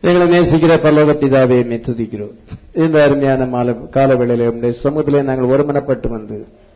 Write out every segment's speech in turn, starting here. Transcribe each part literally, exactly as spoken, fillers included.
எங்களை நேசிக்கிற பரலோக பிதாவே, என்னை துதிக்கிறோம். இந்த அருமையான காலவேளையிலே உம்முடைய சமூகத்திலே நாங்கள் ஒருமனப்பட்டு வந்து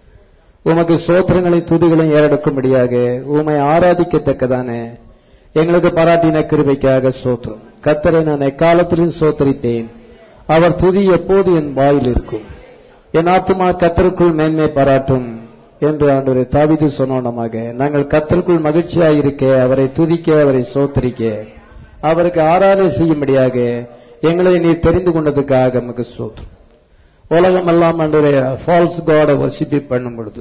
உமக்கு ஸ்தோத்திரங்களை துதிகளை ஏறெடுக்கும்படியாக உம்மை ஆராதிக்கத்தக்கதான எங்களுக்கு பாராட்டின கிருபைக்காக ஸ்தோத்திரம். கர்த்தரை நான் எக்காலத்திலும் ஸ்தோத்திரிப்பேன். அவர் துதி எப்போது என் வாயில் இருக்கும். என் ஆத்துமா கர்த்தருக்குள் மேன்மை பாராட்டும் என்று ஆண்டவரே தாவீது சொன்னோனமாக நாங்கள் கர்த்தருக்குள் மகிழ்ச்சியாயிருக்க, அவரை துதிக்க, அவரை ஸ்தோத்திரிக்க, அவருக்கு ஆராதனை செய்யும்படியாக எங்களை நீர் தெரிந்து கொண்டதுக்காக நமக்கு ஸ்தோத்திரம். உலகம் எல்லாம் ஆண்டவரே ஃபால்ஸ் காட் வர்ஷிப் பண்ணும் பொழுது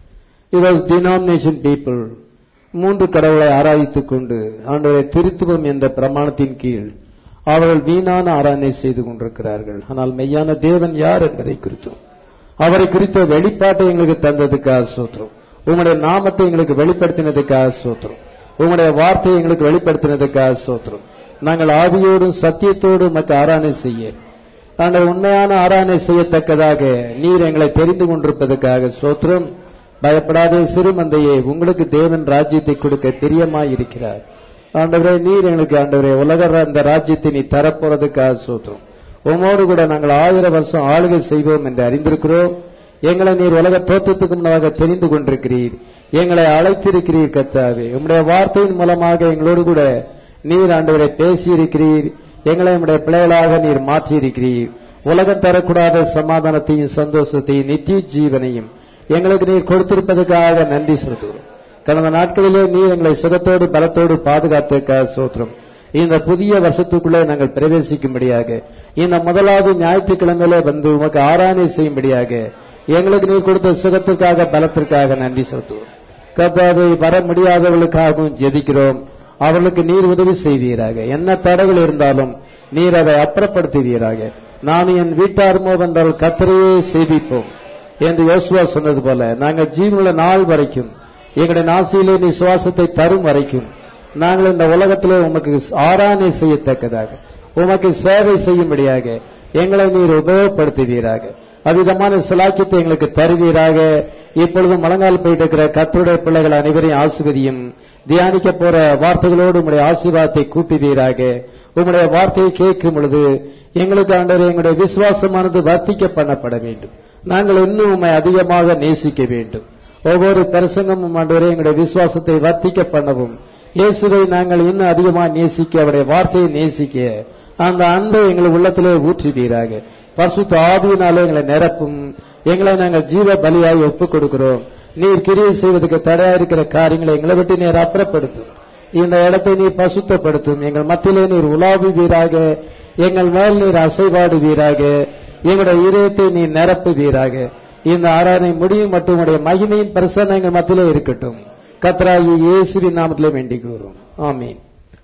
இவர் டினாமினேஷன் பீப்புள் மூன்று கடவுளை ஆராதித்துக் கொண்டு ஆண்டவரை திருத்துவம் என்ற பிரமாணத்தின் கீழ் அவர்கள் வீணான ஆராதனை செய்து கொண்டிருக்கிறார்கள். ஆனால் மெய்யான தேவன் யார் என்பதை குறித்தும் அவரை குறித்த வெளிப்பாட்டை எங்களுக்கு தந்ததுக்காக ஸ்தோத்திரம். உங்களுடைய நாமத்தை எங்களுக்கு வெளிப்படுத்தினதுக்காக ஸ்தோத்திரம். உங்களுடைய வார்த்தையை எங்களுக்கு வெளிப்படுத்தினதுக்காக ஸ்தோத்திரம். நாங்கள் ஆவியோடும் சத்தியத்தோடும் மற்ற ஆராதனை செய்ய, நாங்கள் உண்மையான ஆராதனை செய்யத்தக்கதாக நீர் எங்களை தெரிந்து கொண்டிருப்பதற்காக ஸ்தோத்திரம். பயப்படாத சிறு மந்தையே, உங்களுக்கு தேவன் ராஜ்யத்தை கொடுக்க பிரியமாய் இருக்கிறார். ஆண்டவரே, நீர் எங்களுக்கு ஆண்டவரே உலக அந்த ராஜ்யத்தை நீ தரப்போறதுக்காக ஸ்தோத்திரம். உமோடு கூட நாங்கள் ஆயிரம் வருஷம் ஆளுகை செய்வோம் என்று அறிந்திருக்கிறோம். எங்களை நீர் உலக தோற்றத்துக்கு முன்னதாக தெரிந்து கொண்டிருக்கிறீர். எங்களை அழைத்திருக்கிறீர் கர்த்தாவே. உம்முடைய வார்த்தையின் மூலமாக எங்களோடு கூட நீர் ஆண்டவரை பேசியிருக்கிறீர். எங்களை உம்முடைய பிள்ளைகளாக நீர் மாற்றியிருக்கிறீர். உலகம் தரக்கூடாத சமாதானத்தையும் சந்தோஷத்தையும் நித்திய ஜீவனையும் எங்களுக்கு நீர் கொடுத்திருப்பதற்காக நன்றி செலுத்துகிறோம். கடந்த நாட்களிலே நீர் எங்களை சுகத்தோடு பலத்தோடு பாதுகாத்ததற்காக ஸ்தோத்திரம். இந்த புதிய வருஷத்துக்குள்ளே நாங்கள் பிரவேசிக்கும்படியாக இந்த முதலாவது ஞாயிற்றுக்கிழமையிலே வந்து உமக்கு ஆராதனை செய்யும்படியாக எங்களுக்கு நீர் கொடுத்த சுகத்திற்காக பலத்திற்காக நன்றி செலுத்துவோம். கர்த்தாவே, வர முடியாதவர்களுக்காகவும் ஜெபிக்கிறோம். அவர்களுக்கு நீர் உதவி செய்வீராக. என்ன தடைகள் இருந்தாலும் நீர் அதை அப்புறப்படுத்துவீராக. நான் என் வீட்டாருமோ வென்றால் கர்த்தரையே சேவிப்போம் என்று யோசுவா சொன்னது போல நாங்கள் ஜீவனுள்ள நாள் வரைக்கும் எங்களுடைய நாசியிலே நீ சுவாசத்தை தரும் வரைக்கும் நாங்கள் இந்த உலகத்திலே உமக்கு ஆராதனை செய்யத்தக்கதாக உமக்கு சேவை செய்யும்படியாக எங்களை நீர் உபயோகப்படுத்துவீராக. அவ்விதமான சிலாக்கியத்தை எங்களுக்கு தருவீராக. இப்பொழுதும் முழங்கால் போயிட்டு இருக்கிற கர்த்தருடைய பிள்ளைகள் அனைவரையும் ஆசீர்வதியும். தியானிக்க போற வார்த்தைகளோடு உங்களுடைய ஆசீர்வாதத்தை கூட்டுவீராக. உங்களுடைய வார்த்தையை கேட்கும் பொழுது எங்களுக்கு ஆண்டவரே எங்களுடைய விசுவாசமானது வர்த்திக்க பண்ணப்பட வேண்டும். நாங்கள் இன்னும் உம்மை அதிகமாக நேசிக்க வேண்டும். ஒவ்வொரு பிரசங்கமும் ஆண்டவரே எங்களுடைய விசுவாசத்தை வர்த்திக்க பண்ணவும், இயேசுவை நாங்கள் இன்னும் அதிகமாக நேசிக்க, அவருடைய வார்த்தையை நேசிக்க அந்த அன்பை எங்கள் உள்ளத்திலே ஊற்றுவீராக. பரிசுத்த ஆவியினாலே எங்களை நிரப்பும். எங்களை நாங்கள் ஜீவ பலியாய் ஒப்புக் கொடுக்கிறோம். நீர் கிரியை செய்வதற்கு தடையா இருக்கிற காரியங்களை எங்களை விட்டு நீர் அப்புறப்படுத்தும். இந்த இடத்தை நீர் பசுத்தப்படுத்தும். எங்கள் மத்தியிலே நீர் உலாவுவீராக. எங்கள் மேல் நீர் அசைவாடுவீராக. எங்களுடைய இதயத்தை நீர் நிரப்புவீராக. இந்த ஆராதனை முடியும் மட்டும் உடைய மகிமையின் பிரசன்னம் எங்கள் மத்தியிலே இருக்கட்டும். கர்த்தராகிய இயேசுவின் நாமத்திலே வேண்டிக் கொள்கிறோம். ஆமீன்.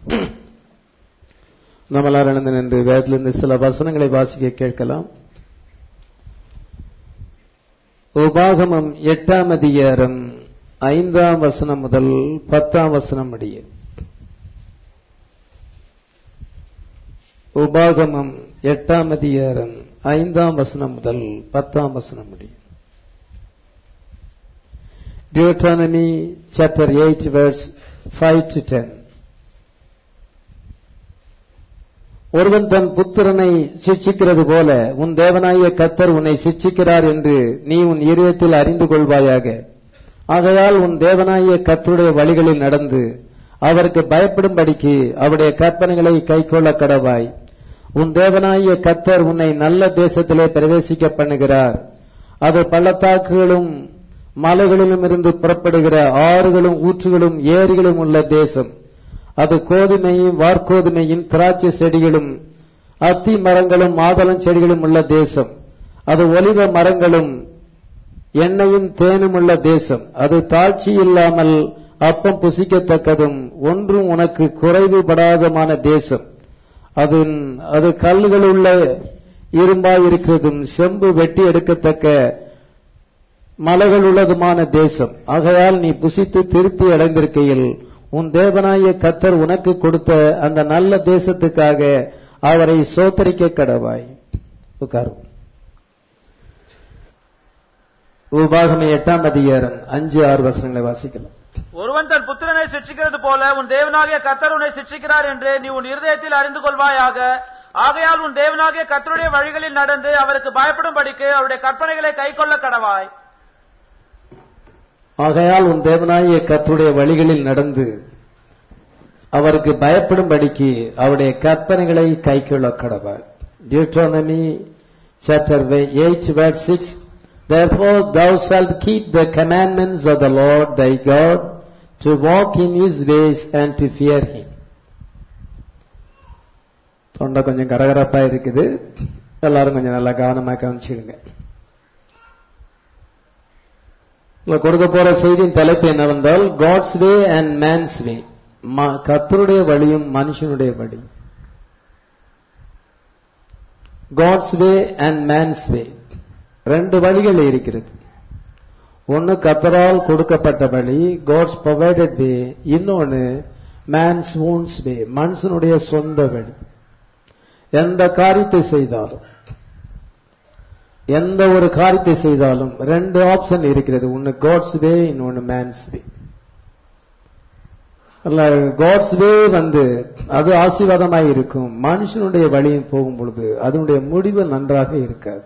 நம்ம எல்லாரும் எழுந்து நின்று வேதத்திலிருந்து சில வசனங்களை வாசிக்க கேட்கலாம். உபாகமம் எட்டாம் அதிகாரம் ஐந்தாம் வசனம் முதல் பத்தாம் வசனம் முடிய. உபாகமம் எட்டாம் அதிகாரம் ஐந்தாம் வசனம் முதல் பத்தாம் வசனம் முடிய. Deuteronomy chapter eight verse five to ten. ஒருவன் தன் புத்திரனை சிட்சிக்கிறது போல உன் தேவனாகிய கர்த்தர் உன்னை சிட்சிக்கிறார் என்று நீ உன் இதயத்தில் அறிந்து கொள்வாயாக. ஆகையால் உன் தேவனாகிய கர்த்தருடைய வழிகளில் நடந்து அவருக்கு பயப்படும்படிக்கு அவருடைய கற்பனைகளை கைக்கொள்ள கடவாய். உன் தேவனாகிய கர்த்தர் உன்னை நல்ல தேசத்திலே பிரவேசிக்க பண்ணுகிறார். அது பள்ளத்தாக்குகளும் மலைகளிலும் இருந்து புறப்படுகிற ஆறுகளும் ஊற்றுகளும் ஏரிகளும் உள்ள தேசம். அது கோதுமையும் வார்கோதுமையும் திராட்சை செடிகளும் அத்தி மரங்களும் மாதளம் செடிகளும் உள்ள தேசம். அது ஒலிவ மரங்களும் எண்ணெயும் தேனும் உள்ள தேசம். அது தாழ்ச்சி இல்லாமல் அப்பம் புசிக்கத்தக்கதும் ஒன்றும் உனக்கு குறைவுபடாதமான தேசம். அது அது கல்லுகள் உள்ள இரும்பாயிருக்கிறதும் செம்பு வெட்டி எடுக்கத்தக்க மலைகள் உள்ளதுமான தேசம். ஆகையால் நீ புசித்து திருப்தி அடைந்திருக்கையில் உன் தேவனாகிய கர்த்தர் உனக்கு கொடுத்த அந்த நல்ல தேசத்துக்காக அவரை சோத்தரிக்க கடவாய். உட்காரும். உபாகமம் எட்டாம் அதிகாரம் அஞ்சு ஆறு வசனங்களை வாசிக்கலாம். ஒருவன் தன் புத்திரனை சிட்சிக்கிறது போல உன் தேவனாகிய கர்த்தர் உன்னை சிட்சிக்கிறார் என்று நீ உன் இருதயத்தில் அறிந்து கொள்வாயாக. ஆகையால் உன் தேவனாகிய கர்த்தருடைய வழிகளில் நடந்து அவருக்கு பயப்படும்படிக்கு அவருடைய கற்பனைகளை கைக்கொள்ள கடவாய். ஆகையால் உன் தேவனாகிய கர்த்தருடைய வழிகளில் நடந்து அவருக்கு பயப்படும்படிக்கு அவருடைய கற்பனைகளை கைக்கொள்ள கடவாய். Deuteronomy chapter eight verse six. Therefore thou shalt keep the commandments of the Lord thy God, to walk in his ways and to fear him. தொண்டை கொஞ்சம் கரகரப்பா இருக்குது, எல்லாரும் கொஞ்சம் நல்லா கவனமா கவனிச்சிருங்க. கொடுக்க போற செய்தியின் தலைப்பு என்னவென்றால் God's way and man's way. கர்த்தருடைய வழியும் மனுஷனுடைய வழி. God's way and man's way, ரெண்டு வழிகள் இருக்கிறது. ஒன்னு கர்த்தரால் கொடுக்கப்பட்ட வழி, காட்ஸ் ப்ரொவைடட் வே. இன்னொன்னு மேன்ஸ் ஓன்ஸ் வே, மனுஷனுடைய சொந்த வழி. எந்த காரியத்தை செய்தாலும் எந்த ஒரு காரியத்தை செய்தாலும் ரெண்டு ஆப்ஷன் இருக்கிறது. ஒன்னு காட்ஸ் வே, இன்னொன்னு மேன்ஸ் வே. காட்ஸ் வே வந்து அது ஆசீர்வாதமாய் இருக்கும். மனுஷனுடைய வழியும் போகும் பொழுது அதனுடைய முடிவு நன்றாக இருக்காது.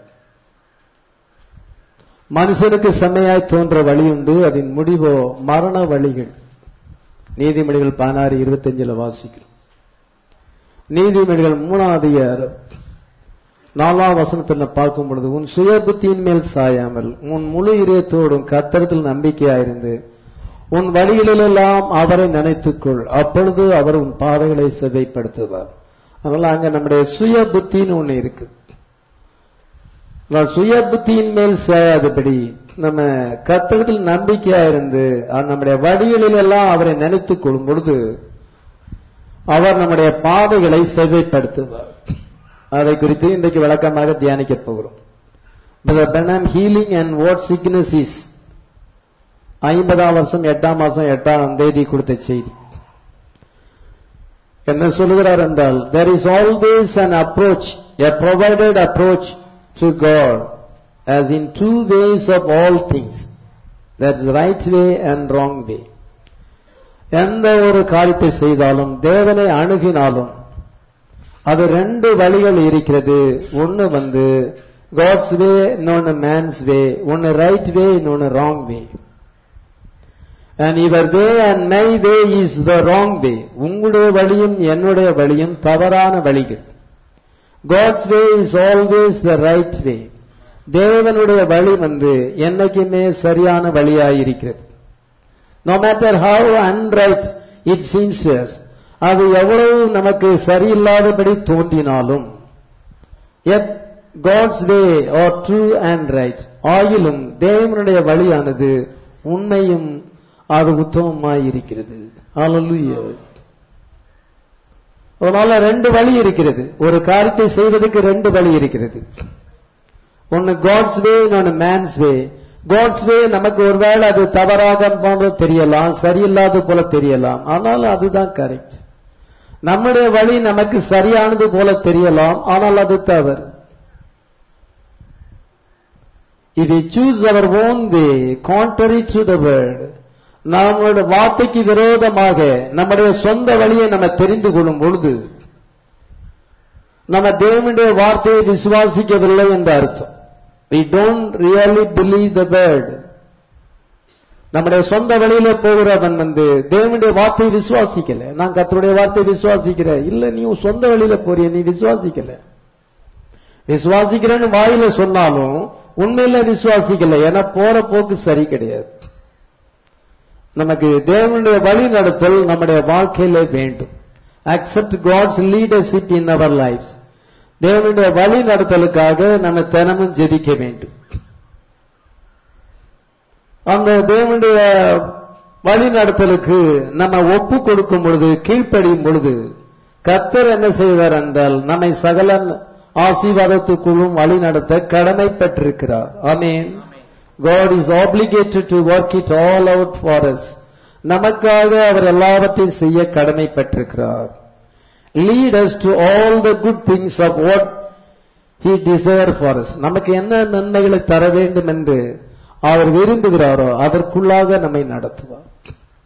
மனுஷனுக்கு செம்மையாய் தோன்ற வழி உண்டு, அதன் முடிவோ மரண வழிகள். நீதிமொழிகள் பதினாறு இருபத்தி அஞ்சுல வாசிக்கிறோம். நீதிமொழிகள் மூணாம் அதிகாரம் நாலாம் வசனத்தில் பார்க்கும் பொழுது, உன் சுய புத்தியின் மேல் சாயாமல் உன் முழு இதயத்தோடும் கர்த்தரில் நம்பிக்கையாயிருந்து உன் வழிகளிலெல்லாம் அவரை நினைத்துக்கொள், அப்பொழுது அவர் உன் பாதைகளை செவ்வைப்படுத்துவார். அதனால அங்க நம்முடைய சுய புத்தின்னு ஒண்ணு இருக்கு. சுய புத்தியின் மேல் சேராதபடி நம்ம கர்த்தரில் நம்பிக்கையா இருந்து நம்முடைய வழிகளில் எல்லாம் அவரை நினைத்துக் கொள்ளும் பொழுது அவர் நம்முடைய பாதைகளை செவ்வைப்படுத்துவார். அதை குறித்து இன்றைக்கு விளக்கமாக தியானிக்க போகிறோம். Healing and what sickness is, ஐம்பதாம் வருஷம் எட்டாம் மாசம் எட்டாம் தேதி கொடுத்த செய்தி என்ன சொல்லுகிறார் என்றால், there is always an approach, a provided approach to God, as in two ways of all things, that's right way and wrong way. எந்த ஒரு காரியத்தை செய்தாலும் தேவனை அணுகினாலும் அது ரெண்டு வழிகள் இருக்கிறது. ஒன்னு வந்து God's way, இன்னொன்னு man's way. ஒன்னு right way, இன்னொன்னு wrong way. And your way and my way is the wrong way. உங்களுடைய வழியும் என்னுடைய வழியும் தவறான வழிகள். God's way is always the right way. தேவனுடைய வழி வந்து என்னைக்குமே சரியான வழியாயிருக்கிறது. No matter how unright it seems to us, அது எவ்வளவு நமக்கு சரியில்லாதபடி தோன்றினாலும், yet God's way are true and right. ஆயிலும் தேவனுடைய வழியானது உண்மையும் அது உத்தமமாயிருக்கிறது. ஹல்லேலூயா. அதனால ரெண்டு வழி இருக்கிறது. ஒரு காரியத்தை செய்வதற்கு ரெண்டு வழி இருக்கிறது. ஒன்னு காட்ஸ் வே, இன்னொன்னு மேன்ஸ் வே. காட்ஸ் வே நமக்கு ஒருவேளை அது தவறாக போல தெரியலாம், சரியில்லாத போல தெரியலாம், ஆனாலும் அதுதான் கரெக்ட். நம்முடைய வழி நமக்கு சரியானது போல தெரியலாம், ஆனால் அது தவறு. If we choose our own way, contrary to the word, நம்முடைய வார்த்தைக்கு விரோதமாக நம்முடைய சொந்த வழியை நம்ம தெரிந்து கொள்ளும் பொழுது நம்ம தேவனுடைய வார்த்தையை விசுவாசிக்கவில்லை என்ற அர்த்தம். We don't really believe the word. நம்முடைய சொந்த வழியில போகிறவன் வந்து தேவனுடைய வார்த்தையை விசுவாசிக்கல. நான் கர்த்தருடைய வார்த்தையை விசுவாசிக்கிறேன். இல்ல, நீ சொந்த வழியில போறிய, நீ விசுவாசிக்கல. விசுவாசிக்கிறேன்னு வாயில சொன்னாலும் உண்மையில விசுவாசிக்கல. ஏன்னா போற போக்கு சரி கிடையாது. நமக்கு தேவனுடைய வழி நடத்தல் நம்முடைய வாழ்க்கையில வேண்டும். Accept God's leadership in our lives. தேவனுடைய வழி நடத்தலுக்காக நம்ம தினமும் ஜெபிக்க வேண்டும். அந்த தேவனுடைய வழி நடத்தலுக்கு நம்ம ஒப்பு கொடுக்கும் பொழுது, கீழ்ப்படியும் பொழுது, கர்த்தர் என்ன செய்வார் என்றால் நம்மை சகல ஆசீர்வாதத்துக்குள்ளும் வழி நடத்த கடமைப்பட்டிருக்கிறார். ஆமென். God is obligated to work it all out for us. நமக்காக அவர் எல்லாவற்றையும் செய்ய கடமைப்பட்டிருக்கிறார். Lead us to all the good things of what he desire for us. நமக்கு என்ன நன்மைகளை தர வேண்டும் என்று அவர் விரும்புகிறாரோ அதற்குள்ளாக நம்மை நடத்துவார்.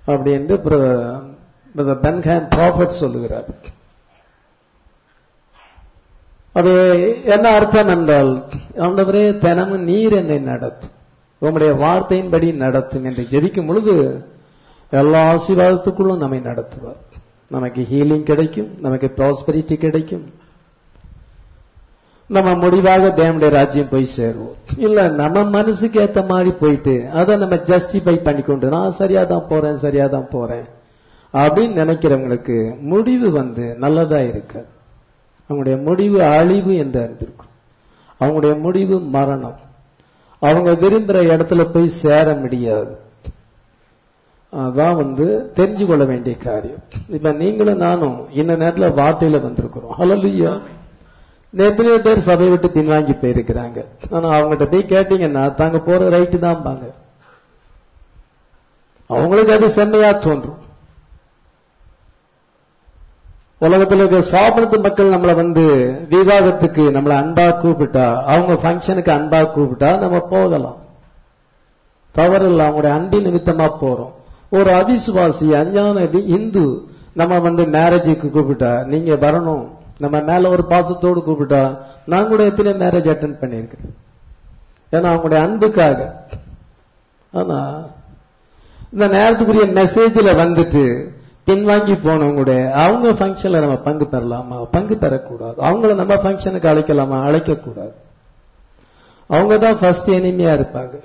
அப்படி என்று பென்ஹாம் ப்ராஃபட் சொல்லுகிறார். அது என்ன அர்த்தம் என்றால், ஆண்டவரே தினமும் நீர் என்னை நடத்தும், உங்களுடைய வார்த்தையின்படி நடத்தும் என்று ஜெபிக்கும் பொழுது எல்லா ஆசீர்வாதத்துக்குள்ளும் நம்மை நடத்துவார். நமக்கு ஹீலிங் கிடைக்கும், நமக்கு ப்ராஸ்பரிட்டி கிடைக்கும், நம்ம முடிவாக தேவனுடைய ராஜ்யம் போய் சேருவோம். இல்ல நம்ம மனசுக்கு ஏத்த மாதிரி போயிட்டு அதை நம்ம ஜஸ்டிஃபை பண்ணிக்கொண்டு நான் சரியா தான் போறேன் சரியா தான் போறேன் அப்படின்னு நினைக்கிறவங்களுக்கு முடிவு வந்து நல்லதா இருக்காது. அவங்களுடைய முடிவு அழிவு என்று அறிந்திருக்கும். அவங்களுடைய முடிவு மரணம். அவங்க விரும்புற இடத்துல போய் சேர முடியாது. அதான் வந்து தெரிஞ்சு கொள்ள வேண்டிய காரியம். இப்ப நீங்களும் நானும் இந்த நேரத்தில் வார்த்தையில வந்திருக்கிறோம். ஹல்லேலூயா. எத்தனையோ பேர் சபை விட்டு பின்வாங்கி போயிருக்கிறாங்க. ஆனா அவங்ககிட்ட போய் கேட்டீங்கன்னா தாங்க போற ரைட்டு தான் பாங்க. அவங்களுக்கு அது செம்மையா தோன்றும். உலகத்தில் இருக்க சாப்பிடுறது மக்கள் நம்மளை வந்து விவாதத்துக்கு நம்மளை அன்பா கூப்பிட்டா, அவங்க ஃபங்க்ஷனுக்கு அன்பா கூப்பிட்டா நம்ம போகலாம், தவறு இல்லை. அவங்களுடைய அன்பின் நிமித்தமா போறோம். ஒரு அவிசுவாசி அஞ்ஞான இந்து நம்ம வந்து மேரேஜுக்கு கூப்பிட்டா நீங்க வரணும், நம்ம மேல ஒரு பாசத்தோடு கூப்பிட்டா நான் கூட எத்தனை மேரேஜ் அட்டென்ட் பண்ணியிருக்கேன். ஏன்னா அவங்களுடைய அன்புக்காக. ஆனா இந்த நேரத்துக்குரிய மெசேஜ்ல வந்துட்டு பின்வாங்கி போனவங்க அவங்க ஃபங்க்ஷன்ல நம்ம பங்கு பெறலாமா? பங்கு பெறக்கூடாது. அவங்கள நம்ம ஃபங்க்ஷனுக்கு அழைக்கலாமா? அழைக்க கூடாது. அவங்க தான் ஃபர்ஸ்ட் எனிமியா இருப்பாங்க.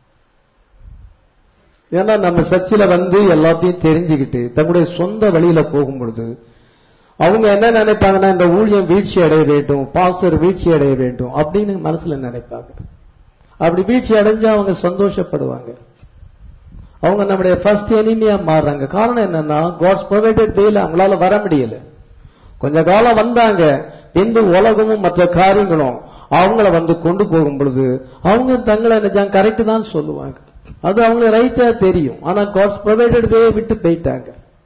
ஏன்னா நம்ம சர்ச்சில வந்து எல்லாத்தையும் தெரிஞ்சுக்கிட்டு தங்களுடைய சொந்த வழியில போகும் பொழுது அவங்க என்ன நினைப்பாங்கன்னா, இந்த ஊழியம் வீழ்ச்சி அடைய வேண்டும், பாஸ்டர் வீழ்ச்சி அடைய வேண்டும் அப்படின்னு மனசுல நினைப்பாங்க. அப்படி வீழ்ச்சி அடைஞ்சா அவங்க சந்தோஷப்படுவாங்க. அவங்க நம்முடைய ஃபர்ஸ்ட் எனிமியா மாறுறாங்க. காரணம் என்னன்னா, காட்ஸ் ப்ரொவைடட் வேல அவங்களால வர முடியல. கொஞ்ச காலம் வந்தாங்க, பின்பு உலகமும் மற்ற காரியங்களும் அவங்கள வந்து கொண்டு போகும் பொழுது அவங்க தங்களை நினைச்சாங்க கரெக்ட் தான் சொல்லுவாங்க. அது அவங்களுக்கு ரைட்டா தெரியும். ஆனா காட்ஸ் ப்ரொவைடட் வே விட்டு போயிட்டாங்க.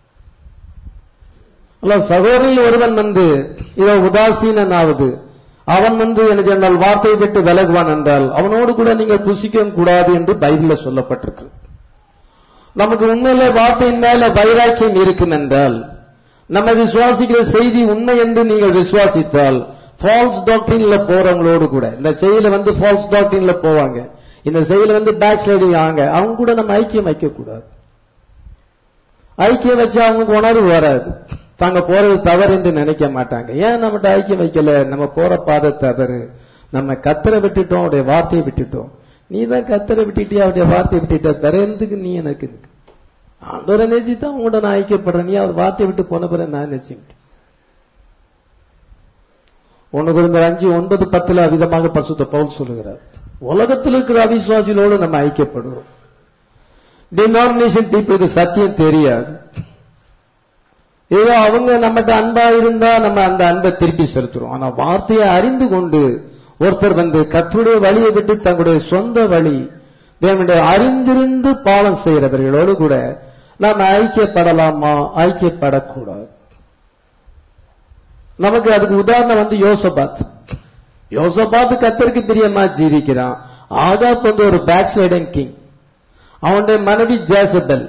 சகோதரில் ஒருவன் வந்து இவ உதாசீனாவது, அவன் வந்து என்ன சொன்னால் வார்த்தையை விட்டு விலகுவான் என்றால் அவனோடு கூட நீங்கள் புசிக்கவும் கூடாது என்று பைபிள்ல சொல்லப்பட்டிருக்கு. நமக்கு உண்மையில வார்த்தையின் மேல வைராக்கியம் இருக்கும் என்றால், நம்ம விசுவாசிக்கிற செய்தி உண்மை என்று நீங்கள் விசுவாசித்தால், ஃபால்ஸ் டாக்டரின்ல போறவங்களோடு கூட, இந்த செய்தியில வந்து ஃபால்ஸ் டாக்டரின்ல போவாங்க, இந்த செய்தியில வந்து பேக் ஸ்லைடிங் ஆங்க, அவங்க கூட நம்ம ஐக்கியம் வைக்க கூடாது. ஐக்கியம் வச்சா அவங்களுக்கு உணர்வு வராது, தாங்க போறது தவறு என்று நினைக்க மாட்டாங்க. ஏன் நம்மகிட்ட ஐக்கியம் வைக்கல? நம்ம போற பாதை தவறு, நம்ம கத்தரை விட்டுட்டோம், அவருடைய வார்த்தையை விட்டுட்டோம். நீ தான் கத்தரை விட்டுட்டியா, அவருடைய வார்த்தையை விட்டுட்ட, பிறந்ததுக்கு நீ எனக்கு ஆண்டவரை நேசித்தான் உங்களோட நான் ஐக்கியப்படுறேன். நீ அவர் வார்த்தையை விட்டு போன பிறகு நான் நேசிக்கிட்டேன். ஒன்னு குறைந்த அஞ்சு ஒன்பது பத்துல அவிதமாக பரிசுத்த பவுல் சொல்லுகிறார், உலகத்தில் இருக்கிற அவிசுவாசிகளோடு நம்ம ஐக்கியப்படுகிறோம். டினாமினேஷன் பீப்புளுக்கு சத்தியம் தெரியாது. ஏதோ அவங்க நம்மகிட்ட அன்பா இருந்தா நம்ம அந்த அன்பை திருப்பி செலுத்துறோம். ஆனா வார்த்தையை அறிந்து கொண்டு ஒருத்தர் வந்து கர்த்தருடைய வழியை விட்டு தங்களுடைய சொந்த வழி தேவனுடைய அறிந்திருந்து பாவம் செய்கிறவர்களோடு கூட நாம் ஐக்கியப்படலாமா? ஐக்கியப்படக்கூடாது. நமக்கு அதுக்கு உதாரணம் வந்து யோசபாத். யோசபாத் கர்த்தருக்கு பிரியமா ஜீவிக்கிறான். ஆகாப் வந்து ஒரு பேக் ஸ்லைடிங் கிங். அவனுடைய மனைவி ஜேசபெல்.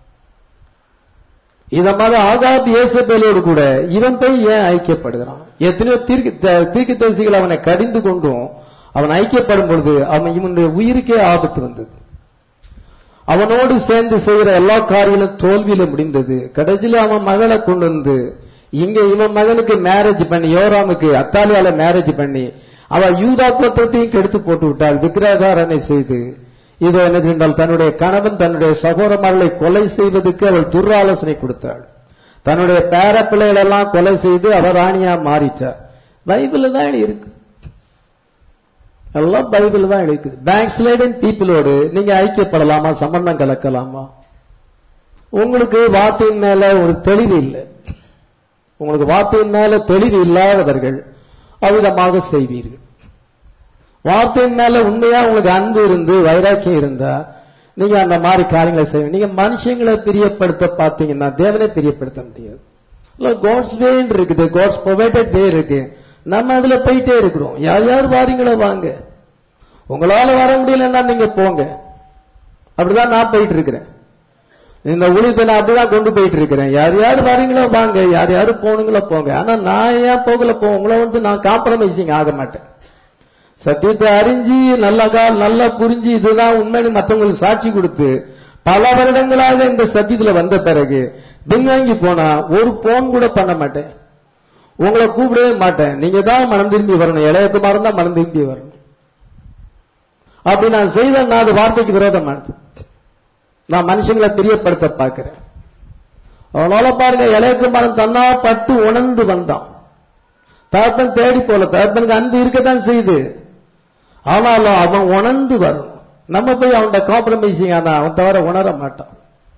இத மாதிரி ஆகாப் ஏசபேலோடு கூட இவன் போய் ஏன் ஐக்கியப்படுகிறான்? எத்தனையோ தீர்க்கதரிசிகள் அவனை கடிந்து கொண்டும் அவன் ஐக்கியப்படும் பொழுது அவன் இவனுடைய உயிருக்கே ஆபத்து வந்தது. அவனோடு சேர்ந்து செய்கிற எல்லா காரியங்களும் தோல்வியில முடிந்தது. கடைசியில அவன் மகளை கொண்டு வந்து இங்க இவன் மகனுக்கு மேரேஜ் பண்ணி, யோராமுக்கு அத்தாலியால மேரேஜ் பண்ணி அவ யூதா கோத்திரத்தையும் கெடுத்து போட்டு விட்டாள், விக்கிரகாரனை செய்து. இது என்ன சென்றால் தன்னுடைய கணவன் தன்னுடைய சகோதரர்களை கொலை செய்வதற்கு அவள் துர்ஆலோசனை கொடுத்தாள். தன்னுடைய பேர பிள்ளைகள் எல்லாம் கொலை செய்து அவர் ராணியா மாறிட்டார். பைபிள் தான் இருக்கு, எல்லாம் பைபிள் தான் இருக்குது. பேக் ஸ்லைடிங் பீப்புளோடு நீங்க ஐக்கியப்படலாமா? சம்பந்தம் கலக்கலாமா? உங்களுக்கு வார்த்தையின் மேல ஒரு தெளிவு இல்லை. உங்களுக்கு வார்த்தையின் மேல தெளிவு இல்லாதவர்கள் அவ்விதமாக செய்வீர்கள். வார்த்தையின் மேல உண்மையா உங்களுக்கு அன்பு இருந்து வைராக்கியம் இருந்தா நீங்க அந்த மாதிரி காரியங்களை செய்வீங்க. நீங்க மனுஷங்களை பிரியப்படுத்த பார்த்தீங்கன்னா தேவனை பிரியப்படுத்த முடியாது. காட்ஸ் வே இருக்குது, காட்ஸ் ப்ரொவைடட் வே இருக்கு. நம்ம அதுல போயிட்டே இருக்கிறோம். யார் யார் வாரீங்களோ வாங்க, உங்களால வர முடியலன்னா நீங்க போங்க. அப்படிதான் நான் போயிட்டு இருக்கிறேன். இந்த ஊழியத்தை நான் அப்படிதான் கொண்டு போயிட்டு இருக்கிறேன். யார் யார் வரீங்களோ வாங்க, யார் யாரு போனுங்களோ போங்க. ஆனா நான் ஏன் போகல போ உங்களை வந்து நான் காம்ப்ரமைசிங் ஆக மாட்டேன். சத்தியத்தை அறிஞ்சு நல்ல கால் நல்லா புரிஞ்சு இதுதான் உண்மைன்னு மற்றவங்களுக்கு சாட்சி கொடுத்து பல வருடங்களாக இந்த சத்தியத்துல வந்த பிறகு பின்வாங்கி போனா ஒரு போன் கூட பண்ண மாட்டேன், உங்களை கூப்பிடவே மாட்டேன். நீங்க தான் மனம் திரும்பி வரணும், இளையகுமாரன் தான் மனம் திரும்பி வரணும். அப்படி நான் செய்த நான் அது வார்த்தைக்கு விரோதமானது. நான் மனுஷங்களை பிரியப்படுத்த பார்க்கிறேன். அவனால பாருங்க, இளையகுமாரன் தன்னா பட்டு உணர்ந்து வந்தான். தகப்பன் தேடி போல, தகப்பனுக்கு அன்பு இருக்கத்தான் செய்து, ஆனாலும் அவன் உணர்ந்து வரணும். நம்ம போய் அவன்கிட்ட காம்ப்ரமைசிங் ஆனா அவன் தவிர உணர மாட்டான்.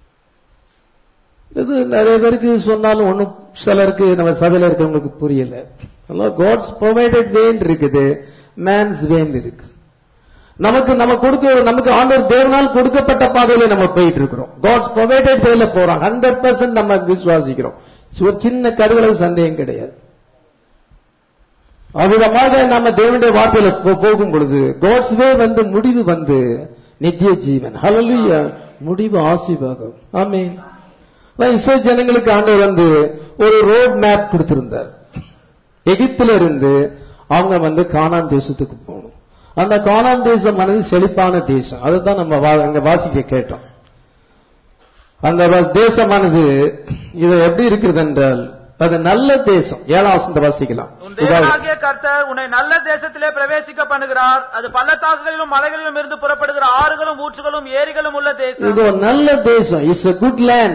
இது நிறைய பேருக்கு சொன்னாலும் ஒன்னும் சிலருக்கு நம்ம சபையில இருக்கிறவங்களுக்கு புரியல. காட்ஸ் ப்ரொவைடட் வேன் இருக்குது, மேன்ஸ் வேன் இருக்கு. நமக்கு நம்ம கொடுக்க நமக்கு ஆண்டவர் தேவனால் கொடுக்கப்பட்ட பாதையில நம்ம போயிட்டு இருக்கிறோம். காட்ஸ் ப்ரொவைடட் வேல போறோம். ஹண்ட்ரட் பர்சன்ட் நம்ம விசுவாசிக்கிறோம். ஒரு சின்ன கருவளவு சந்தேகம் கிடையாது. அவ்விதமாக நம்ம தேவனுடைய வார்த்தையில போகும் பொழுது காட்ஸ் வே வந்து முடிவு வந்து நித்திய ஜீவன். ஹல்லேலூயா. முடிவு ஆசீர்வாதம். ஆமென். இஸ்ரவேல் ஜனங்களுக்கு ஆண்டவர் வந்து ஒரு ரோட் மேப் கொடுத்திருந்தார். எகிப்தில இருந்து அவங்க வந்து கானான் தேசத்துக்கு போகணும். அந்த கானான் தேசமானது செழிப்பான தேசம். அதுதான் நம்ம அங்க வாசிக்க கேட்டோம். அந்த தேசமானது இது எப்படி இருக்கிறது என்றால் அது நல்ல தேசம். ஏழாம் வசனத்தை வாசிக்கலாம். தேவனாகிய கர்த்தர் உன்னை நல்ல தேசத்திலே பிரவேசிக்க பண்ணுகிறார். அது பள்ளத்தாக்குகளிலும் மலைகளிலும் இருந்து புறப்படுகிற ஆறுகளும் ஊற்றுகளும் ஏரிகளும் உள்ள தேசம். இது ஒரு நல்ல தேசம். It's a good land.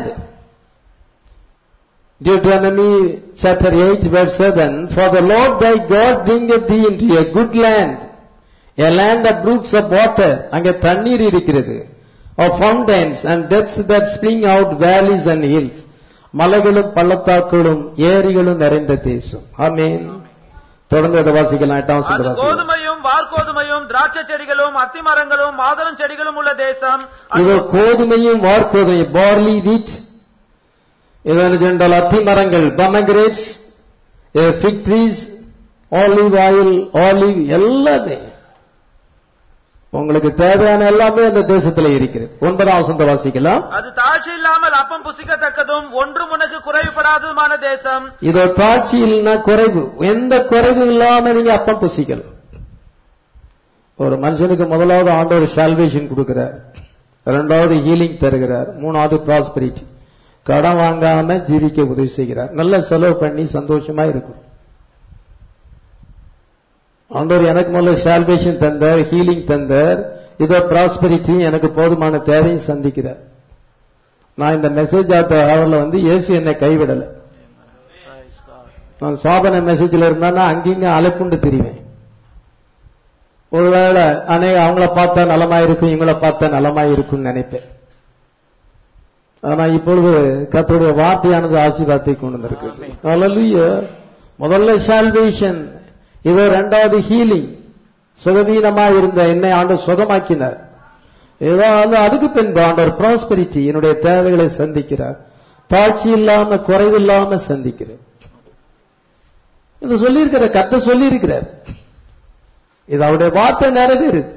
Deuteronomy chapter eight verse seven, for the Lord thy God bringeth thee into a good land, a land of brooks of water. அங்கே தண்ணீர் இருக்கிறது, of fountains and depths that spring out, valleys and hills. மலைகளும் பள்ளத்தாக்குகளும் ஏரிகளும் நிறைந்த தேசம். ஆமென். தொடர்ந்து அதை வாசிக்கலாம். எட்டாம் வசனத்தை வாசிக்கலாம். கோதுமையும் வார்கோதுமையும் திராட்சை செடிகளும் அத்தி மரங்களும் மாதளம் செடிகளும் உள்ள தேசம். இது கோதுமையும் வார்கோதுமையும், பார்லி, வீட், இதென்றால் அத்தி மரங்கள், pomegranates, fig trees, olive oil, olive எல்லாமே உங்களுக்கு தேவையான எல்லாமே அந்த தேசத்தில் இருக்கிறது. ஒன்பதாம் வசனத்தை வாசிக்கலாம். அது தாட்சி இல்லாமல் அப்பம் புசிக்கத்தக்கதும் ஒன்றும் உனக்கு குறைவுபடாததுமான தேசம். இதோ தாட்சி இல்லைன்னா குறைவு, எந்த குறைவு இல்லாம நீங்க அப்பம் புசிக்கலாம். ஒரு மனுஷனுக்கு முதலாவது ஆண்டவர் சால்வேஷன் கொடுக்கிறார், இரண்டாவது ஹீலிங் தருகிறார், மூணாவது ப்ராஸ்பரிட்டி, கடன் வாங்காம ஜீவிக்க உதவி செய்கிறார். நல்ல செலவு பண்ணி சந்தோஷமா இருக்கும். ஆண்டவர் எனக்கு முதல்ல சால்வேஷன் தந்தார், ஹீலிங் தந்தார், இதோ ப்ராஸ்பரிட்டி, எனக்கு போதுமான தேவையும் சந்திக்கிறார். நான் இந்த மெசேஜ் ஆட்ட அவர்ல வந்து இயேசு என்னை கைவிடல. நான் சாதன மெசேஜ்ல இருந்தா அங்கிங்க அலைப்புண்டு திரிவேன். ஒருவேளை அநேக அவங்கள பார்த்தா நலமாயிருக்கும், இவங்கள பார்த்தா நலமாயிருக்கும் நினைப்பேன். ஆனா இப்பொழுது கர்த்தருடைய வார்த்தையானது ஆசீர்வாதத்தை கொண்டு வந்திருக்கு. ஹல்லேலூயா. முதல்ல சால்வேஷன், இதோ இரண்டாவது ஹீலிங், சுகவீனமா இருந்த என்னை ஆண்டவர் சுகமாக்கினார். ஏதாவது அதுக்கு பின்பு ஆண்டவர் ப்ராஸ்பரிட்டி, என்னுடைய தேவைகளை சந்திக்கிறார், தாட்சி இல்லாம குறைவில்லாம சந்திக்கிறார். இது சொல்லியிருக்கிற கர்த்தர் சொல்லியிருக்கிறார். இது அவருடைய வார்த்தை நிறைவேறுது.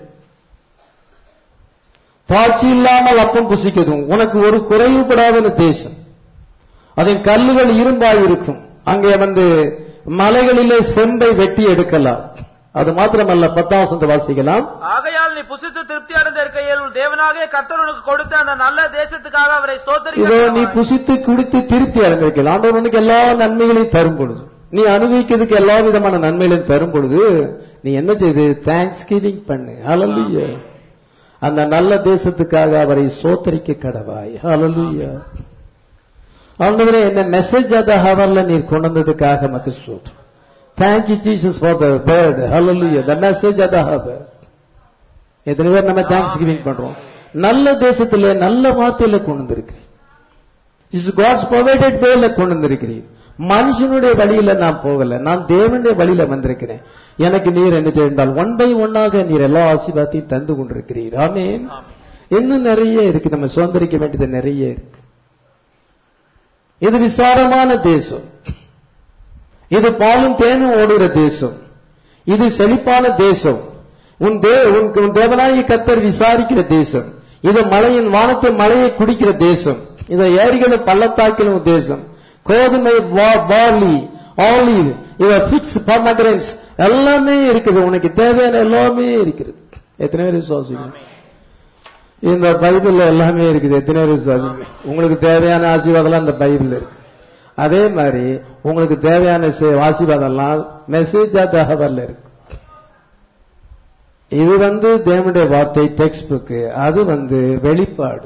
தாட்சி இல்லாமல் அப்பம் புசிக்கதும் உனக்கு ஒரு குறைவுபடாத தேசம், அதன் கல்லுகள் இரும்பாய் இருக்கும். அங்கே வந்து மலைகளிலே செம்பை வெட்டி எடுக்கலாம். அது மாத்திரமல்ல, பத்தாம் வசனத்தை வாசிக்கலாம். ஆகையால் நீ புசித்து திருப்தி அடைந்த இருக்கையில் உன் தேவனாகிய கர்த்தர் உனக்கு கொடுத்த அந்த நல்ல தேசத்துக்காக அவரை ஸ்தோத்திரிக்க. இதோ நீ புசித்து குடித்து திருப்தி அடைந்திருக்கலாம். ஆண்டவர் உனக்கு எல்லா நன்மைகளையும் தரும் பொழுது, நீ அனுபவிக்கிறதுக்கு எல்லா விதமான நன்மைகளையும் தரும் பொழுது நீ என்ன செய்து தேங்க்ஸ் கிவிங் பண்ணு. ஹல்லேலூயா. அந்த நல்ல தேசத்துக்காக அவரை ஸ்தோத்திரிக்க கடவாய். ஹல்லேலூயா. ஆண்டவரே, என்ன மெசேஜ் அத ஹவர்ல நீர் கொண்டு வந்ததுக்காக மக்கு ஸ்தோத்திரம். Thank you Jesus for the word. Hallelujah. The message at the hour. எத்தனை பேர் நம்ம தேங்க்ஸ் கிவிங் பண்றோம்? நல்ல தேசத்திலே நல்ல வார்த்தையில கொண்டு வந்திருக்கிறீர். இஸ் காட்ஸ் ப்ரொவைடட் வேல கொண்டு வந்திருக்கிறீர். மனுஷனுடைய வழியில நான் போகல, நான் தேவனுடைய வழியில வந்திருக்கிறேன். எனக்கு நீர் என்ன செய்தால் ஒன் பை ஒன்னாக நீர் எல்லா ஆசீர்வாதத்தையும் தந்து கொண்டிருக்கிறீர். ஆமென். இன்னும் நிறைய இருக்கு, நம்ம சுதந்திரிக்க வேண்டியது நிறைய இருக்கு. இது விசாலமான தேசம், இது பாலும் தேனும் ஓடுகிற தேசம், இது செழிப்பான தேசம், உன் தேவனாகிய கர்த்தர் விசாரிக்கிற தேசம், இது மலையின் வானத்தை மலையை குடிக்கிற தேசம், இந்த ஏரிகளும் பள்ளத்தாக்கிலும் உத்தேசம், கோதுமை, பார்லி, ஆலிவ், இவ பிக்ஸ், பொமக்ரேன்ஸ் எல்லாமே இருக்குது. உனக்கு தேவையான எல்லாமே இருக்கிறது. எத்தனை பேர் விசுவாசிங்க? இந்த பைபிள்ல எல்லாமே இருக்குது. எத்தனை பேர் விசுவாசிங்க? உங்களுக்கு தேவையான ஆசீர்வாதம் இந்த பைபிள் இருக்கு. அதே மாதிரி உங்களுக்கு தேவையான ஆசீர்வாதம் எல்லாம் மெசேஜா தகவல்ல இருக்கு. இது வந்து தேவனுடைய வார்த்தை டெக்ஸ்ட் புக், அது வந்து வெளிப்பாடு.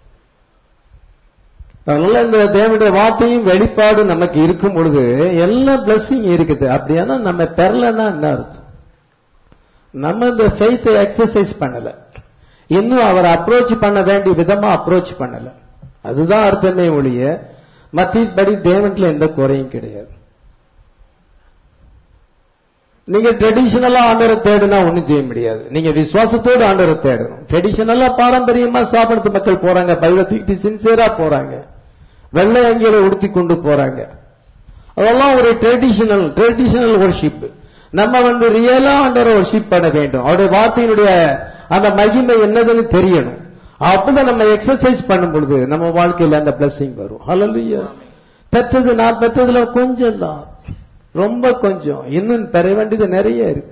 அதனால இந்த தேவனுடைய வார்த்தையும் வெளிப்பாடு நமக்கு இருக்கும் பொழுது எல்லா பிளஸிங் இருக்குது. அப்படியானா நம்ம பெறலன்னா என்ன அர்த்தம்? நம்ம இந்த ஃபெய்த்தை எக்ஸசைஸ் பண்ணல, இன்னும் அவர் அப்ரோச் பண்ண வேண்டிய விதமா அப்ரோச் பண்ணல. அதுதான் அர்த்தமே ஒழிய மற்றபடி தேவன்ல எந்த குறையும் கிடையாது. நீங்க ட்ரெடிஷனலா ஆண்டரை தேடுனா ஒண்ணும் செய்ய முடியாது. நீங்க விசுவாசத்தோடு ஆண்டரை தேடணும். ட்ரெடிஷனலா பாரம்பரியமா சாப்பிடுறது மக்கள் போறாங்க, பைபிளை தூக்கிட்டு சின்சியரா போறாங்க, வெள்ளை அங்கிகளை உடுத்தி கொண்டு போறாங்க. அதெல்லாம் ஒரு ட்ரெடிஷனல் ட்ரெடிஷனல் வர்ஷிப். நம்ம வந்து ரியலா ஆண்டரை வர்ஷிப் பண்ண வேண்டும். அவருடைய வார்த்தையினுடைய அந்த மகிமை என்னதுன்னு தெரியணும். அப்பதான் நம்ம எக்ஸசைஸ் பண்ணும் பொழுது நம்ம வாழ்க்கையில அந்த பிளஸிங் வரும். ஹல்லேலூயா. பெற்றது நான் பெற்றதுல கொஞ்சம் தான், ரொம்ப கொஞ்சம், இன்னும் பெற வேண்டியது நிறைய இருக்கு.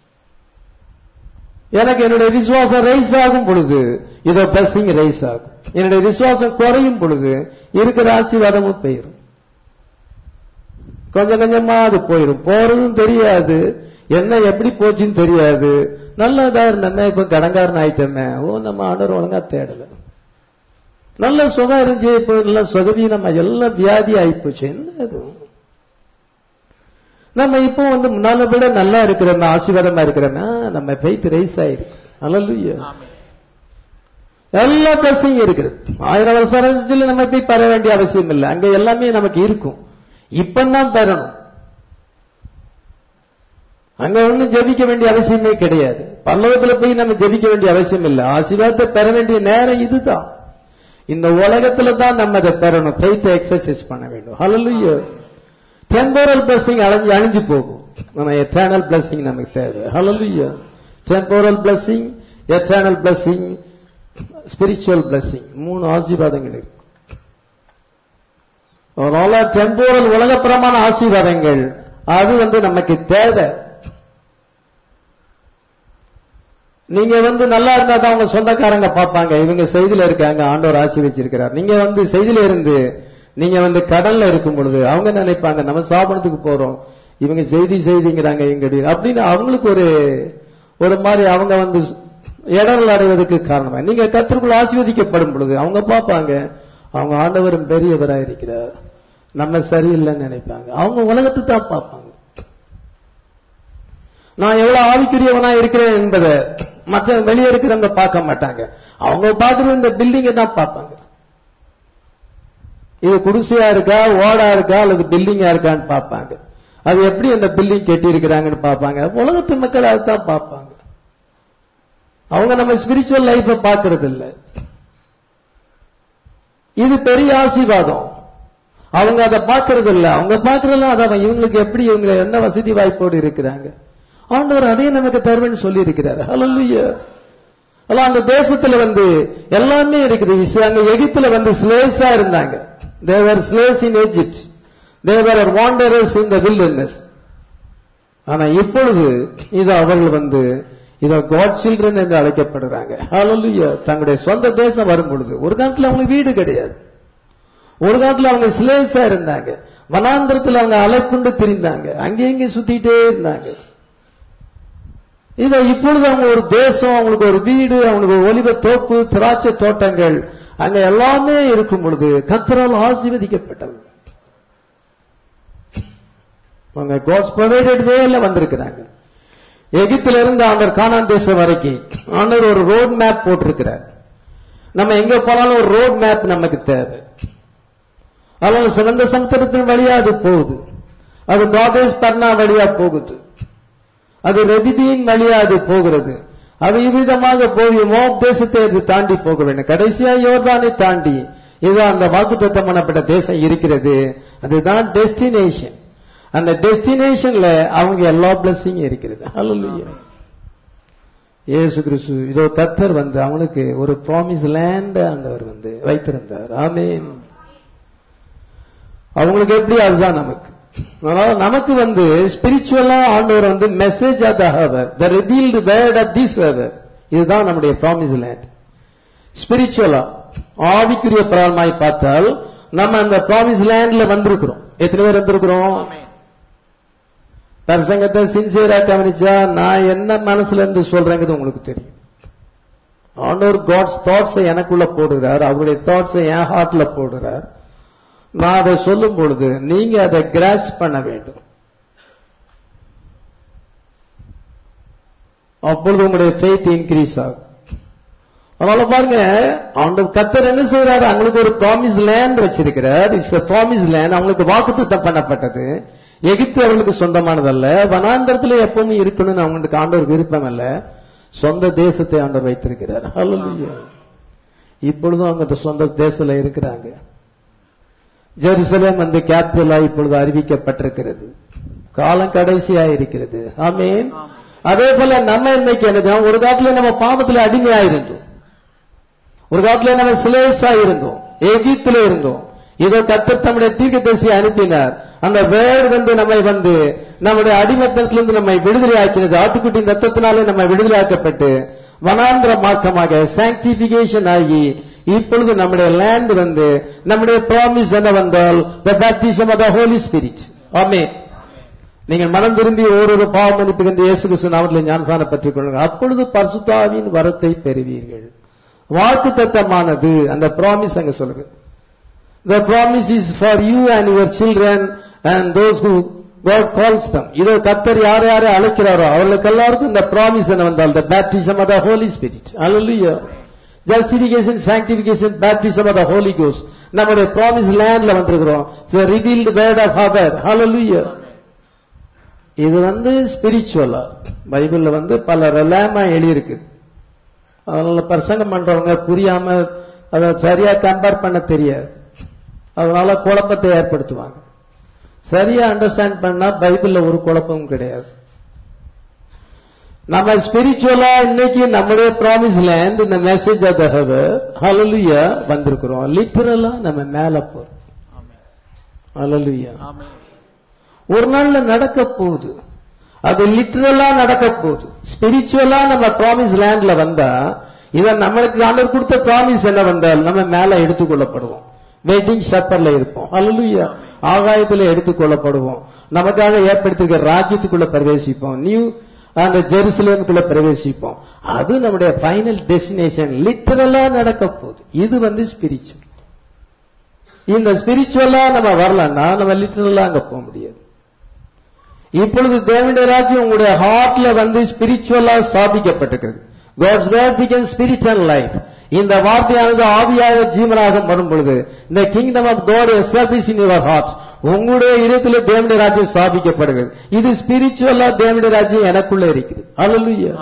எனக்கு என்னுடைய விசுவாசம் ரைஸ் ஆகும் பொழுது இதோ பிளஸிங் ரைஸ் ஆகும். என்னுடைய விசுவாசம் குறையும் பொழுது இருக்கிற ஆசீர்வாதமும் போயிடும். கொஞ்சம் கொஞ்சமா அது போயிடும். போறதும் தெரியாது, என்ன எப்படி போச்சுன்னு தெரியாது. நல்லதா இருந்தேன், இப்ப கடங்காரன் ஆயிட்டோமே, ஓ நம்ம ஆண்டவர் ஒழுங்கா தேடல. நல்ல சுகம் இருந்துச்சு, இப்போ நல்ல சுகவீனமா எல்லாம் வியாதி ஆயிப்போச்சு. என்ன அது? நம்ம இப்போ வந்து முன்னால விட நல்லா இருக்கிறோம், ஆசீர்வாதமா இருக்கிறோம்னா நம்ம ஃபெய்த் ரைஸ் ஆயிருக்கு. ஹல்லேலூயா. எல்லா பிளஸிங் இருக்கிறது. ஆயிரம் வருஷம் நம்ம போய் பெற வேண்டிய அவசியம் இல்லை. அங்க எல்லாமே நமக்கு இருக்கும். இப்பதான் பெறணும். அங்க ஒன்னும் ஜெபிக்க வேண்டிய அவசியமே கிடையாது. பல்லவத்துல போய் நம்ம ஜெபிக்க வேண்டிய அவசியம் இல்லை. ஆசீர்வாதத்தை பெற வேண்டிய நேரம் இதுதான். இந்த உலகத்துல தான் நம்ம அதை பெறணும். ஃபெய்த்தை எக்ஸசைஸ் பண்ண வேண்டும். ஹல்லேலூயா. டெம்போரல் பிளஸிங் அழிஞ்சு அழிஞ்சு போகும். நம்ம எட்டர்னல் பிளஸிங் நமக்கு தேவை. Hallelujah. Temporal blessing, eternal blessing, spiritual blessing, மூணு ஆசீர்வாதங்கள் இருக்கு. அதனால டெம்போரல் உலகப்புறமான ஆசீர்வாதங்கள் அது வந்து நமக்கு தேவை. நீங்க வந்து நல்லா இருந்தா தான் அவங்க சொந்தக்காரங்க பார்ப்பாங்க, இவங்க செய்தியில இருக்காங்க, ஆண்டவர் ஆசீர்வதிச்சிருக்கிறார். நீங்க வந்து செய்தியில இருந்து நீங்க வந்து கடல்ல இருக்கும் பொழுது அவங்க நினைப்பாங்க நம்ம சாப்பிடறதுக்கு போறோம், இவங்க செய்தி செய்திங்கிறாங்க எங்க அப்படின்னு அவங்களுக்கு ஒரு ஒரு மாதிரி அவங்க வந்து இடர்கள் அடைவதற்கு காரணமா. நீங்க கர்த்தருக்குள் ஆசீர்வதிக்கப்படும் பொழுது அவங்க பார்ப்பாங்க அவங்க ஆண்டவரும் பெரியவரா இருக்கிறார், நம்ம சரியில்லைன்னு நினைப்பாங்க. அவங்க உலகத்தை தான் பார்ப்பாங்க. நான் எவ்வளவு ஆவிக்குரியவனா இருக்கிறேன் என்பதை மற்ற வெளியே இருக்கிறவங்க பார்க்க மாட்டாங்க. அவங்க பார்க்கறது இந்த பில்டிங்கை தான் பார்ப்பாங்க. இது குடிசையா இருக்கா, ஓடா இருக்கா, அல்லது பில்டிங்கா இருக்கான்னு பார்ப்பாங்க. அது எப்படி அந்த பில்டிங் கட்டி இருக்கிறாங்கன்னு பார்ப்பாங்க. உலகத்து மக்கள் அதுதான் பார்ப்பாங்க. அவங்க நம்ம ஸ்பிரிச்சுவல் லைஃப பார்க்கறது இல்லை. இது பெரிய ஆசீர்வாதம். அவங்க அதை பார்க்கறது இல்லை. அவங்க பார்க்கறதெல்லாம் அதான் இவங்களுக்கு எப்படி, இவங்க என்ன வசதி வாய்ப்போடு இருக்கிறாங்க. ஆண்டவர் அதே நமக்கு தருவேன்னு சொல்லி இருக்கிறார். ஹல்லேலூயா. அதான் அந்த தேசத்துல வந்து எல்லாமே இருக்குது. அங்க எகிப்துல வந்து ஸ்லேவ்ஸா இருந்தாங்க. they were slaves in Egypt, they were wanderers in the wilderness. ஆனா இப்பொழுது இது அவர்கள் வந்து இத காட் சில்ட்ரன் என்று அழைக்கப்படுறாங்க. ஹல்லேலூயா. தங்களுடைய சொந்த தேசம் வரும் பொழுது ஒரு காலத்துல அவங்களுக்கு வீடு கிடையாது. ஒரு காலத்துல அவங்க ஸ்லேவ்ஸா இருந்தாங்க. வனாந்திரத்தில் அவங்க அலைப்புண்டு திரிந்தாங்க, அங்கே இங்கே சுத்திட்டே இருந்தாங்க. இத இப்பொழுது அவங்க ஒரு தேசம், அவங்களுக்கு ஒரு வீடு, அவங்களுக்கு ஒரு ஒலிவ தோப்பு, திராட்சை தோட்டங்கள், அங்க எல்லாமே இருக்கும் பொழுது கர்த்தரால் ஆசீர்வதிக்கப்பட்டவங்க. அவங்க காட்ஸ் ப்ரொவைடட் வேல வந்திருக்கிறாங்க. எகிப்துல இருந்து ஆண்டவர் கானான் தேசம் வரைக்கும் ஆண்டவர் ஒரு ரோட் மேப் போட்டிருக்கிறார். நம்ம எங்க போனாலும் ஒரு ரோட் மேப் நமக்கு தேவை. அதனால சிறந்த சமுத்திரத்தின் வழியா அது போகுது, அது காதேஸ் பர்னா வழியா போகுது, அது ரெபிதீன் வழியா அது போகிறது. அது இவ்விதமாக போய் மோப் தேசத்தை அது தாண்டி போக வேண்டும். கடைசியா யோர்தானை தாண்டி இது அந்த வாக்குத்தத்தம் பண்ணப்பட்ட தேசம் இருக்கிறது. அதுதான் டெஸ்டினேஷன். அந்த டெஸ்டினேஷன்ல அவங்க எல்லா பிளஸிங் இருக்கிறது. ஹல்லேலூயா. இயேசு கிறிஸ்து இதோ கர்த்தர் வந்து அவனுக்கு ஒரு ப்ராமிஸ் லேண்ட் ஆண்டவர் வந்து வைத்திருந்தார். ஆமென். அவங்களுக்கு எப்படி அதுதான் நமக்கு. அதனால நமக்கு வந்து ஸ்பிரிச்சுவலா ஆண்டவர் வந்து message of the hour, the revealed word of this hour, இதுதான் நம்முடைய ப்ராமிஸ் லேண்ட். ஸ்பிரிச்சுவலா ஆவிக்குரிய பிரகாரமாய் பார்த்தால் நம்ம அந்த ப்ராமிஸ் லேண்ட்ல வந்திருக்கிறோம். எத்தனை பேர் வந்திருக்கிறோம்? பிரசங்கத்தை சின்சியரா கவனிச்சா நான் என்ன மனசுல இருந்து சொல்றேங்கிறது உங்களுக்கு தெரியும். ஆண்டவர் காட்ஸ் தாட்ஸ் எனக்குள்ள போடுறார், அவருடைய தாட்ஸ் என் ஹார்ட்ல போடுறார். நான் அதை சொல்லும் பொழுது நீங்க அதை கிராஸ் பண்ண வேண்டும். அப்பொழுது உங்களுடைய ஃபெய்த் இன்க்ரீஸ் ஆகும். அதனால பாருங்க, ஆண்டவர் கர்த்தர் என்ன செய்யறாரு, அவங்களுக்கு ஒரு ப்ராமிஸ் லேண்ட் வச்சிருக்கிறார். It's a promise land. அவங்களுக்கு வாக்குத்தத்தம் பண்ணப்பட்டது. எகிப்து அவர்களுக்கு சொந்தமானதல்ல. வனாந்தரத்தில் எப்பவுமே இருக்கணும்னு அவங்களுக்கு ஆண்டவர் விருப்பம் அல்ல. சொந்த தேசத்தை ஆண்டவர் வைத்திருக்கிறார். ஹல்லேலூயா. இப்பொழுதும் அவங்க சொந்த தேசத்துல இருக்கிறாங்க. ஜெருசலேம் வந்து கேபிட்டலா இப்பொழுது அறிவிக்கப்பட்டிருக்கிறது. காலம் கடைசியா இருக்கிறது. ஆமென். அதே போல நம்ம இன்னைக்கு என்ன, ஒரு காலத்துல நம்ம பாவத்துல அடிமையா இருந்தோம், ஒரு காலத்துல நம்ம சிலேஸா இருந்தோம், எகிப்துல இருந்தோம். இதோ கர்த்தர் தம்முடைய தீர்க்கதரிசியை அனுப்பினார். அந்த வேர்டு வந்து நம்மை வந்து நம்முடைய அடிமத்தத்திலிருந்து நம்மை விடுதலை ஆக்கினது. ஆட்டுக்குட்டியின் ரத்தத்தினாலே நம்ம விடுதலை ஆக்கப்பட்டு வனாந்திர மார்க்கமாக சாங்டிபிகேஷன் ஆகி இப்பொழுது நம்முடைய லேண்ட் வந்து நம்முடைய ப்ராமிஸ் என்ன வந்தால் the baptism of the Holy Spirit. ஆமென். நீங்கள் மனம் திரும்பி ஓரொரு பாவ மன்னிப்புக்கு இயேசு கிறிஸ்து நாமத்தில் ஞானஸ்நானம் பெற்றுக் கொள்ளுங்கள். அப்பொழுது பரிசுத்த ஆவியின் வரத்தை பெறுவீர்கள். வாக்குத்தத்தமானது அந்த ப்ராமிஸ் அங்க சொல்லுங்க. The promise is for you and your children and those who God calls them. இதோ கர்த்தர் யார் யாரை அழைக்கிறாரோ அவர்களுக்கு எல்லாருக்கும் இந்த ப்ராமிஸ் என்ன வந்தால் the baptism of the Holy Spirit. Hallelujah. Justification, sanctification, baptism of the Holy Ghost. நம்முடைய ப்ராமிஸ் லேண்ட்ல வந்திருக்கிறோம். The revealed word of power. Hallelujah. இது வந்து ஸ்பிரிச்சுவலா பைபிள்ல வந்து பல ரெலாமா எழுதியிருக்கு. அதனால பிரசங்கம் பண்றவங்க புரியாம அதை சரியா கம்பேர் பண்ண தெரியாது, அதனால குழப்பத்தை ஏற்படுத்துவாங்க. சரியா அண்டர்ஸ்டாண்ட் பண்ணா பைபிள்ல ஒரு குழப்பமும் கிடையாது. நம்ம ஸ்பிரிச்சுவலா இன்னைக்கு நம்முடைய ப்ராமிஸ் லேண்ட் இந்த message of the hour hallelujah வந்திருக்கிறோம். லிட்டரலா நம்ம மேல போறோம். ஹல்லேலூயா. ஒரு நாள்ல நடக்க போகுது, அது லிட்டரலா நடக்க போகுது. ஸ்பிரிச்சுவலா நம்ம ப்ராமிஸ் லேண்ட்ல வந்தா இவன் நம்மளுக்கு ஆண்டவர் கொடுத்த ப்ராமிஸ் என்ன வந்தால் நம்ம மேல எடுத்துக்கொள்ளப்படுவோம். வெயிட்டிங் ஷப்பர்ல இருப்போம். ஹல்லேலூயா. ஆகாயத்தில் எடுத்துக்கொள்ளப்படுவோம். நமக்காக ஏற்படுத்திருக்கிற ராஜ்யத்துக்குள்ள பிரவேசிப்போம். நியூ அந்த ஜெருசலேமுக்குள்ள பிரவேசிப்போம். அது நம்முடைய ஃபைனல் டெஸ்டினேஷன். லிட்டரலா நடக்க போகுது. இது வந்து ஸ்பிரிச்சுவல். இந்த ஸ்பிரிச்சுவலா நம்ம வரலன்னா நம்ம லிட்டரலா அங்க போக முடியாது. இப்பொழுது தேவனுடைய ராஜ்யம் உங்களுடைய ஹார்ட்ல வந்து ஸ்பிரிச்சுவலா ஸ்தாபிக்கப்பட்டிருக்கிறது. God's word becomes spirit and life. இந்த வார்த்தையானது ஆவியாக ஜீவனாக வரும் பொழுது இந்த kingdom of God established in your hearts. உங்களுடைய இதயத்தில் தேவனுடைய ராஜ்யம் ஸ்தாபிக்கப்படுகிறது. இது ஸ்பிரிச்சுவலா தேவனுடைய ராஜ்யம் எனக்குள்ள இருக்குது. ஹல்லேலூயா.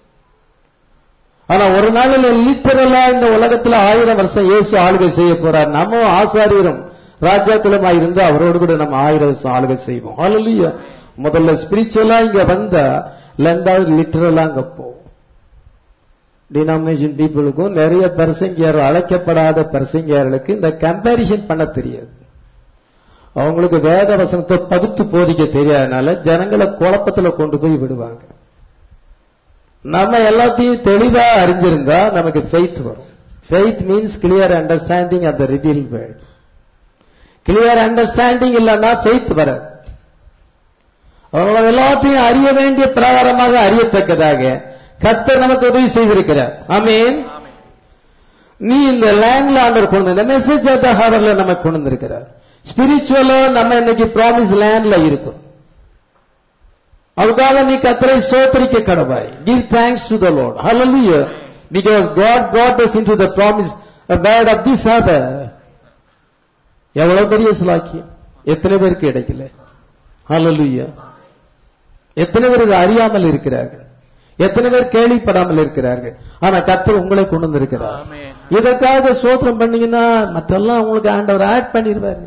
ஆனா ஒரு நாளில் லிட்டரலா இந்த உலகத்துல ஆயிரம் வருஷம் இயேசு ஆளுகை செய்ய போறார். நம்ம ஆசாரியரும் ராஜாக்களுமாய் இருந்து அவரோடு கூட நம்ம ஆயிரம் வருஷம் ஆளுகை செய்வோம். ஹல்லேலூயா. முதல்ல ஸ்பிரிச்சுவலா இங்க வந்தா ரெண்டாவது லிட்டரலா அங்க போவோம். டினாமினேஷன் பீப்புளுக்கும் நிறைய பிரசங்கியார் அழைக்கப்படாத பிரசங்கியார்களுக்கு இந்த கம்பேரிசன் பண்ண தெரியாது. அவங்களுக்கு வேத வசனத்தை பகுத்து போதிக்க தெரியாதனால ஜனங்களை குழப்பத்துல கொண்டு போய் விடுவாங்க. நம்ம எல்லாத்தையும் தெளிவா அறிஞ்சிருந்தா நமக்கு ஃபெய்த் வரும். Faith means clear understanding of the revealed word. Clear understanding இல்லைன்னா ஃபெய்த் வராது. அதனால எல்லாத்தையும் அறிய வேண்டிய பிரகாரமாக அறியத்தக்கதாக கர்த்தர் நமக்கு உதவி செய்திருக்கிறார். ஆமென். நீ இந்த லேண்ட்ல ஆண்டவர் கொண்டு இந்த மெசேஜ் ஆஃப் தி ஹவர்ல நமக்கு கொண்டு வந்திருக்கிறார். ஸ்பிரிச்சுவலா நம்ம இன்னைக்கு ப்ராமிஸ் லேண்ட்ல இருக்கோம். அதுக்காக நீ கர்த்தரை ஸ்தோத்திரிக்க கடவாய். Give thanks to the Lord. Hallelujah. Because God brought us into the promise a word of this hour. எவ்வளவு பெரிய ஸ்லாக்கியம் எத்தனை பேருக்கு கிடைக்கல. Hallelujah. எத்தனை பேர் இதை அறியாமல் இருக்கிறார்கள், எத்தனை பேர் கேள்விப்படாமல் இருக்கிறார்கள். ஆனா கர்த்தர் உங்களை கொண்டு வந்திருக்கிறார். இதற்காக ஸ்தோத்திரம் பண்ணீங்கன்னா மற்றெல்லாம் உங்களுக்கு ஆண்டவர் ஆட் பண்ணிடுவாரு.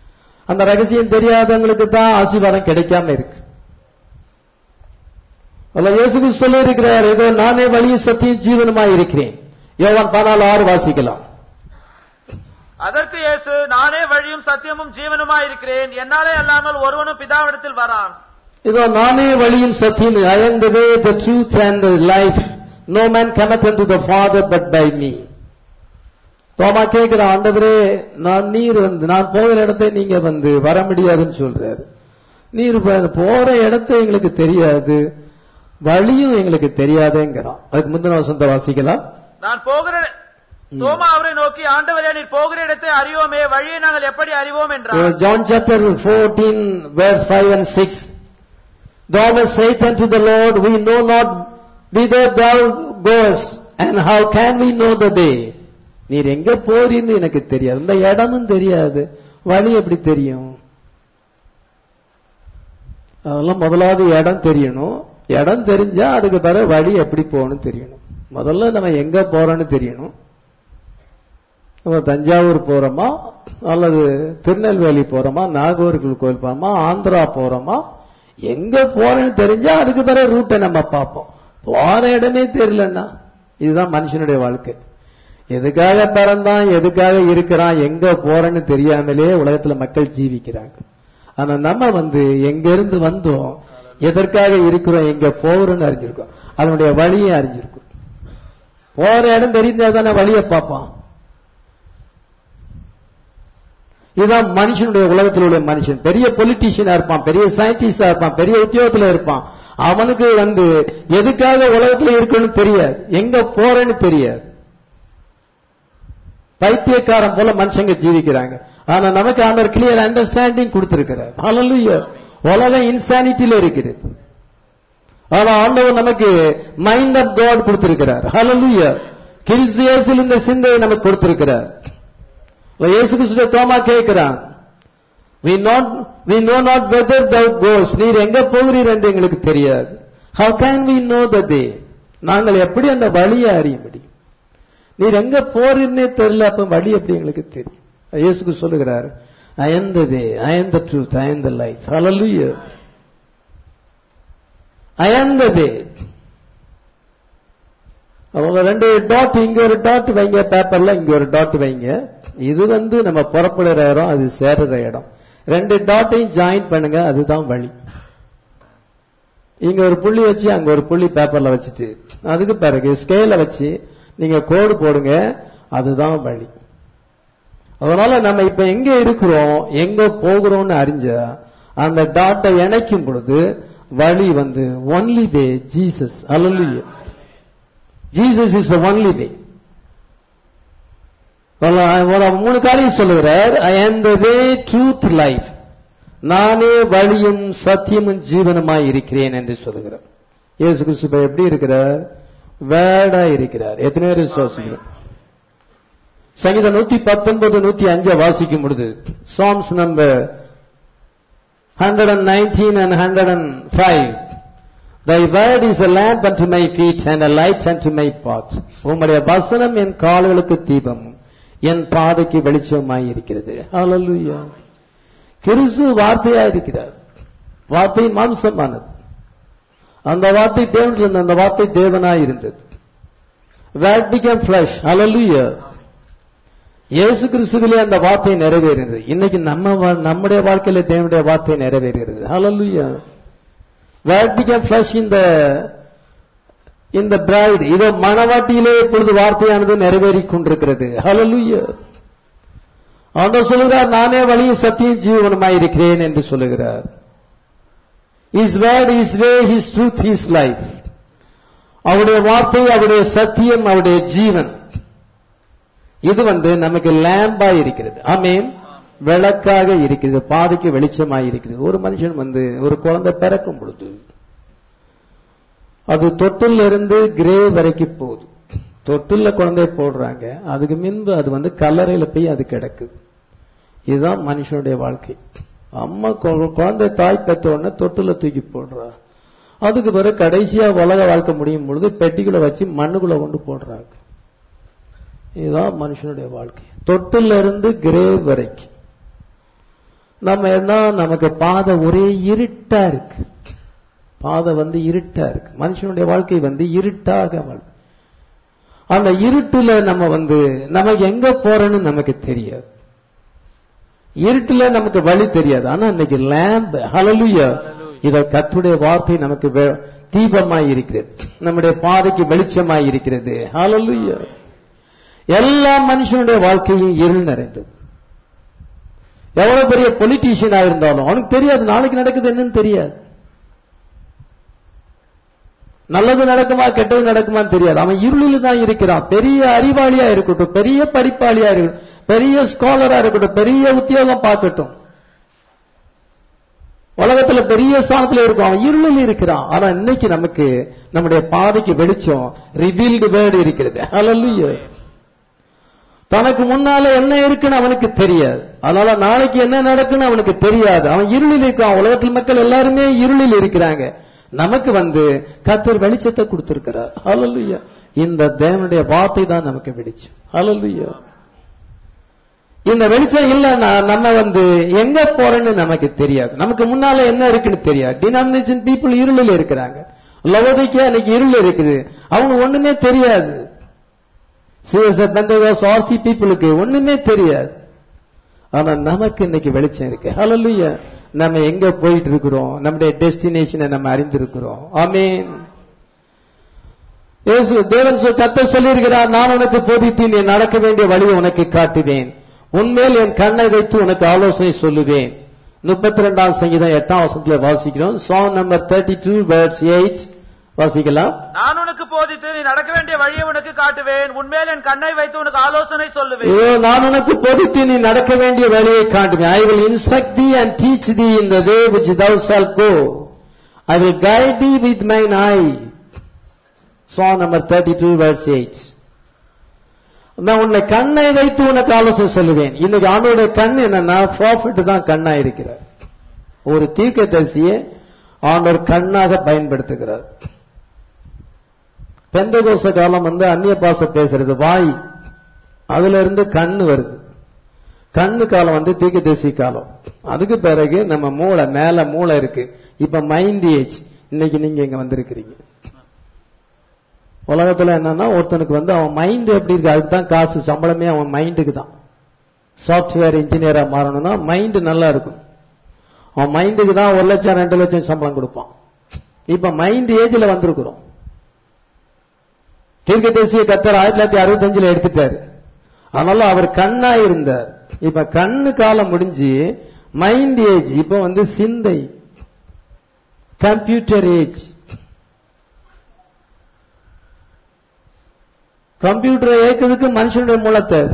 அந்த ரகசியம் தெரியாதவங்களுக்கு தான் ஆசீர்வாதம் கிடைக்காம இருக்கு. அல்ல இயேசு சொல்லி இருக்கிறார், இதோ நானே வழி சத்தியம் ஜீவனுமாய் இருக்கிறேன். யோவான் பதினாலு ஆறு வாசிக்கலாம். அதற்கு இயேசு, நானே வழியும் சத்தியமும் ஜீவனுமாய் இருக்கிறேன், என்னாலே அல்லாமல் ஒருவனும் பிதாவிடத்தில் வரான். இதோ நானே வழியும் சத்தியம், I am the way, the truth and the life. No man cometh unto the Father but by me. தோமா கேட்கிற, ஆண்டவரே நான் நீர் வந்து நான் போகிற இடத்தை நீங்க வந்து வர முடியாதுன்னு சொல்றாரு. நீர் போற இடத்தை எங்களுக்கு தெரியாது, வழியும் எங்களுக்கு தெரியாதுங்கிறான். அதுக்கு முந்தின வசனத்தை வாசிக்கலாம். நான் போகிற தோமா அவரை நோக்கி, ஆண்டவரே நீர் போகிற இடத்தை அறிவோமே, வழியை நாங்கள் எப்படி அறிவோம் என்றார். John chapter fourteen verse five and six. Thomas saith unto the Lord, we know not whither thou goest, and how can we know the way? நீர் எங்க போறீன்னு எனக்கு தெரியாது, இந்த இடமும் தெரியாது, வழி எப்படி தெரியும்? அதெல்லாம் முதலாவது இடம் தெரியணும். இடம் தெரிஞ்சா அதுக்கு பிறகு வழி எப்படி போகணும் தெரியணும். முதல்ல நம்ம எங்க போறோம்னு தெரியணும். நம்ம தஞ்சாவூர் போறோமா, அல்லது திருநெல்வேலி போறோமா, நாகூர் கோயில் போறோமா, ஆந்திரா போறோமா, எங்க போறேன்னு தெரிஞ்சா அதுக்கு பிறகு ரூட்டை நம்ம பார்ப்போம். போற இடமே தெரியலன்னா இதுதான் மனுஷனுடைய வாழ்க்கை. எதுக்காக பிறந்தான், எதுக்காக இருக்கிறான், எங்க போறேன்னு தெரியாமலே உலகத்துல மக்கள் ஜீவிக்கிறாங்க. ஆனா நம்ம வந்து எங்க இருந்து வந்தோம், எதற்காக இருக்கிறோம், எங்க போறோம்னு அறிஞ்சிருக்கோம், அதனுடைய வழியை அறிஞ்சிருக்கோம். போற இடம் தெரிஞ்சாதானே வழியை பார்ப்பான். இதுதான் மனுஷனுடைய உலகத்தில் உள்ள மனுஷன். பெரிய பொலிட்டீஷியனா இருப்பான், பெரிய சயின்டிஸ்டா இருப்பான், பெரிய உத்தியோகத்துல இருப்பான், அவனுக்கு வந்து எதுக்காக உலகத்துல இருக்கணும்னு தெரியாது, எங்க போறேன்னு தெரியாது. பைத்தியக்காரன் போல மனுஷங்க ஜீவிக்கிறாங்க. ஆனா நமக்கு ஆண்டவர் கிளியர் அண்டர்ஸ்டாண்டிங் கொடுத்திருக்கிறார். ஹல்லேலூயா. உலகம் இன்சானிட்டில இருக்குது, ஆனா ஆண்டவர் நமக்கு மைண்ட் ஆஃப் காட் கொடுத்திருக்கிறார். ஹல்லேலூயா. கிறிஸ்து இயேசுவில் இந்த சிந்தையை நமக்கு கொடுத்திருக்கிறார். இயேசு கிறிஸ்து தோமா கேட்கிறான், we not we know not whither thou goest, நீர் எங்க போகிறீர் என்று எங்களுக்கு தெரியாது. how can we know the way, நாங்கள் எப்படி அந்த வழியை அறிய முடியும்? நீர் எங்க போறீர்னே தெரியல, அப்ப வழி எப்படி எங்களுக்கு தெரியும்? இயேசுக்கு சொல்லுகிறார், I am the way, I am the truth, I am the life. Hallelujah. I am the way. அவங்க ரெண்டு டாட், இங்க ஒரு டாட் வைங்க பேப்பர்ல, இங்க ஒரு டாட் வைங்க. இது வந்து நம்ம புறப்படுற இடம், அது சேருற இடம். ரெண்டு டாட்டையும் ஜாயின் பண்ணுங்க, அதுதான் வழி. இங்க ஒரு புள்ளி வச்சு அங்க ஒரு புள்ளி பேப்பர்ல வச்சுட்டு அதுக்கு பிறகு ஸ்கேல வச்சு நீங்க கோடு போடுங்க, அதுதான் வழி. அதனால நம்ம இப்ப எங்க இருக்கிறோம், எங்க போகிறோம்னு அறிஞ்சா அந்த டாட்டை இணைக்கும் பொழுது வழி வந்து only way Jesus. Hallelujah. Jesus is the only way. மூணு காரியம் சொல்லுகிறார். ஐ ஆம் தி வே, ட்ரூத், லைஃப். நானே வழியும் சத்தியமும் ஜீவனுமாய் இருக்கிறேன் என்று சொல்லுகிறார். இயேசு கிறிஸ்து எப்படி இருக்கிறார்? வேடா இருக்கிறார். எத்தனை பேர் விசுவாசிக்கிறோம்? சங்கீதம் நூத்தி பத்தொன்பது நூத்தி அஞ்சு வாசிக்கும் பொழுது, Psalms number hundred and nineteen and hundred and five, Thy word is a lamp unto my feet and a light unto my path. உம்முடைய வசனம் என் கால்களுக்கு தீபம், என் பாதைக்கு வெளிச்சமாய் இருக்கிறது. ஹல்லேலூயா. கிறிஸ்து வார்த்தையா இருக்கிறார். வார்த்தை மாம்சமானது. அந்த வார்த்தை தேவனிலிருந்து, அந்த வார்த்தை தேவனாய் இருந்தது. Word became flesh. ஹல்லேலூயா. இயேசு கிறிஸ்துவிலே அந்த வார்த்தை நிறைவேறினது. இன்னைக்கு நம்ம நம்முடைய வாழ்க்கையில தேவனுடைய வார்த்தை நிறைவேறுகிறது. ஹல்லேலூயா. Word became flesh in the in the bride. இதோ மணவாட்டியிலே இப்பொழுது வார்த்தையானது நிறைவேறிக் கொண்டிருக்கிறது. ஹல்லேலூயா. ஆண்டவர் சொல்கிறார், நானே வழி சத்தியம் ஜீவனுமாய் இருக்கிறேன் என்று சொல்லுகிறார். His word, His way, His truth, His life. அவருடைய வார்த்தை, அவருடைய சத்தியம், அவருடைய ஜீவன். இது வந்து நமக்கு லேம்பா இருக்கிறது. ஆமென். விளக்காக இருக்கிறது, பாதைக்கு வெளிச்சமாய் இருக்கிறது. ஒரு மனுஷன் வந்து ஒரு குழந்தை பிறக்கும் பொழுது அது தொட்டில் இருந்து கிரே வரைக்கும் போகுது. தொட்டில்ல குழந்தை போடுறாங்க, அதுக்கு முன்பு அது வந்து கல்லறையில போய் அது கிடக்குது. இதுதான் மனுஷனுடைய வாழ்க்கை. அம்மா குழந்தை தாய் பெற்ற உடனே தொட்டில தூக்கி போடுறா, அதுக்கு பிறகு கடைசியா உலக வாழ்க்கை முடியும் பொழுது பெட்டிக்குள்ள வச்சு மண்ணுக்குள்ள கொண்டு போடுறாங்க. இதுதான் மனுஷனுடைய வாழ்க்கை. தொட்டில இருந்து கிரே வரைக்கும் நம்ம என்ன, நமக்கு பாதை ஒரே இருட்டா இருக்கு. பாதை வந்து இருட்டா இருக்கு. மனுஷனுடைய வாழ்க்கை வந்து இருட்டாக வாழ். அந்த இருட்டுல நம்ம வந்து நமக்கு எங்க போறோன்னு நமக்கு தெரியாது. இருட்டுல நமக்கு வழி தெரியாது. ஆனா இன்னைக்கு லேம்ப், ஹல்லேலூயா, இத கர்த்தருடைய வார்த்தை நமக்கு தீபமாய் இருக்கிறது, நம்முடைய பாதைக்கு வெளிச்சமாய் இருக்கிறது. ஹல்லேலூயா. எல்லா மனுஷனுடைய வாழ்க்கையும் இருள் நிறைந்தது. எவ்வளவு பெரிய பொலிட்டீஷியனா இருந்தாலும் அவனுக்கு தெரியாது நாளைக்கு நடக்குது என்னன்னு தெரியாது. நல்லது நடக்குமா கெட்டது நடக்குமான்னு தெரியாது. அவன் இருளில் தான் இருக்கிறான். பெரிய அறிவாளியா இருக்கட்டும், பெரிய படிப்பாளியா இருக்கட்டும், பெரிய ஸ்காலரா இருக்கட்டும், பெரிய உத்தியோகம் பார்க்கட்டும், உலகத்துல பெரிய ஸ்தானத்துல இருக்கும், அவன் இருளில் இருக்கிறான். ஆனா இன்னைக்கு நமக்கு நம்முடைய பாதைக்கு வெளிச்சம் ரிவீல்டு வேர்ட் இருக்கிறது. ஹல்லேலூயா. தனக்கு முன்னால என்ன இருக்குன்னு அவனுக்கு தெரியாது. அதனால நாளைக்கு என்ன நடக்குன்னு அவனுக்கு தெரியாது. அவன் இருளில் இருக்கான். உலகத்தில் மக்கள் எல்லாருமே இருளில் இருக்கிறாங்க. நமக்கு வந்து கர்த்தர் வெளிச்சத்தை கொடுத்திருக்கிறார். ஹல்லேலூயா. இந்த தேவனுடைய வார்த்தை தான் நமக்கு வெளிச்சம். ஹல்லேலூயா. இந்த வெளிச்சம் இல்லைன்னா நம்ம வந்து எங்க போறேன்னு நமக்கு தெரியாது. நமக்கு முன்னால என்ன இருக்குன்னு தெரியாது. டினாமினேஷன் பீப்புள் இருளில் இருக்கிறாங்க. லவோதிக்கா இன்னைக்கு இருள் இருக்குது, அவங்க ஒண்ணுமே தெரியாது. சிஎஸ்எஃப் பெந்தகோஸ்தே ஆர்சி பீப்புளுக்கு ஒண்ணுமே தெரியாது. ஆனா நமக்கு இன்னைக்கு வெளிச்சம் இருக்கு. ஹல்லேலூயா. நம்ம எங்க போயிட்டு இருக்கிறோம், நம்முடைய டெஸ்டினேஷனை நம்ம அறிந்திருக்கிறோம். ஆமென். இயேசு தேவன் கர்த்தர் சொல்லியிருக்கிறார், நான் உனக்கு போதித்து நீ நடக்க வேண்டிய வழியை உனக்கு காட்டுவேன், உன்மேல் என் கண்ணை வைத்து உனக்கு ஆலோசனை சொல்லுவேன். முப்பத்தி ரெண்டாம் சங்கீதம் எட்டாம் வசனத்துல வாசிக்கிறோம். Song number thirty two words eight வாசிக்கலாம். நான் உனக்கு போதித்து நீ நடக்க வேண்டிய வழியை உனக்கு காட்டுவேன், உன்மேல் என் கண்ணை வைத்து உனக்கு ஆலோசனை சொல்லுவேன். நான் உனக்கு போதித்து நீ நடக்க வேண்டிய வழியை காட்டுவேன். I will instruct thee and teach thee in the way which thou shalt go. I will guide thee with mine eye. Psalm number thirty-two verse eight. நான் உன்னை கண்ணை வைத்து உனக்கு ஆலோசனை சொல்லுவேன். இன்னைக்கு ஆண்டவருடைய கண் என்னன்னா ப்ராஃபட் தான் கண்ணா இருக்கிறார். ஒரு தீர்க்கதரிசியை ஆண்டவர் கண்ணாக பயன்படுத்துகிறார். பெந்தகோஸ்தே காலம் வந்து அந்நிய பாஷை பேசுறது வாய், அதுல இருந்து கண்ணு வருது. கண்ணு காலம் வந்து தீர்க்கதரிசி காலம். அதுக்கு பிறகு நம்ம மூளை, மேல மூளை இருக்கு. இப்ப மைண்ட் ஏஜ். இன்னைக்கு நீங்க இங்க வந்திருக்கிறீங்க. உலகத்துல என்னன்னா ஒருத்தனுக்கு வந்து அவன் மைண்ட் எப்படி இருக்கு, அதுக்கு தான் காசு, சம்பளமே அவன் மைண்டுக்கு தான். சாப்ட்வேர் இன்ஜினியரா மாறணும்னா மைண்ட் நல்லா இருக்கும். அவன் மைண்டுக்கு தான் ஒரு லட்சம் ரெண்டு லட்சம் சம்பளம் கொடுப்பான். இப்ப மைண்ட் ஏஜ்ல வந்திருக்கிறோம். தீர்க்கதரிசியை கர்த்தர் ஆயிரத்தி தொள்ளாயிரத்தி அறுபத்தி அஞ்சுல எடுத்துட்டாரு. அதனால அவர் கண்ணா இருந்தார். இப்ப கண்ணு காலம் முடிஞ்சு மைண்ட் ஏஜ், இப்ப வந்து சிந்தை, கம்ப்யூட்டர் ஏஜ். கம்ப்யூட்டரை இயக்குறதுக்கு மனுஷனுடைய மூளை தேவை.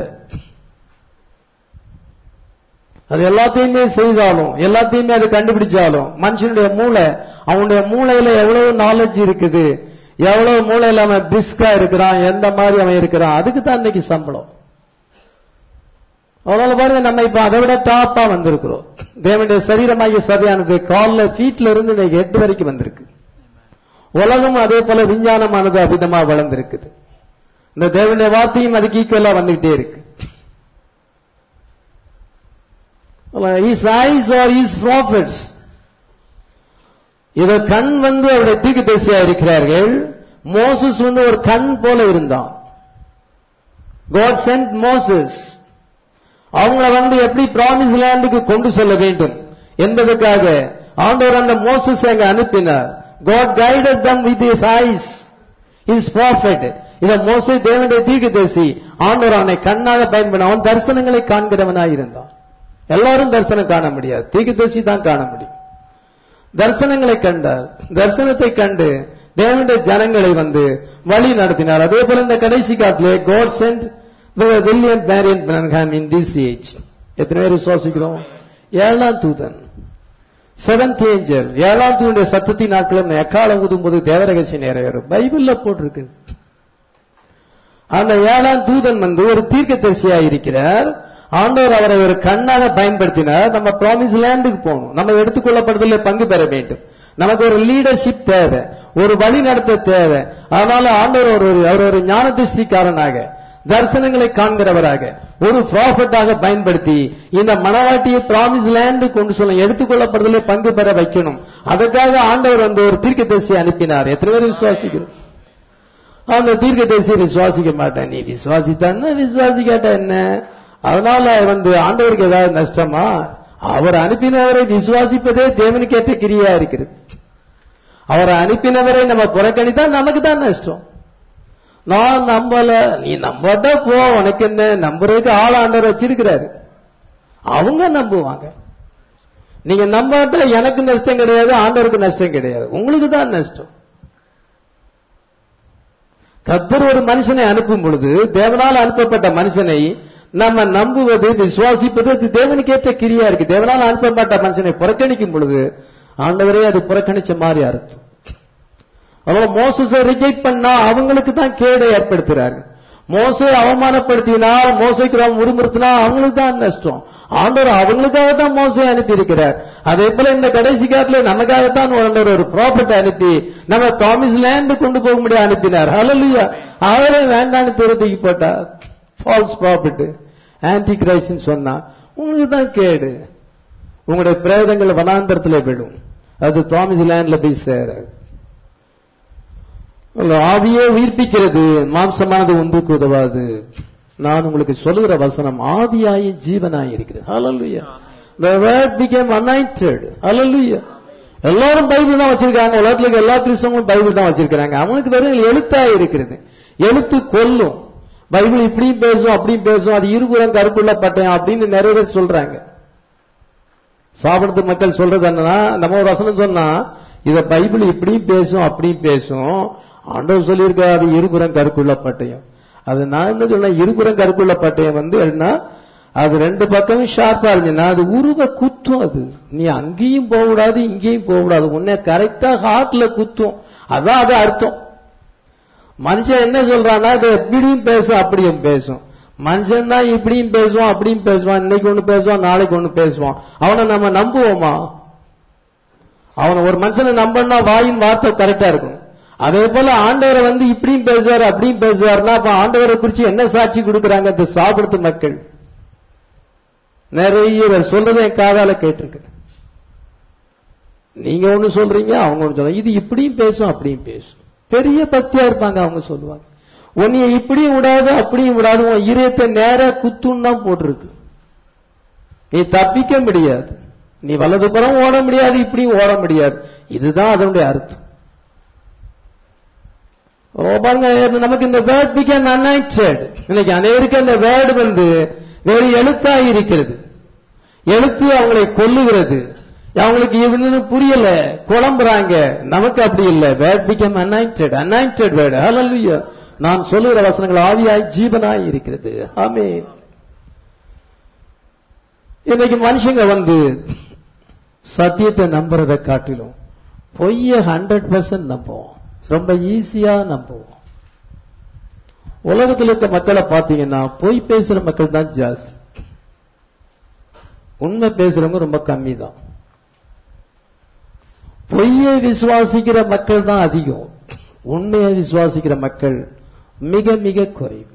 அது எல்லாத்தையுமே செய்தாலும், எல்லாத்தையுமே அது கண்டுபிடிச்சாலும் மனுஷனுடைய மூளை, அவனுடைய மூளையில எவ்வளவு நாலேஜ் இருக்குது, எவ்வளவு மூளையில அவன் பிஸ்கா இருக்கிறான், எந்த மாதிரி அவன் இருக்கிறான், அதுக்கு தான் இன்னைக்கு சம்பளம். அதனால பாருங்க, நம்ம இப்ப அதை விட டாப்பா வந்திருக்கிறோம். தேவனுடைய சரீரமாகிய சபையானது கால்ல ஃபீட்ல இருந்து இன்னைக்கு எட்டு வரைக்கும் வந்திருக்கு. உலகம் அதே போல விஞ்ஞானமானது அபிதமா வளர்ந்திருக்குது. இந்த தேவனுடைய வார்த்தையும் அதுக்கு ஈக்குவலா வந்துகிட்டே இருக்கு. His eyes are his prophets. இத கண் வந்து அவருடைய தீர்க்கதரிசியா இருக்கிறார்கள். மோசஸ் வந்து ஒரு கண் போல இருந்தான். God sent Moses. அவங்கள வந்து எப்படி பிராமிஸ் லேண்டுக்கு கொண்டு செல்ல வேண்டும் என்பதற்காக ஆண்டவர் அந்த மோசஸ் அங்க அனுப்பினார். God guided them with his eyes, his prophet. இத மோசே தேவனுடைய தீர்க்கதரிசி. ஆண்டவர் அவனை கண்ணாக பயன்படுத்த, அவன் தரிசனங்களை காண்கிறவனாய் இருந்தான். எல்லாரும் தரிசனம் காண முடியாது, தீர்க்கதரிசி தான் காண முடியும். தரிசனங்களை கண்டார். தரிசனத்தை கண்டு தேவனுடைய ஜனங்களை வந்து வழி நடத்தினார். அதே போல இந்த கடைசி காலத்திலே God sent William Marion Branham in this age. எத்தனை பேர் விசுவாசிக்கிறோம்? ஏழாம் தூதன், செவன்த் ஏஞ்சல், ஏழாம் தூதனுடைய சத்தத்தின் நாட்களும் எக்காலம் ஊதும் போது தேவரகசியம் நிறைவேறும். பைபிள்ல போட்டிருக்கு. அந்த ஏழாம் தூதன் வந்து ஒரு தீர்க்கதரிசியா இருக்கிறார். ஆண்டவர் அவரை ஒரு கண்ணாக பயன்படுத்தினார். நம்ம ப்ராமிஸ் லேண்டுக்கு போகணும், நம்ம எடுத்துக்கொள்ளப்படுதலில் பங்கு பெற வேண்டும். நமக்கு ஒரு லீடர்ஷிப் தேவை, ஒரு வழி நடத்த தேவை. அதனால ஆண்டவர் ஒரு அவர் ஒரு ஞான திருஷ்டிக்காரனாக தரிசனங்களை காண்கிறவராக ஒரு ப்ராஃபட்டாக பயன்படுத்தி இந்த மணவாட்டியை பிராமிஸ் லேண்ட் கொண்டு சொல்ல எடுத்துக்கொள்ளப்படுதலே பங்கு பெற வைக்கணும். அதற்காக ஆண்டவர் வந்து ஒரு தீர்க்கதரிசியை அனுப்பினார். எத்தனை பேர் விசுவாசிக்கிறோம்? அந்த தீர்க்கதரிசியை விசுவாசிக்க மாட்டேன். நீ விசுவாசித்தான்னா விசுவாசிக்காட்ட என்ன? அதனால வந்து ஆண்டவருக்கு ஏதாவது நஷ்டமா? அவர் அனுப்பினவரை விசுவாசிப்பதே தேவனுக்கு ஏற்ற கிரியா இருக்கிறது. அவரை அனுப்பினவரை நம்ம புறக்கணித்தா நமக்கு தான் நஷ்டம். நான் நம்பல, நீ நம்பாட்டா போ, உனக்கு என்ன, நம்புறதுக்கு ஆள் ஆண்டவர் வச்சிருக்கிறாரு, அவங்க நம்புவாங்க. நீங்க நம்பாட்டா எனக்கு நஷ்டம் கிடையாது, ஆண்டவருக்கு நஷ்டம் கிடையாது, உங்களுக்கு தான் நஷ்டம். கர்த்தர் ஒரு மனுஷனை அனுப்பும் பொழுது, தேவனால் அனுப்பப்பட்ட மனுஷனை நம்ம நம்புவது விசுவாசிப்பது அது தேவனுக்கு ஏற்ற கிரியா இருக்கு. தேவனால் அனுப்பப்பட்ட மனுஷனை புறக்கணிக்கும் பொழுது ஆண்டவரே அது புறக்கணிச்ச மாதிரி அர்த்தம். அவ்வளவு மோசஸை ரிஜெக்ட் பண்ணா அவங்களுக்கு தான் கேடை ஏற்படுத்துறாரு. மோசை அவமானப்படுத்தினால், மோசைக்கு முறுமுறுத்தினா அவங்களுக்கு தான் நஷ்டம். ஆண்டவர் அவங்களுக்காக தான் மோசை அனுப்பி இருக்கிறார். அதே போல இந்த கடைசி காலத்துல நமக்காகத்தான் ஆண்டவர் ஒரு ப்ராஃபட் அனுப்பி நம்ம ப்ராமிஸ் லேண்ட் கொண்டு போக முடியாது அனுப்பினார். ஹல்லேலூயா. அவரே வேண்டான்னு துரத்துக்கு போட்டா ஃபால்ஸ் ப்ராஃபட் ஆன்டி கிரைஸ்ட்னு சொன்னா உங்களுக்கு தான் கேடு. உங்களுடைய பிரேதங்கள் வனாந்தரத்தில் விடும், அது ப்ராமிஸ் லேண்ட்ல போய் சேராது. ஆவியே உயிர்ப்பிக்கிறது, மாம்சமானது ஒன்றுக்கு உதவாது. நான் உங்களுக்கு சொல்லுகிற வசனம் ஆவியாய் ஜீவனாய் இருக்கிறது. ஹல்லேலூயா. The word became anointed. ஹல்லேலூயா. எல்லாரும் பைபிள் தான் வச்சிருக்காங்க. உலகத்துல எல்லா கிறிஸ்தவங்களும் பைபிள் தான் வச்சிருக்காங்க. அவங்களுக்கு வெறும் எழுத்தாய் இருக்கிறது. எழுத்து கொல்லும். பைபிள் இப்படியும் பேசும் அப்படியும் பேசும், அது இருபுறம் கருப்புள்ள பட்டயம் அப்படின்னு நிறைய பேர் சொல்றாங்க. சாப்பிடுறது மக்கள் சொல்றது என்னன்னா, நம்ம ஒரு வசனம் சொன்னா இத பைபிள் இப்படியும் பேசும் அப்படியும் பேசும், ஆண்டவர் சொல்லியிருக்காரு அது இருபுறம் கருக்குள்ள பட்டயம். அது நான் என்ன சொன்ன, இருபுறம் கருக்குள்ள பட்டயம் வந்து என்ன, அது ரெண்டு பக்கமும் ஷார்ப்பா இருந்துச்சுன்னா அது உருவ குத்தும். அது நீ அங்கேயும் போக கூடாது இங்கேயும் போக கூடாது, உன்னை கரெக்டா ஹார்ட்ல குத்தும். அதான் அது அர்த்தம். மனுஷன் என்ன சொல்றான்னா அது எப்படியும் பேசும் அப்படியும் பேசும். மனுஷன் தான் இப்படியும் பேசுவான் அப்படியும் பேசுவான், இன்னைக்கு ஒண்ணு பேசுவான் நாளைக்கு ஒண்ணு பேசுவான். அவனை நம்ம நம்புவோமா? அவனை ஒரு மனுஷனை நம்பணும்னா வாயின் வார்த்தை கரெக்டா இருக்கும். அதே போல ஆண்டவரை வந்து இப்படியும் பேசுவாரு அப்படியும் பேசுவாருன்னா அப்ப ஆண்டவரை குறிச்சு என்ன சாட்சி கொடுக்கறாங்க இந்த சாப்பிடுறது மக்கள்? நிறைய பேர் சொல்றதை என் காதால கேட்டிருக்கிறேன். நீங்க ஒண்ணு சொல்றீங்க, அவங்க ஒண்ணு சொல்றாங்க. இது இப்படியும் பேசும் அப்படியும் பேசும். பெரிய பக்தியா இருப்பாங்க, அவங்க சொல்லுவாங்க உன்னைய இப்படியும் விடாது அப்படியும் விடாது, உன் இதயத்தை நேரா குத்துன்னு தான் போட்டிருக்கு, நீ தப்பிக்க முடியாது, நீ வலது புறம் ஓட முடியாது இப்படியும் ஓட முடியாது. இதுதான் அதனுடைய அர்த்தம். நமக்கு இந்த வேர்ட் became anointed. இன்னைக்கு அநேருக்கு அந்த வேர்டு வந்து வேறு எழுத்தாய் இருக்கிறது. எழுத்து அவங்களை கொல்லுகிறது. அவங்களுக்கு இவனு புரியல, குழம்புறாங்க. நமக்கு அப்படி இல்லை. Word became anointed. anointed word. hallelujah. நான் சொல்லுகிற வசனங்கள் ஆவியாய் ஜீவனாய் இருக்கிறது. ஆமென். இன்னைக்கு மனுஷங்க வந்து சத்தியத்தை நம்புறதை காட்டிலும் பொய்ய ஹண்ட்ரட் பர்சன்ட் நம்புவோம், ரொம்ப ஈஸியா நம்புவோம். உலகத்தில் இருக்க மக்களை பார்த்தீங்கன்னா பொய் பேசுற மக்கள் தான் ஜாஸ்தி, உண்மை பேசுறவங்க ரொம்ப கம்மி தான். பொய்யை விசுவாசிக்கிற மக்கள் தான் அதிகம், உண்மையை விசுவாசிக்கிற மக்கள் மிக மிக குறைவு.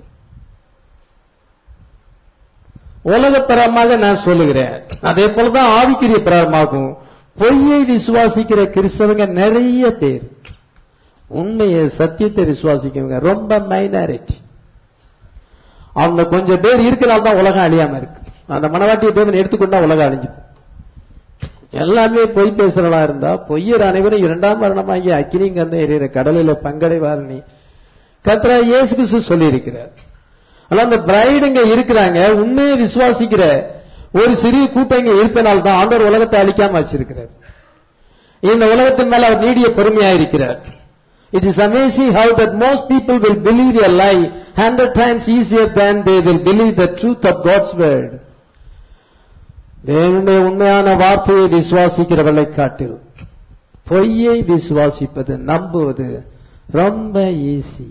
உலக பிரமாக நான் சொல்லுகிறேன், அதே போலதான் ஆவிக்குரிய பிரமாகும். பொய்யை விசுவாசிக்கிற கிறிஸ்தவங்க நிறைய பேர், உண்மையை சத்தியத்தை விசுவாசிக்கிறவங்க ரொம்ப மைனாரிட்டி. அவங்க கொஞ்சம் பேர் இருக்கிறனால தான் உலகம் அழியாம இருக்கு. அந்த மனவாட்டியை தேவன் எடுத்துக்கொண்டா உலகம் அழிஞ்சு. எல்லாமே பொய் பேசுறதா இருந்தா பொய்யர் அனைவரும் இரண்டாம் மரணமாகி அக்கினிங்கந்த எறிகிற கடலில பங்கடைவார் நீ கர்த்தரா இயேசு கிறிஸ்து சொல்லி இருக்கிறார். அதனால அந்த பிரைடுங்க இருக்கிறாங்க, உண்மையை விசுவாசிக்கிற ஒரு சிறிய கூட்டங்க இருப்பதனால தான் ஆண்டவர் உலகத்தை அழிக்காம வச்சிருக்கிறார். இந்த உலகத்தின் மேல அவர் நீடிய பெருமையா இருக்கிறார். It is amazing how that most people will believe a lie hundred times easier than they will believe the truth of God's word. தேவனுடைய உண்மையான வார்த்தையை விசுவாசிக்கிறவர்களை காட்டில் பொய்யை விசுவாசிப்பது நம்புவது ரொம்ப ஈஸி.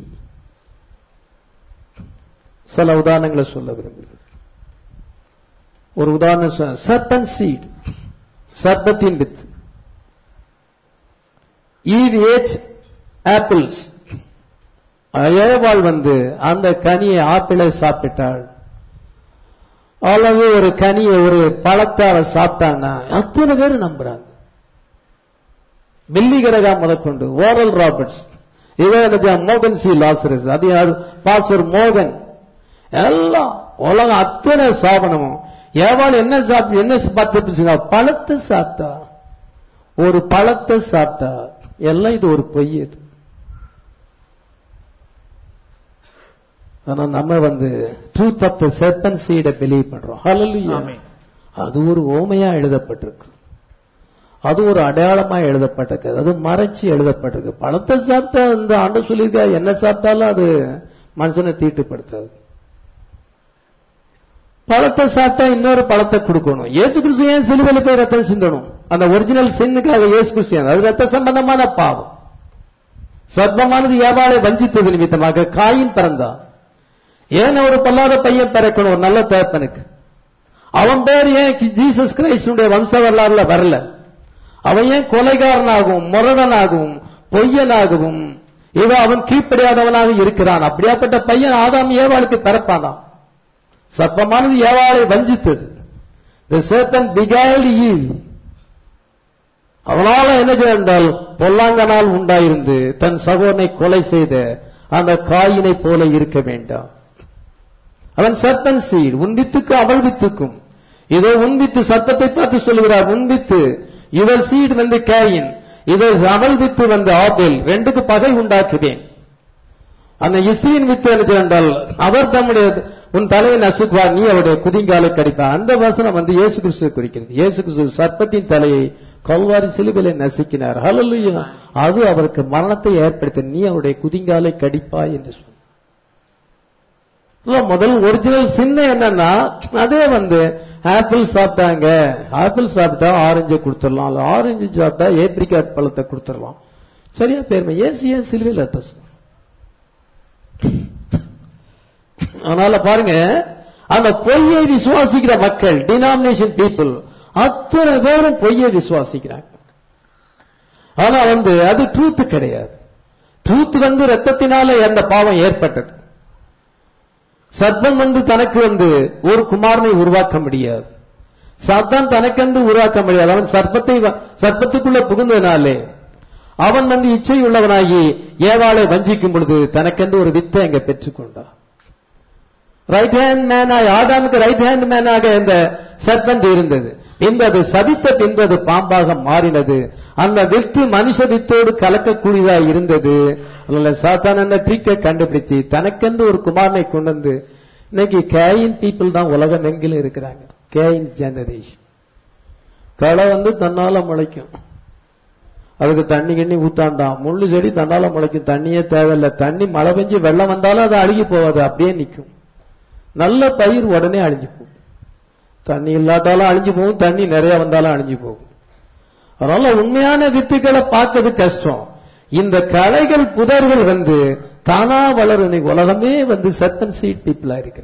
சில உதாரணங்களை சொல்ல விரும்புகிறேன். ஒரு உதாரணம், சர்பன் சீட், சர்பத்தின் வித்து. Eve ate apples. ஏவாள் வந்து அந்த கனியை ஆப்பிளை சாப்பிட்டாள், அல்லது ஒரு கனியை ஒரு பழத்தை அவ சாப்பிட்டான்னா அத்தனை பேர் நம்புறாங்க. பில்லி கிரகா முதற்கொண்டு ஓரல் ராபர்ட்ஸ், இதோ மோகன் சி லாசரஸ், அது யாரு பாஸ்டர் மோகன், எல்லாம் உலகம் அத்தனை சாபனமும் ஏவாள் என்ன சாப்பிட்டு என்ன பார்த்து பழத்தை சாப்பிட்டா, ஒரு பழத்தை சாப்பிட்டா, எல்லாம் இது ஒரு பொய். இது ஆனா நம்ம வந்து ட்ரூத் ஆஃப் தி சர்பன்ட் சீட பிலீவ் பண்றோம். ஹல்லேலூயா. அது ஒரு ஓமையா எழுதப்பட்டிருக்கு, அது ஒரு அடையாளமா எழுதப்பட்டிருக்கு, அது மறைச்சு எழுதப்பட்டிருக்கு. பழத்தை சாப்பிட்டா இந்த ஆண்டு சொல்லியிருக்கா என்ன சாப்பிட்டாலும் அது மனுஷனை தீட்டுப்படுத்தாது. பழத்தை சாப்பிட்டா இன்னொரு பழத்தை கொடுக்கணும். இயேசு கிறிஸ்து ஏன் சிலுவையில் போய் ரத்தம் சிந்தணும்? அந்த ஒரிஜினல் சின்னுக்காக இயேசு கிறிஸ்து, அது ரத்த சம்பந்தமான பாவம். சர்ப்பமானது ஏவாளை வஞ்சித்தது நிமித்தமாக காயின் பிறந்தான். ஏன் ஒரு பொல்லாத பையன் பிறக்கணும் ஒரு நல்ல தகப்பனுக்கு? அவன் பேர் ஏன் ஜீசஸ் கிரைஸ்டுடைய வம்ச வரலாறுல வரல? அவன் ஏன் கொலைகாரனாகவும் முரடனாகவும் பொய்யனாகவும் இவன் அவன் கீழ்ப்படியாதவனாக இருக்கிறான்? அப்படியாப்பட்ட பையன் ஆதாம் ஏவாளுக்கு பிறப்பானாம். சர்ப்பமானது ஏவாளை வஞ்சித்தது. The serpent beguiled Eve. அவனால என்ன செய்தால் பொல்லாங்கனால் உண்டாயிருந்து தன் சகோதரனை கொலை செய்த அந்த காயினை போல இருக்க வேண்டாம். அவன் சர்பன் சீட், உன் வித்துக்கு அவள் வித்துக்கும். இதோ உன் வித்து, சர்ப்பத்தை பார்த்து சொல்லுகிறார் உன் வித்து, இவர் சீட் வந்து காயின், இதை அவள் வித்து வந்து ஆபேல், ரெண்டுக்கு பகை உண்டாக்குவேன். அந்த இஸ்ரீன் வித்து என்ன என்றால் அவர் தம்முடைய உன் தலையை நசுக்குவார், நீ அவருடைய குதிங்காலை கடிப்பார். அந்த வசனம் வந்து இயேசு கிறிஸ்துவை குறிக்கிறது. இயேசு கிறிஸ்து சர்ப்பத்தின் தலையை கல்வாரி சிலுவையிலே நசுக்கினார். ஹல்லேலூயா. அது அவருக்கு மரணத்தை ஏற்படுத்த, நீ அவருடைய குதிங்காலை கடிப்பாய் என்று சொன்னார். முதல் ஒரிஜினல் சின்ன என்னன்னா, அதே வந்து ஆப்பிள் சாப்பிட்டாங்க, ஆப்பிள் சாப்பிட்டா ஆரஞ்சு கொடுத்துடலாம், அல்ல ஆரஞ்சு சாப்பிட்டா ஏப்ரிகாட் பழத்தை கொடுத்துடலாம். சரியா பேருமை ஏசு ஏன் சிலுவையில் ரத்தம்? அதனால பாருங்க, அந்த பொய்யை விசுவாசிக்கிற மக்கள், டினாமினேஷன் பீப்புள் அத்தனை பேரும் பொய்யை விசுவாசிக்கிறாங்க. ஆனா வந்து அது ட்ரூத் கிடையாது. ட்ரூத் வந்து ரத்தத்தினால அந்த பாவம் ஏற்பட்டது. சர்ப்பம் வந்து தனக்கு வந்து ஒரு குமாரனை உருவாக்க முடியாது, சாத்தான் தனக்கென்று உருவாக்க முடியாது. அவன் சர்ப்பத்தை சர்ப்பத்துக்குள்ள புகுந்ததினாலே அவன் வந்து இச்சை உள்ளவனாகி ஏவாளை வஞ்சிக்கும் பொழுது தனக்கென்று ஒரு வித்தை அங்க பெற்றுக்கொண்டான். ரைட் ஹேண்ட் மேனாக ஆதாமுக்கு ரைட் ஹேண்ட் மேனாக இந்த சர்பண்ட் இருந்தது. பின்பு அது சபித்த பின்பு அது பாம்பாக மாறினது. அந்த வித்து மனுஷ வித்தோடு கலக்கக்கூடியதா இருந்தது. சாத்தான் அந்த ட்ரிக்கை கண்டுபிடிச்சு தனக்கென்று ஒரு குமாரனை கொண்டு வந்து இன்னைக்கு கேயின் பீப்புள் தான் உலகம் எங்கிலும் இருக்கிறாங்க. Cain generation. களை வந்து தன்னால முளைக்கும், அதுக்கு தண்ணி கண்ணி ஊத்தாண்டாம். முள்ளு செடி தன்னால முளைக்கும், தண்ணியே தேவையில்லை. தண்ணி மழை பெஞ்சு வெள்ளம் வந்தாலும் அது அழுகி போகாது, அப்படியே நிற்கும். நல்ல பயிர் உடனே அழிஞ்சு போகும், தண்ணி இல்லாட்டாலும் அழிஞ்சு போகும், தண்ணி நிறைய வந்தாலும் அழிஞ்சு போகும். அதனால உண்மையான வித்துக்களை பார்க்கறது கஷ்டம். இந்த களைகள் புதர்கள் வந்து தானா வளரும். உலகமே வந்து சர்பன்ட் சீட் பீப்புளா இருக்கிற.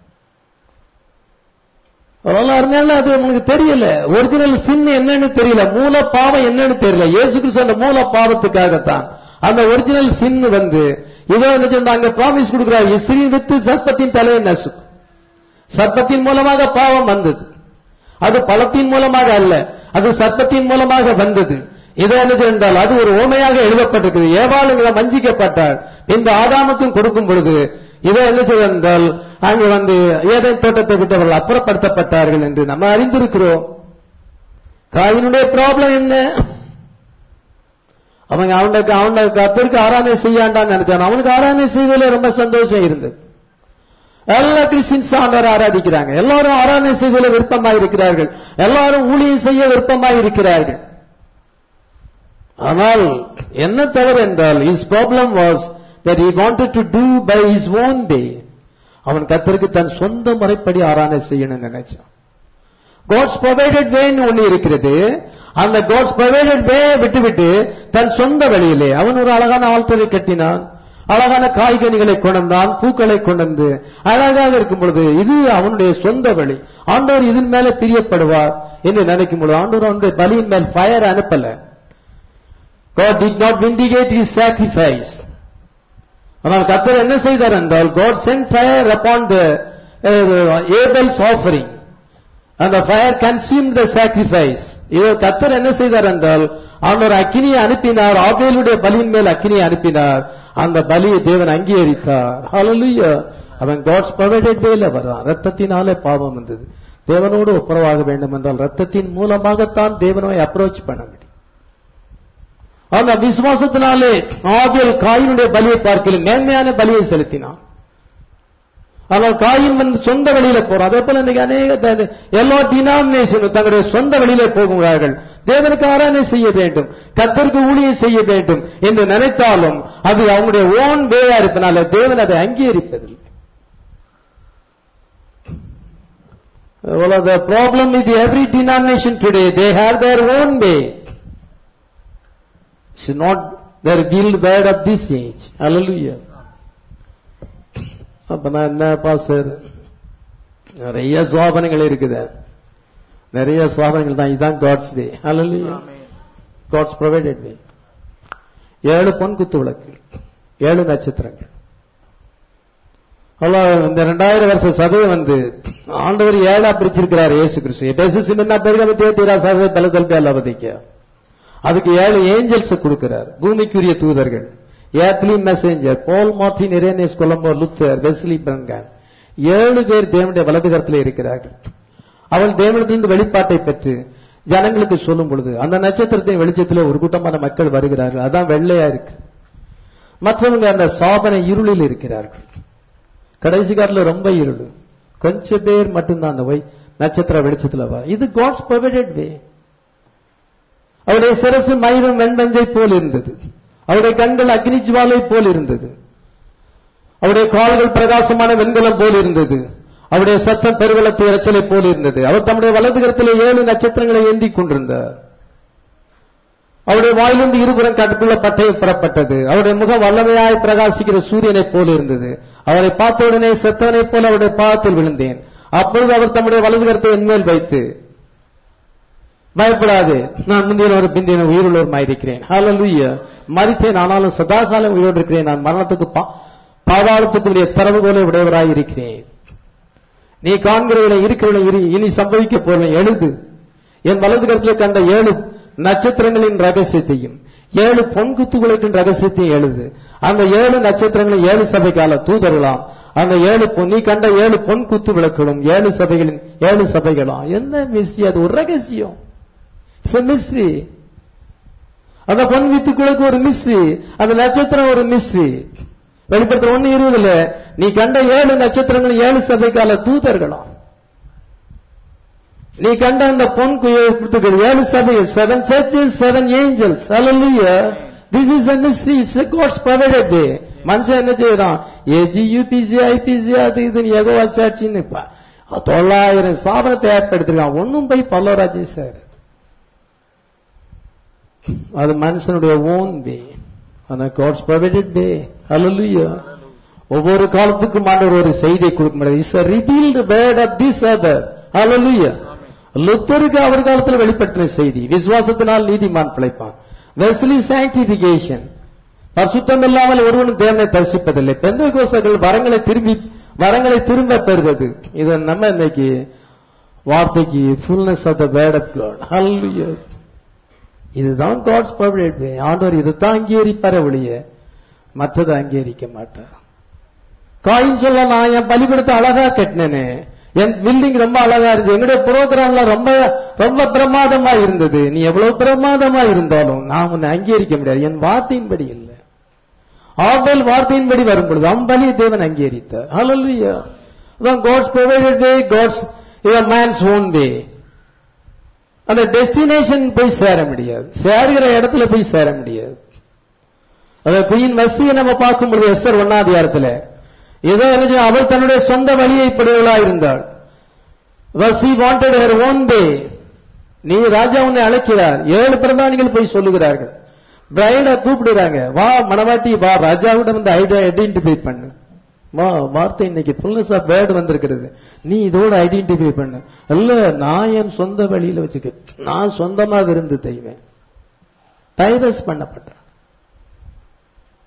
அதனால அது உங்களுக்கு தெரியல, ஒரிஜினல் சின் என்னன்னு தெரியல, மூல பாவம் என்னன்னு தெரியல. இயேசு கிறிஸ்து அந்த மூல பாவத்துக்காகத்தான் அந்த ஒரிஜினல் சின் வந்து இதோ அங்க ப்ராமிஸ் கொடுக்கிறார், இஸ்ரீ வித்து சர்ப்பத்தின் தலையை நசுக்கும். சர்ப்பத்தின் மூலமாக பாவம் வந்தது, அது பழத்தின் மூலமாக அல்ல, அது சர்ப்பத்தின் மூலமாக வந்தது. இதை என்ன செய்தால் அது ஒரு ஓமையாக எழுதப்பட்டிருக்கிறது. ஏவாளுங்களை வஞ்சிக்கப்பட்டார், இந்த ஆதாமுக்கும் கொடுக்கும் பொழுது இதை என்ன செய்தால் அங்கு வந்து ஏதேன் தோட்டத்தை விட்டவர்கள் அப்புறப்படுத்தப்பட்டார்கள் என்று நம்ம அறிந்திருக்கிறோம். காயினுடைய ப்ராப்ளம் என்ன? அவங்க அவனுக்கு அவனுக்கு கர்த்தருக்கு ஆராதனை செய்யாண்டான்னு நினைச்சான். அவனுக்கு ஆராதனை செய்வதில் ரொம்ப சந்தோஷம் இருந்தது. எல்லா கிறிஸ்டின்ஸ் ஆண்டவரை ஆராதிக்கிறாங்க, எல்லாரும் ஆராதனை செய்வதில் விருப்பமாக இருக்கிறார்கள், எல்லாரும் ஊழியம் செய்ய விருப்பமாக இருக்கிறார்கள். ஆனால் என்ன தவறு என்றால் his problem was that he wanted to do by his own way. அவன் கர்த்தருக்கு தன் சொந்த முறைப்படி ஆராதனை செய்யணும்னு நினைச்சான். God's provided way ஒன்னு இருக்கிறது, அந்த God's provided way விட்டுவிட்டு தன் சொந்த வழியிலே அவன் ஒரு அழகான ஆல்டரை கட்டினான், அழகான காய்கனிகளை கொண்டான், பூக்களை கொண்டு அழகாக இருக்கும் பொழுது இது அவனுடைய சொந்த வழி. ஆண்டவர் இதன் மேல பிரியப்படுவார் என்று நினைக்கும் பொழுது ஆண்டவர் அவனுடைய பலியின் மேல் ஃபயர் அனுப்பல. God did not vindicate his sacrifice. ஆனால் கர்த்தர் என்ன செய்தார் என்றால், God sent fire upon the uh, Abel's offering and the fire consumed the sacrifice. இது கர்த்தர் என்ன செய்தார் என்றால், அவர் அக்கினியை அனுப்பினார், ஆபேலுடைய பலியின் மேல் அக்கினியை அனுப்பினார், அந்த பலியை தேவன் அங்கீகரித்தார். ஹல்லேலூயா. அவன் காட்ஸ் ப்ரொவைடட் வேல வர்றான். ரத்தத்தினாலே பாவம் வந்தது. தேவனோடு ஒப்புரவாக வேண்டும் என்றால் ரத்தத்தின் மூலமாகத்தான் தேவனை அப்ரோச் பண்ண முடியும். அந்த விசுவாசத்தினாலே ஆபேல் காயினுடைய பலியை பார்க்கல மேன்மையான பலியை செலுத்தினான். ஆனால் காயின் வந்து சொந்த வழியில போறான். அதே போல இன்னைக்கு அநேக எல்லா டினாமினேஷனும் தங்களுடைய சொந்த வழியிலே போகிறார்கள். தேவனுக்கு ஆராதனை செய்ய வேண்டும், கர்த்தருக்கு ஊழியம் செய்ய வேண்டும் என்று நினைத்தாலும் அது அவங்களுடைய ஓன் வேயா இருப்பதனால தேவன் அதை அங்கீகரிப்பதில்லை. Well, the problem with every denomination today, they have their own way. It's not their guild word of this age. Hallelujah. அப்ப நான் என்ன பாஸ்டர், நிறைய சாபனங்கள் இருக்குது, நிறைய சாபனங்கள் தான். இதுதான் God's way. Hallelujah. God's provided way. ஏழு பொன் குத்து விளக்கு, ஏழு நட்சத்திரங்கள். இந்த இரண்டாயிரம் வருஷ சபையை வந்து ஆண்டவர் ஏழா பிரிச்சிருக்கிறார் இயேசு கிறிஸ்து. அதுக்கு ஏழு ஏஞ்சல்ஸ் கொடுக்கிறார், பூமிக்குரிய தூதர்கள், earthly messenger, Paul Martin, Irenaeus Columba, Luther, Wesley Branham, ஏழு பேர் தேவனுடைய வலது கரத்தில் இருக்கிறார்கள். அவள் தேவனிடத்திலிருந்து வெளிப்பாட்டை பெற்று ஜனங்களுக்கு சொல்லும் பொழுது அந்த நட்சத்திரத்தின் வெளிச்சத்தில் ஒரு கூட்டமான மக்கள் வருகிறார்கள். அதான் வெள்ளையா இருக்கு. மற்றவங்க அந்த சாபனை இருளில் இருக்கிறார்கள். கடைசி காலத்துல ரொம்ப இருள், கொஞ்சம் பேர் மட்டும்தான் அந்த நட்சத்திர வெளிச்சத்தில் வர. இது காட்ஸ் ப்ரொவைடட் வே. அவருடைய சிரசு மயிரும் வெண்பஞ்சை போல் இருந்தது, அவருடைய கண்கள் அக்னி ஜுவாலை போல் இருந்தது, அவருடைய கால்கள் பிரகாசமான வெண்கலம் போல் இருந்தது, அவருடைய சத்தம் பெருவெள்ளத்து இரைச்சலை போல் இருந்தது. அவர் தம்முடைய வலது கரத்திலே ஏழு நட்சத்திரங்களை ஏந்தி கொண்டிருந்தார். அவருடைய வாயிலிருந்து இருபுறம் கட்டுக்குள்ள பட்டயம் பெறப்பட்டது. அவருடைய முகம் வல்லமையாய் பிரகாசிக்கிற சூரியனை போல இருந்தது. அவரை பார்த்த உடனே செத்தவனை போல அவருடைய பாதத்தில் விழுந்தேன். அப்பொழுது அவர் தம்முடைய வலது கரத்தை என்மேல் வைத்து, பயப்படாது, நான் முந்தின ஒரு பிந்தின உயிருள்ளவருமாயிருக்கிறேன், ஹல்லேலூயா, மரித்தேன் ஆனாலும் சதாகாலம் உயிரோடு இருக்கிறேன், நான் மரணத்துக்கு பாதாளத்துக்குரிய திறவுகோலை உடையவராய் இருக்கிறேன், நீ காண்கிறவனை இருக்கிறவனை இனி சம்பவிக்க போறேன், எழுது. என் வலது கரத்தில் கண்ட ஏழு நட்சத்திரங்களின் ரகசியத்தையும் ஏழு பொன் குத்துகளுக்கின் ரகசியத்தையும் எழுது. அந்த ஏழு நட்சத்திரங்களும் ஏழு சபைக்கால தூதர்களாம். அந்த ஏழு நீ கண்ட ஏழு பொன் குத்து விளக்குகளும் ஏழு சபைகளின் ஏழு சபைகளாம். என்ன மிஸ்ட்ரி? அது ஒரு ரகசியம், மிஸ்ட்ரி. அந்த பொன் வித்துக்களுக்கு ஒரு மிஸ்ட்ரி, அந்த நட்சத்திரம் ஒரு மிஸ்ட்ரி. வெளிப்படுத்த ஒண்ணு இருபதுல நீ கண்ட ஏழு நட்சத்திரங்கள் ஏழு சபைக்கால தூதர்களாம். நீ கண்ட அந்த பொன் குத்துக்கள் ஏழு சபைகள், seven churches, seven angels. Hallelujah. This is a mystery. It's a God's provided way. மனுஷன் என்ன செய்யறான்? ஏஜி, யூபிசி, ஐபிசி, அது இது யெகோவா சாட்சின்னு தொள்ளாயிரம் ஸ்தாபனத்தை ஏற்படுத்திருக்கான். ஒன்னும் போய் பல்லவராஜ் சார், அது மனுஷனுடைய ஓன் வே. ஆனா காட்ஸ் ப்ரொவைடட் வே. ஹல்லேலூயா. ஒவ்வொரு காலத்துக்கும் ஆண்டவர் ஒரு செய்தியை கொடுக்க முடியாது. It's a revealed word of this other. Hallelujah. லுத்தருக்கு அவர் காலத்தில் வெளிப்படுத்தின செய்தி, விசுவாசத்தினால் நீதிமான் பிழைப்பான். வெஸ்லி சாங்டிபிகேஷன், பரிசுத்தம் இல்லாமல் ஒருவனும் தேவனை தரிசிப்பதில்லை. பெந்தேகோஸ்தர்கள் வரங்களை திரும்பி வரங்களை திரும்ப பெறுவது. இது நம்ம இன்னைக்கு வார்த்தைக்கு fullness of the word of God. Hallelujah. இதுதான் காட்ஸ் ப்ரொவைடட் வே. ஆண்டவர் இதுதான் அங்கீகரிப்பார ஒழிய மற்றதை அங்கீகரிக்க மாட்டார். காயின் சொல்ல, நான் என் பலிபீடத்தை அழகா கட்டினேனே, என் பில்டிங் ரொம்ப அழகா இருந்துச்சு, என்னுடைய புரோகிராம்ல ரொம்ப ரொம்ப பிரமாதமா இருந்தது, நீ எவ்வளவு பிரமாதமா இருந்தாலும் நான் உன்னை அங்கீகரிக்க முடியாது, என் வார்த்தையின்படி இல்லை. ஆபேல் வார்த்தையின்படி வரும்பொழுது அம்பலி தேவன் அங்கீகரித்தார். Hallelujah. God's provided way, God's man's own way. அந்த டெஸ்டினேஷன் போய் சேர முடியாது, சேருகிற இடத்துல போய் சேர முடியாது. அத குயின் வஸ்தியை நம்ம பார்க்கும்பொழுது எஸ்தர் ஒன்னாதிகாரத்துல ஏதோ என்ன, அவள் தன்னுடைய சொந்த வழியை படுவளா இருந்தாள். வசி வாண்டட் ஹர் ஓன் வே. நீ ராஜா உன்னை அழைக்கிறார், ஏழு பிரதானிகள் போய் சொல்லுகிறார்கள், பிரைட கூப்பிடுறாங்க, வா மணவாட்டி வா, ராஜாவிடம் வந்து ஐடென்டிஃபை பண்ணு. வார்த்தை இன்னைக்கு ஃபுல்னஸ் ஆஃப் வேர்ட் வந்திருக்கிறது, நீ இதோட ஐடென்டிஃபை பண்ணு. அல்ல, நான் என் சொந்த வழியில வச்சுக்க, நான் சொந்தமா விருந்து செய்வேன். டைவர்ஸ் பண்ணப்பட்ட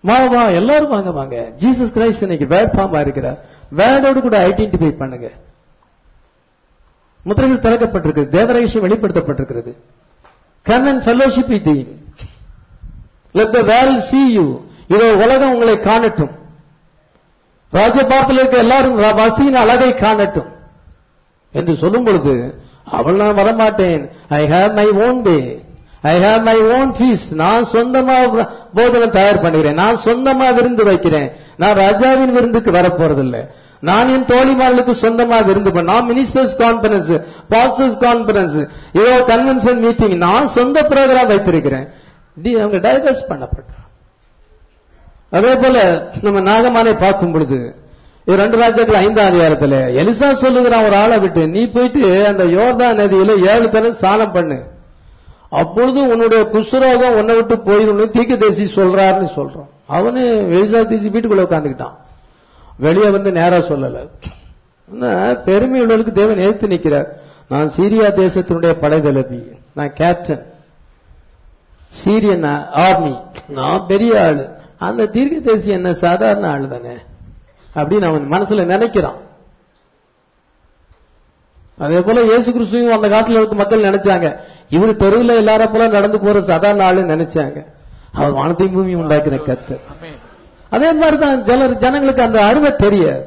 வா வா எல்லாரும் வாங்க வாங்க. ஜீசஸ் கிரைஸ்ட் இன்னைக்கு வேர்ட் ஃபார்மா இருக்கிறார். வேர்டோடு கூட ஐடென்டிஃபை பண்ணுங்க. முத்திரைகள் திறக்கப்பட்டிருக்கிறது, தேவ ரகசியம் வெளிப்படுத்தப்பட்டிருக்கிறது. Come and fellowship with him. Let the world see you. இதோ உலகம் உங்களை காணட்டும். ராஜபார்த்தில் இருக்க எல்லாரும் வசதியின் அழகை காணட்டும் என்று சொல்லும் பொழுது, அவள் நான் வரமாட்டேன், I have my own way, I have my own feast, நான் சொந்தமா போதனை தயார் பண்ணுகிறேன், நான் சொந்தமா விருந்து வைக்கிறேன், நான் ராஜாவின் விருந்துக்கு வரப்போறதில்லை, நான் என் தோழிமார்களுக்கு சொந்தமா விருந்து பண்ண, நான் மினிஸ்டர்ஸ் கான்பரன்ஸ், பாஸ்டர்ஸ் கான்பரன்ஸ், இதோ கன்வென்ஷன் மீட்டிங், நான் சொந்த ப்ரோக்ராம் வைத்திருக்கிறேன். அவங்க டைவர்ஸ் பண்ணப்பட்ட. அதே போல நம்ம நாகமானை பார்க்கும் பொழுது ரெண்டு ராஜாக்கள் ஐந்தாம் அதிகாரத்துல எலிசா சொல்லுகிறான் ஒரு ஆளை விட்டு, நீ போயிட்டு அந்த யோர்தான் நதியில ஏழு தரம் ஸ்நானம் பண்ணு, அப்பொழுது உன்னுடைய குஷ்ரோகம் உன்னை விட்டு போயிடும் தீர்க்கதரிசி சொல்றாருன்னு சொல்றான். அவனு எலிசா தீசி வீட்டுக்குள்ள உட்காந்துக்கிட்டான், வெளியே வந்து நேரா சொல்லல. பெருமை உள்ளவர்களுக்கு தேவன் எழுத்து நிற்கிறார். நான் சீரியா தேசத்தினுடைய படைதளபதி, நான் கேப்டன், சீரியன் ஆர்மி, நான் பெரிய ஆளு, அந்த தீர்க்கதரிசி என்ன சாதாரண ஆளு தானே அப்படின்னு அவன் மனசுல நினைக்கிறான். அதே போல இயேசு கிறிஸ்துவும் அந்த காலத்துல இருக்க மக்கள் நினைச்சாங்க, இவரு தெருவில் எல்லார போல நடந்து போற சாதாரண ஆளுன்னு நினைச்சாங்க. அவர் வானத்தையும் பூமியும் உண்டாக்கிற கர்த்தர். அதே மாதிரிதான் ஜலர் ஜனங்களுக்கு அந்த அருமை தெரியாது.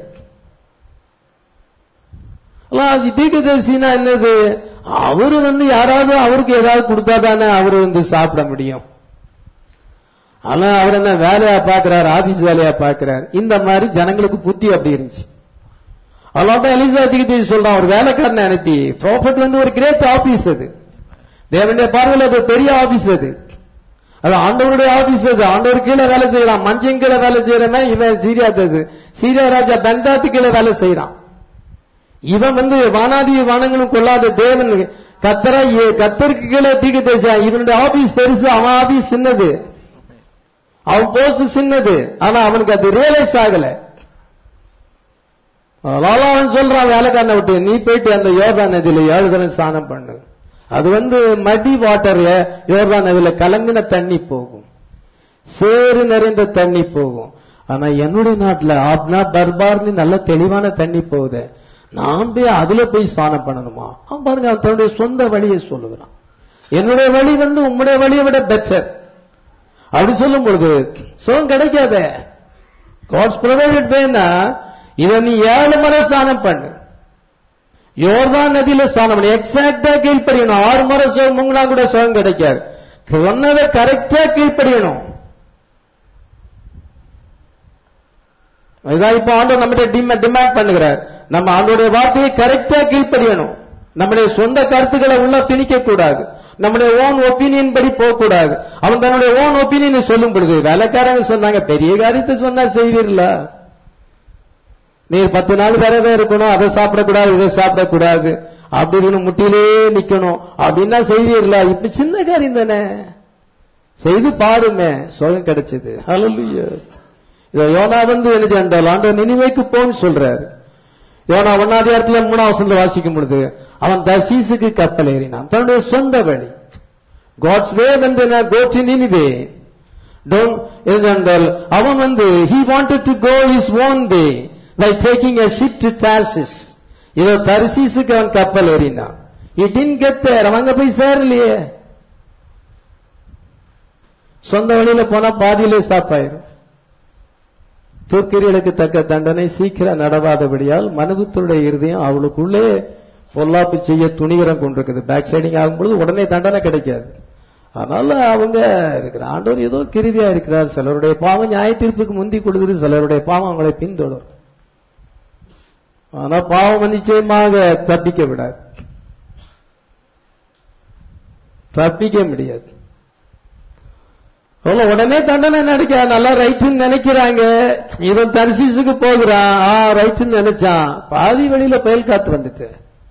தீர்க்கதரிசினா என்னது, அவரு வந்து யாராவது அவருக்கு ஏதாவது கொடுத்தாதானே அவரு வந்து சாப்பிட முடியும். ஆனா அவர் என்ன வேலையா பாக்குறாரு, ஆபீஸ் வேலையா பாக்குறாரு. இந்த மாதிரி ஜனங்களுக்கு புத்தி அப்படி இருந்துச்சு. அதனால எலிசா தீர்க்கதரிசி சொல்றான், ஒரு வேலைக்காரனை அனுப்பி, ப்ராஃபட் வந்து ஒரு கிரேட் ஆபீஸ், அது தேவனுடைய பார்வையில் அது பெரிய ஆபீஸ், அது அது ஆண்டவருடைய ஆபீஸ், அது ஆண்டவர் கீழே வேலை செய்யறான். மஞ்சள் கீழே வேலை செய்யறவன் இவன் சீரியா தேசு சீரியா ராஜா பெந்தாத்து கீழே வேலை செய்யறான். இவன் வந்து வானாதி வானங்களும் கொள்ளாத தேவன் கத்தரா கத்தருக்கு கீழே தீர்க்கதரிசி. இவனுடைய ஆபீஸ் பெருசு, அவன் ஆபீஸ் சின்னது, அவன் போஸ்ட் சின்னது. ஆனா அவனுக்கு அது ரியலைஸ் ஆகல. அதனால அவன் சொல்றான் வேலைக்காரனை விட்டு, நீ போயிட்டு அந்த யோர்தான் நதியில ஏழு தரம் ஸ்நானம் பண்ணு. அது வந்து மடி வாட்டர்ல யோர்தான் நதியில கலங்கின தண்ணி போகும், சேறு நிறைந்த தண்ணி போகும். ஆனா என்னுடைய நாட்டுல ஆப்னா பர்பார்னு நல்ல தெளிவான தண்ணி போகுது, நான் போய் அதுல போய் ஸ்நானம் பண்ணணுமா? அவன் பாருங்க, அவன் தன்னுடைய சொந்த வழியை சொல்லுகிறான். என்னுடைய வழி வந்து உம்முடைய வழியை விட பெட்டர் அப்படி சொல்லும் பொழுது சுகம் கிடைக்காத. காட்ஸ் ப்ரொவைடட் வேனா இதை நீ ஏழு முறை ஸ்நானம் பண்ணு, யோர்தான் நதியில ஸ்நானம் பண்ணு, எக்ஸாக்டா கீழ்ப்படியணும். ஆறு முறை சுகம் முங்கினா கூட சுகம் கிடைக்காது, சொன்னதை கரெக்டா கீழ்ப்படியணும். இதான் இப்ப ஆண்டவர் நம்மகிட்ட டிமாண்ட் பண்ணுகிறார், நம்ம ஆண்டோடைய வார்த்தையை கரெக்டா கீழ்ப்படியணும். நம்முடைய சொந்த கருத்துக்களை உள்ள திணிக்க கூடாது, நம்முடைய ஓன் ஒப்பீனியன் படி போக கூடாது. அவன் தன்னுடைய ஓன் ஒப்பீனியன் சொல்லும் பொழுது வேலைக்காரங்க சொன்னாங்க, பெரிய காரியத்தை சொன்னா செய்வீர்களா? நீர் பத்து நாள் வேறவே இருக்கணும், அதை சாப்பிடக்கூடாது இதை சாப்பிடக்கூடாது அப்படின்னு முட்டிலே நிக்கணும் அப்படின்னா செய்வீர்களா? இப்ப சின்ன காரியம் தானே, செய்து பாருமே, சுகம் கிடைச்சது. ஹல்லேலூயா. இத யோனா வந்து என்ன செஞ்சால் ஆண்டவர் நினிவேக்கு போன்னு சொல்றாரு. யோனா ஒன்னாவது இடத்துல மூணாவது வசனத்துல வாசிக்கும் பொழுது அவன் தர்சீசுக்கு கப்பல் ஏறினான், தன்னுடைய சொந்த வழி. காட்ஸ் வே வந்து கோ டு நினிவே. அவன் வந்து he wanted to go his own way by taking a ship to Tarsus. இதோ தர்சீசுக்கு அவன் கப்பல் ஏறினான். he didn't get there. அவன் அங்க போய் சேரலையே. சொந்த வழியில போனா பாதியிலே ஸ்டாப் ஆயிரும். தூக்கிரியலுக்கு தக்க தண்டனை சீக்கிரம் நடவாதபடியால் மனுபுத்தருடைய இருதயம் அவளுக்குள்ளே பொல்லாப்பு செய்ய துணிகரம் கொண்டிருக்குது. பேக் சைடிங் ஆகும்பொழுது உடனே தண்டனை கிடைக்காது. அதனால அவங்க இருக்கிற ஆண்டவர் ஏதோ கிருவியா இருக்கிறார். சிலருடைய பாவம் நியாய தீர்ப்புக்கு முந்தி கொடுக்குது, சிலருடைய பாவம் அவங்களை பின்தொடரும். ஆனா பாவம் நிச்சயமாக தப்பிக்க விடாது, தப்பிக்க முடியாது. உடனே தண்டனை நினைக்க நல்லா ரைட்டுன்னு நினைக்கிறாங்க. இவன் தர்சீசுக்கு போகிறான், ஆ ரைட்டுன்னு நினைச்சான், பாதி வழியில புயல் காத்து வந்துட்டு.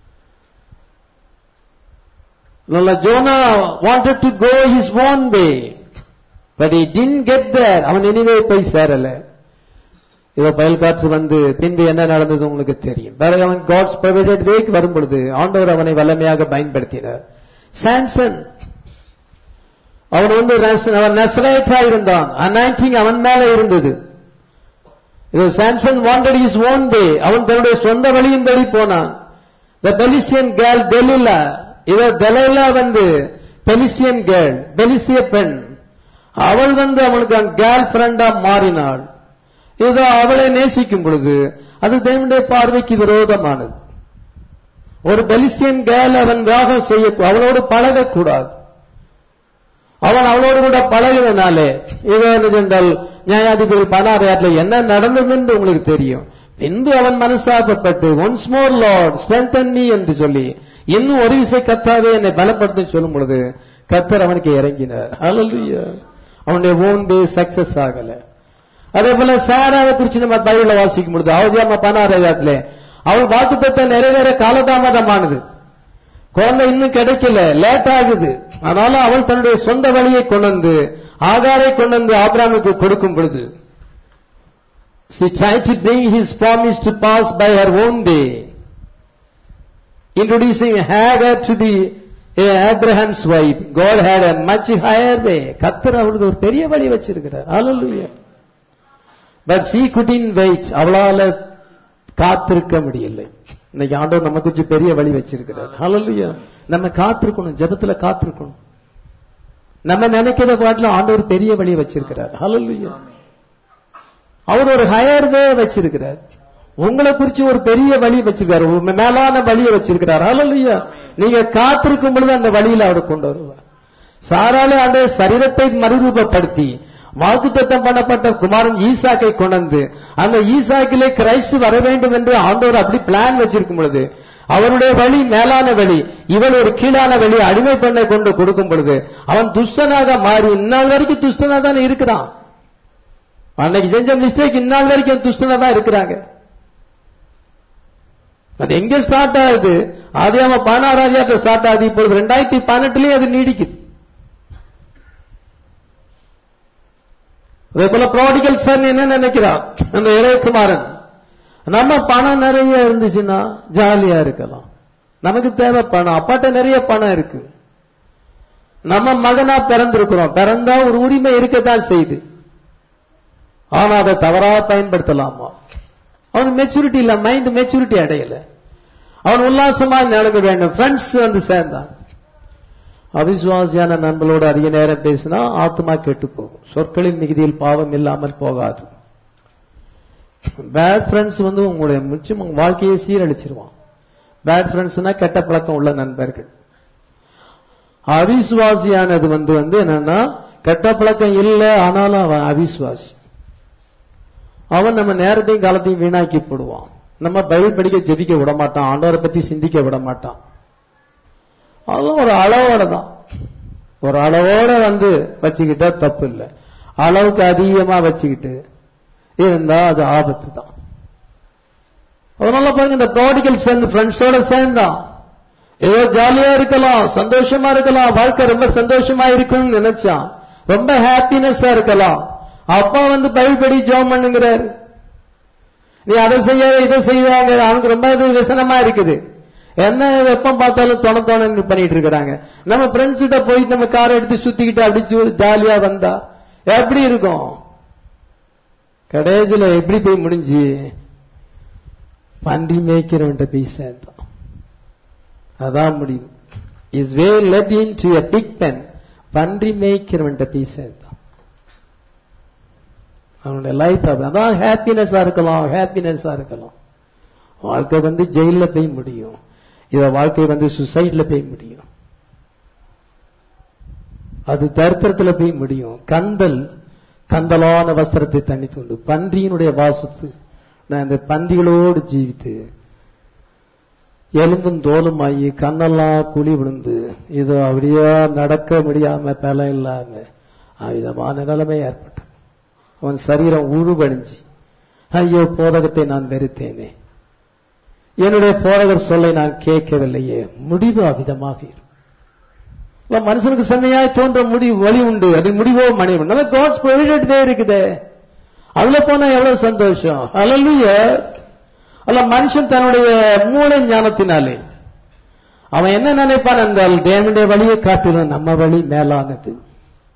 ஜோனா wanted to go his own way but he didn't get there. அவன் இனிமே போய் சேரல. இவ புயல் காற்று வந்து பின்பு என்ன நடந்தது உங்களுக்கு தெரியும். பிறகு அவன் காட்ஸ் ப்ரொவைடட் வேக்கு வரும் பொழுது ஆண்டவர் அவனை வல்லமையாக பயன்படுத்தினார். சாம்சன் அவன் வந்து அவன் நசரேத்தா இருந்தான். அனாயிண்டிங் அவன் மேல இருந்தது. இது Samson wanted his own way. அவன் தன்னுடைய சொந்த வழியின்படி போனான். த பெலிஸ்டியன் கேர்ள் டெலிலா, இவ டெலிலா வந்து பெலிஸ்டியன் கேர்ள், பெலிஸ்திய பெண். அவள் வந்து அவனுக்கு கேர்ள் ஃபிரெண்டா மாறினாள். இதோ அவளை நேசிக்கும் பொழுது அது தேவனுடைய பார்வைக்கு விரோதமானது. ஒரு பெலிஸ்டியன் கேர்ள் அவன் விவாகம் செய்ய, அவளோடு பழகக்கூடாது. அவன் அவளோடு கூட பழகினாலே இவன் நியாயாதிபதி பணாரத்தில் என்ன நடந்தது என்று உங்களுக்கு தெரியும். பின்பு அவன் மனசாபப்பட்டு once more Lord strengthen me என்று சொல்லி இன்னும் ஒரு விசை கர்த்தாவே என்னை பலப்படுத்த சொல்லும் பொழுது கர்த்தர் அவனுக்கு இறங்கினார். ஹல்லேலூயா. அவனுடைய ஓன் வே சக்சஸ் ஆகல. அதே போல சாராவை குறித்து நம்ம பைபிள்ல வாசிக்கும் பொழுது அவதியாம பணாரத்திலே அவள் வாக்குத்தத்தம் நிறைவேற காலதாமதமானது. குழந்தை இன்னும் கிடைக்கல, லேட் ஆகுது. ஆனாலும் அவள் தன்னுடைய சொந்த வழியை கொண்டு வந்து ஆகாரை கொண்டு வந்து ஆபிரகாமுக்கு கொடுக்கும் பொழுது she tried to bring his promise to pass by her own way, introducing Hagar to be Abraham's wife. God had a much higher way. கர்த்தர் அவளுக்கு ஒரு பெரிய வழி வச்சிருக்கிறார். Hallelujah. But she couldn't wait. அவளால காத்திருக்க முடியலை. இன்னைக்கு ஆண்டவர் நமக்கு கொஞ்சம் பெரிய வழி வச்சிருக்கிறார். ஹல்லேலூயா. நம்ம காத்திருக்கணும், ஜெபத்துல காத்திருக்கணும். நம்ம நினைக்கிற பாட்டுல ஆண்டவர் பெரிய வழி வச்சிருக்கிறார். ஹல்லேலூயா. அவர் ஒரு ஹையர் வே வச்சிருக்கிறார். உங்களை குறிச்சு ஒரு பெரிய வழி வச்சிருக்காரு, மேலான வழியை வச்சிருக்கிறார். ஹல்லேலூயா. நீங்க காத்திருக்கும் பொழுது அந்த வழியில அவர் கொண்டு வருவார். சாராளே ஆண்டவர் சரீரத்தை மறுரூபப்படுத்தி வாக்குத்தத்தம் பண்ணப்பட்ட குமாரன் ஈசாக்கை கொண்டு அந்த ஈசாக்கிலே கிறிஸ்து வர வேண்டும் என்று ஆண்டவர் அப்படி பிளான் வச்சிருக்கும் பொழுது அவருடைய வழி மேலான வழி, இவள் ஒரு கீழான வழி அடிமை பெண்ணை கொண்டு கொடுக்கும் பொழுது அவன் துஷ்டனாக மாறி இந்நாள் வரைக்கும் துஷ்டனா தான் இருக்கிறான். அன்னைக்கு செஞ்ச மிஸ்டேக் இந்நாள் வரைக்கும் துஷ்டனா தான் இருக்கிறாங்க. அது எங்க ஸ்டார்ட் ஆகுது? ஆதியாம பதினாறாவது ஸ்டார்ட் ஆகுது. இப்பொழுது ரெண்டாயிரத்தி பதினெட்டுலயும் அது நீடிக்குது. அதே போல ப்ராடிகல் சன் என்ன நினைக்கிறான்? அந்த இளையகுமாரன், நம்ம பணம் நிறைய இருந்துச்சுன்னா ஜாலியா இருக்கலாம். நமக்கு தேவை பணம். அப்பாட்ட நிறைய பணம் இருக்கு. நம்ம மகனா பிறந்திருக்கிறோம். பிறந்தா ஒரு உரிமை இருக்கத்தான் செய்து. ஆனா அதை தவறா பயன்படுத்தலாமா? அவன் மெச்சூரிட்டி இல்ல, மைண்ட் மெச்சூரிட்டி அடையல. அவன் உல்லாசமா நடக்க வேண்டும். ஃப்ரெண்ட்ஸ் வந்து சேர்ந்தான். அவிசுவாசியான நண்பர்களோடு அதிக நேரம் பேசினா ஆத்மா கெட்டு போகும். சொற்களின் மிகுதியில் பாவம் இல்லாமல் போகாது. பேட் ஃப்ரெண்ட்ஸ் வந்து உங்களுடைய முச்சம் உங்க வாழ்க்கையை சீரழிச்சிருவான். பேட் ஃப்ரெண்ட்ஸ்னா கெட்ட பழக்கம் உள்ள நண்பர்கள். அவிசுவாசியானது வந்து வந்து என்னன்னா கெட்ட பழக்கம் இல்லை, ஆனாலும் அவன் அவிசுவாசி. அவன் நம்ம நேரத்தையும் காலத்தையும் வீணாக்கி போடுவான். நம்ம பைபிள் படிக்க ஜெபிக்க விட மாட்டான். ஆண்டவரை பத்தி சிந்திக்க விட மாட்டான். அதுவும் ஒரு அளவோட தான். ஒரு அளவோட வந்து வச்சுக்கிட்டா தப்பு இல்லை. அளவுக்கு அதிகமா வச்சுக்கிட்டு இருந்தா அது ஆபத்து தான். அதனால பாருங்க, இந்த ப்ராடிகல் சேர்ந்து ஃப்ரெண்ட்ஸோட சேர்ந்தான். ஏதோ ஜாலியா இருக்கலாம், சந்தோஷமா இருக்கலாம், வாழ்க்கை ரொம்ப சந்தோஷமா இருக்கும்னு நினைச்சான். ரொம்ப ஹாப்பினஸா இருக்கலாம். அப்பா வந்து பைபிள் படி ஜெபம் பண்ணுங்கிறார். நீ அதை செய்ய இதை செய்யாங்க. அவனுக்கு ரொம்ப இது விசனமா இருக்குது. என்ன எப்ப பார்த்தாலும் தொண தொணன்னு பண்ணிட்டு இருக்கிறாங்க. நம்ம ஃப்ரெண்ட்ஸ் கிட்ட போய் நம்ம காரை எடுத்து சுத்திக்கிட்டு அப்படி ஜாலியா வந்தா எப்படி இருக்கும்? கடைசியில எப்படி போய் முடிஞ்சு பன்றி மேய்க்கிறவன்ட்ட போய் சேர்ந்தான். அதான் முடியும். His way led into a pig pen. பன்றி மேய்க்கிறவன்ட்ட போய் சேர்ந்தான். அவனுடைய லைஃப் அதான் ஹாப்பினஸா இருக்கலாம், ஹாப்பினஸா இருக்கலாம். வாழ்க்கை வந்து ஜெயில போய் முடியும். இத வாழ்க்கை வந்து சுசைட்ல போய் முடியும். அது தரித்திரத்துல போய் முடியும். கந்தல் கந்தலான வஸ்திரத்தை தண்ணி தூண்டு. பன்றியினுடைய வாசத்து நான் இந்த பன்றிகளோடு ஜீவித்து எலும்பும் தோலும் ஆகி கண்ணெல்லாம் குழி விழுந்து இது அப்படியே நடக்க முடியாம பலம் இல்லாம விதமான நிலைமை ஏற்பட்டது. அவன் சரீரம் உழுபணிஞ்சு, ஐயோ போதகத்தை நான் வெறுத்தேனே, என்னுடைய போதகர் சொல்லை நான் கேட்கவில்லையே. முடிவு அவ்விதமாக இருக்கும். மனுஷனுக்கு செம்மையாய் தோன்ற முடிவு வழி உண்டு. அது முடிவோ மனைவி நம்ம காட்ஸ் ப்ரொவைடட் வே இருக்குது. அதுல போனா எவ்வளவு சந்தோஷம். ஹல்லேலூயா. அல்ல மனுஷன் தன்னுடைய மூளை ஞானத்தினாலே அவன் என்ன நினைப்பான் என்றால் தேவனுடைய வழியை காட்டிலும் நம்ம வழி மேலானது.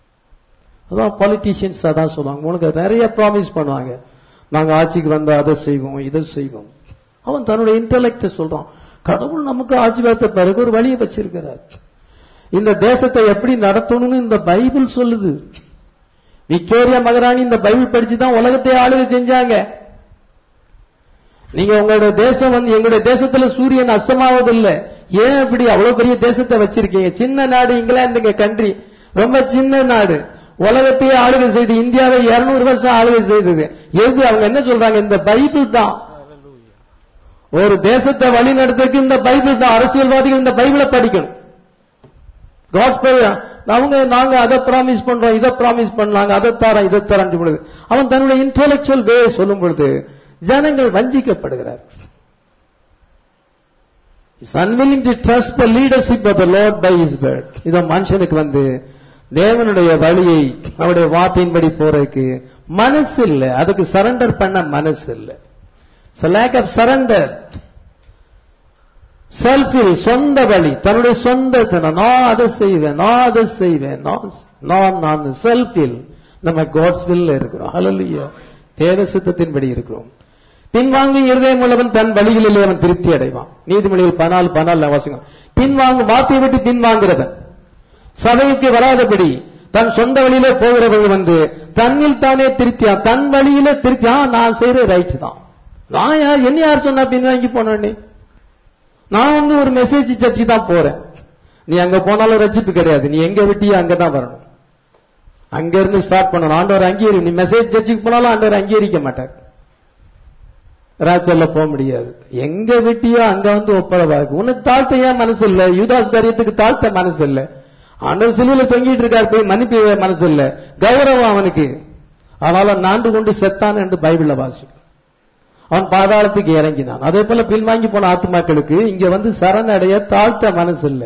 அதான் பாலிட்டிஷியன்ஸ் அதான் சொல்லுவாங்க. உனக்கு நிறைய ப்ராமிஸ் பண்ணுவாங்க, நாங்க ஆட்சிக்கு வந்தா அதை செய்வோம் இதை செய்வோம். அவன் தன்னுடைய இன்டெலெக்ட சொல்றான். கடவுள் நமக்கு ஆசீர்வாதத்தை பிறகு ஒரு வழியை வச்சிருக்கிறார். இந்த தேசத்தை எப்படி நடத்தணும்னு இந்த பைபிள் சொல்லுது. விக்டோரியா மகாராணி இந்த பைபிள் படிச்சுதான் உலகத்தை ஆளுகை செஞ்சாங்க. நீங்க உங்களுடைய தேசம் வந்து எங்களுடைய தேசத்துல சூரியன் அஸ்தமாவதில்லை. ஏன் இப்படி அவ்வளவு பெரிய தேசத்தை வச்சிருக்கீங்க? சின்ன நாடு இங்கிலாந்துங்க கண்ட்ரி, ரொம்ப சின்ன நாடு, உலகத்தையே ஆளுகை செய்து இந்தியாவை இருநூறு வருஷம் ஆளுகை செய்தது. எது அவங்க என்ன சொல்றாங்க? இந்த பைபிள் தான் ஒரு தேசத்தை வழி நடத்துறதுக்கு. இந்த பைபிள் தான். அரசியல்வாதிகள் இந்த பைபிளை படிக்கணும். God's Bible. அவங்க நாங்க அதை ப்ராமிஸ் பண்றோம், இதை ப்ராமிஸ் பண்ணாங்க, அதை தரோம் இதை தரோம் பொழுது அவன் தன்னுடைய இன்டெலெக்சுவல் வே சொல்லும் பொழுது ஜனங்கள் வஞ்சிக்கப்படுகிறார். is unwilling to trust the leadership of the Lord by his word. இத மனுஷனுக்கு வந்து தேவனுடைய வழியை அவருடைய வார்த்தையின்படி போறதுக்கு மனசு இல்ல, அதுக்கு சரண்டர் பண்ண மனசு இல்ல. It's a lack of surrender. செல்ஃபில், சொந்த வழி, தன்னுடைய சொந்த நான் அதை செய்வேன் நான் அதை செய்வேன் நான் நான் செல்ஃபில். நம்ம காட்ஸ் வில் இருக்கிறோம். ஹல்லேலூயா. தேவ சித்தத்தின்படி இருக்கிறோம். பின்வாங்கும் இருதயம் உள்ளவன் தன் வழிகளிலே அவன் திருப்தி அடைவான். நீதிமொழிகள் பதினாலு பதினாலு வாசிக்கும். பின்வாங்கும் வார்த்தையை விட்டு பின்வாங்கிறவன் சபைக்கு வராதபடி தன் சொந்த வழியிலே போகிறவர்கள் வந்து தன்னில் தானே திருப்தியா, தன் வழியிலே திருப்தியா, நான் செய்யற ரைட் தான். நான் யார் என்ன யார் சொன்னா பின்வாங்கி போனே? நான் வந்து ஒரு மெசேஜ் சர்ச்சு தான் போறேன். நீ அங்க போனாலும் ரட்சிப்பு கிடையாது. நீ எங்க விட்டியோ அங்கதான் வரணும். அங்க இருந்து ஸ்டார்ட் பண்ணணும். ஆண்டவர் அங்கீகரி. நீ மெசேஜ் சர்ச்சுக்கு போனாலும் ஆண்டவர் அங்கீகரிக்க மாட்டார். ராஜல்ல போக முடியாது. எங்க விட்டியோ அங்க வந்து ஒப்பளவாக்கு. உனக்கு தாழ்த்த ஏன் மனசு இல்ல? யூதாஸ் காரியத்துக்கு தாழ்த்த மனசு இல்ல. ஆண்டவர் சிலுவையில தொங்கிட்டு இருக்காரு, போய் மன்னிப்பு மனசு இல்ல. கௌரவம் அவனுக்கு. அதனால நான்கு கொண்டு செத்தான் என்று பைபிள்ல வாசிக்கும். அவன் பாதாளத்துக்கு இறங்கினான். அதே போல பின்வாங்கி போன ஆத்மாக்களுக்கு இங்க வந்து சரணடைய தாழ்த்த மனசு இல்ல.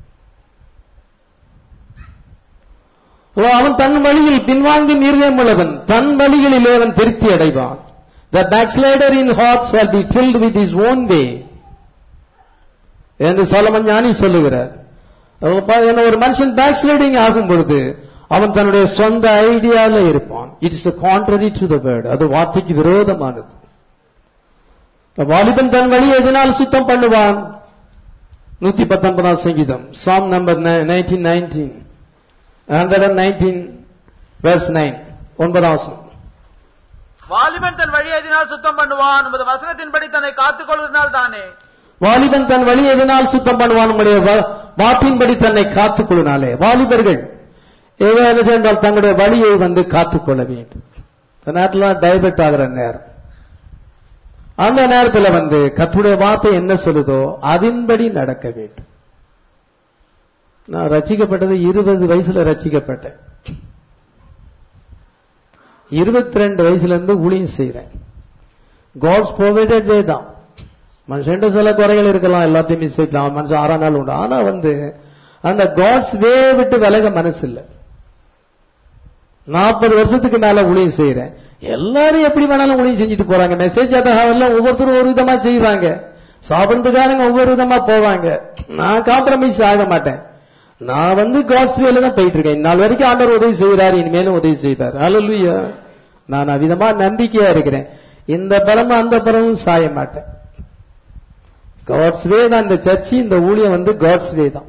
அவன் தன் வழியில் பின்வாங்கி இருதயம் உள்ளவன் தன் வழிகளிலே அவன் திருப்தி அடைவான். The backslider in heart shall be filled with his own way என்று சாலமன் ஞானி சொல்லுகிறார். ஒரு மனுஷன் பேக்ஸ்லைடிங் ஆகும் பொழுது அவன் தன்னுடைய சொந்த ஐடியால இருப்பான். It is contrary to the word. அது வார்த்தைக்கு விரோதமானது. வாலிபன் தன் வழியை எதனால் சுத்தம் பண்ணுவான்? நூத்தி பத்தொன்பதாம் சங்கீதம், psalm number nineteen nineteen hundred nineteen verse nine, ஒன்பதாம் வசனம். வாலிபன் தன் வழியை எதனால் சுத்தம் பண்ணுவான்? உமது வசனத்தின்படி தன்னை காத்துக் கொள்வதனால் தானே. வாலிபன் தன் வழியை எதனால் சுத்தம் பண்ணுவான்? உங்களுடைய வார்த்தையின்படி தன்னை காத்துக் கொள்ளினாலே. வாலிபர்கள் என்ன சென்றால் தங்களுடைய வழியை வந்து காத்துக்கொள்ள வேண்டும். அந்த நேரத்தில் டைவர்ட் ஆகிற நேரம். அந்த நேரத்தில் வந்து கர்த்தருடைய வார்த்தை என்ன சொல்லுதோ அதன்படி நடக்க வேண்டும். நான் ரட்சிக்கப்பட்டது இருபது வயசுல ரட்சிக்கப்பட்டேன். இருபத்தி ரெண்டு வயசுல இருந்து ஊழியம் செய்யறேன். காட்ஸ் ப்ரொவைடட் வே தான். மனுஷன் சில குறைகள் இருக்கலாம், எல்லாத்தையும் மிஸ் செய்யலாம், மனுஷன் ஆறாம் நாள் உண்டு. ஆனா வந்து அந்த காட்ஸ் வே விட்டு விலக மனசு இல்லை. நாற்பது வருஷத்துக்கு மேல ஊழியம் செய்யறேன். எல்லாரும் எப்படி வேணாலும் ஊழியம் செஞ்சுட்டு போறாங்க. மெசேஜ் அதெல்லாம் ஒவ்வொருத்தரும் ஒரு விதமா செய்வாங்க. சாப்பிடுறதுக்காரங்க ஒவ்வொரு விதமா போவாங்க. நான் காம்ப்ரமைஸ் ஆக மாட்டேன். நான் வந்து காட்ஸ் வேல தான் போயிட்டு இருக்கேன். இந்நாள் வரைக்கும் ஆண்டவர் உதவி செய்கிறார், இனிமேலும் உதவி செய்தார். ஹல்லேலூயா. நான் அவ்விதமா நம்பிக்கையா இருக்கிறேன். இந்த பலமும் அந்த பலமும் சாய மாட்டேன். காட்ஸ் வே தான் இந்த சர்ச்சு, இந்த ஊழியம் வந்து காட்ஸ் வே தான்.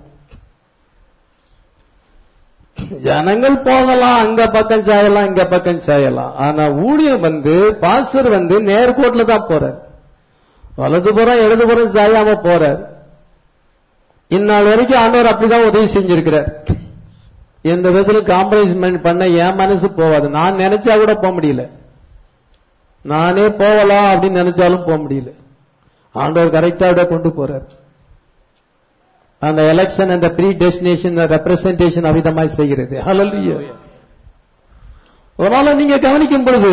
ஜனங்கள் போகலாம், அங்க பக்கம் சாயலாம் இங்க பக்கம் சாயலாம். ஆனா ஊழியம் வந்து பாஸ்டர் வந்து நேர்கோட்ல தான் போறார். வலதுபுறம் இடதுபுறம் சாயாம போறார். இந்நாள் வரைக்கும் ஆண்டவர் அப்படிதான் உதவி செஞ்சிருக்கிறார். எந்த விதத்திலும் காம்ப்ரமைஸ் பண்ண என் மனசு போவாது. நான் நினைச்சா கூட போக முடியல. நானே போகலாம் அப்படின்னு நினைச்சாலும் போக முடியல. ஆண்டவர் கரெக்டா கொண்டு போறார். அந்த எலெக்ஷன் அந்த ப்ரீ டெஸ்டினேஷன் ரெப்ரசன்டேஷன் அவிதமாய் செய்கிறது. ஹல்லேலூயா. அதனால நீங்க கவனிக்கும் பொழுது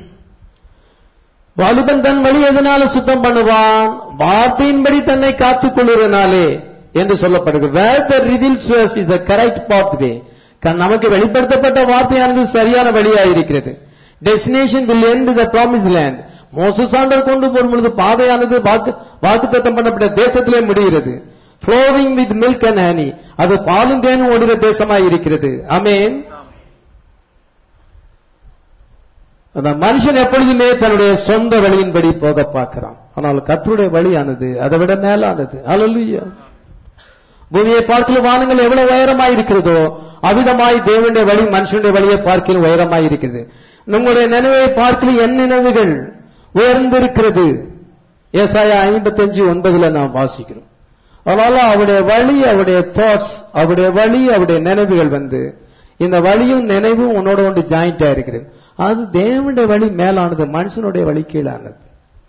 வாலிபன் தன் வழி எதனால சுத்தம் பண்ணுவான்? வார்த்தையின்படி தன்னை காத்துக் கொள்ளுறனாலே என்று சொல்லப்படுகிறது. Where the reveals to us is the correct pathway. நமக்கு வெளிப்படுத்தப்பட்ட வார்த்தையானது சரியான வழியாயிருக்கிறது. Destination will end the promised land. மோசஸ் ஆண்டவர் கொண்டு போகும் பொழுது பாதையானது வாக்குத்தத்தம் பண்ணப்பட்ட தேசத்திலே முடிகிறது. flowing with milk and honey. அது பாலும் தேனும் ஓடுகிற தேசமாய் இருக்கிறது. ஆமென். அந்த மனுஷன் எப்பொழுதுமே தன்னுடைய சொந்த வழியின்படி போக பார்க்கிறான். ஆனால் கர்த்தருடைய வழியானது அதை விட மேலானது. ஹல்லேலூயா. பூமியை பார்க்கலும் வானங்கள் எவ்வளவு உயரமாய் இருக்கிறதோ அவ்விதமாய் தேவனுடைய வழி மனுஷனுடைய வழியை பார்க்கலும் உயரமாய் இருக்கிறது. நம்முடைய நினைவை பார்க்கலும் என் நினைவுகள் உயர்ந்திருக்கிறது. ஏசாயா ஐம்பத்தி அஞ்சு ஒன்பதுல நாம் வாசிக்கிறோம். அதனால அவருடைய வழி, அவருடைய தாட்ஸ், அவருடைய வழி, அவருடைய நினைவுகள் வந்து இந்த வழியும் நினைவும் உன்னோட ஒன்று ஜாயிண்டா இருக்கிறது. அது தேவனுடைய வழி மேலானது, மனுஷனுடைய வழி கீழானது.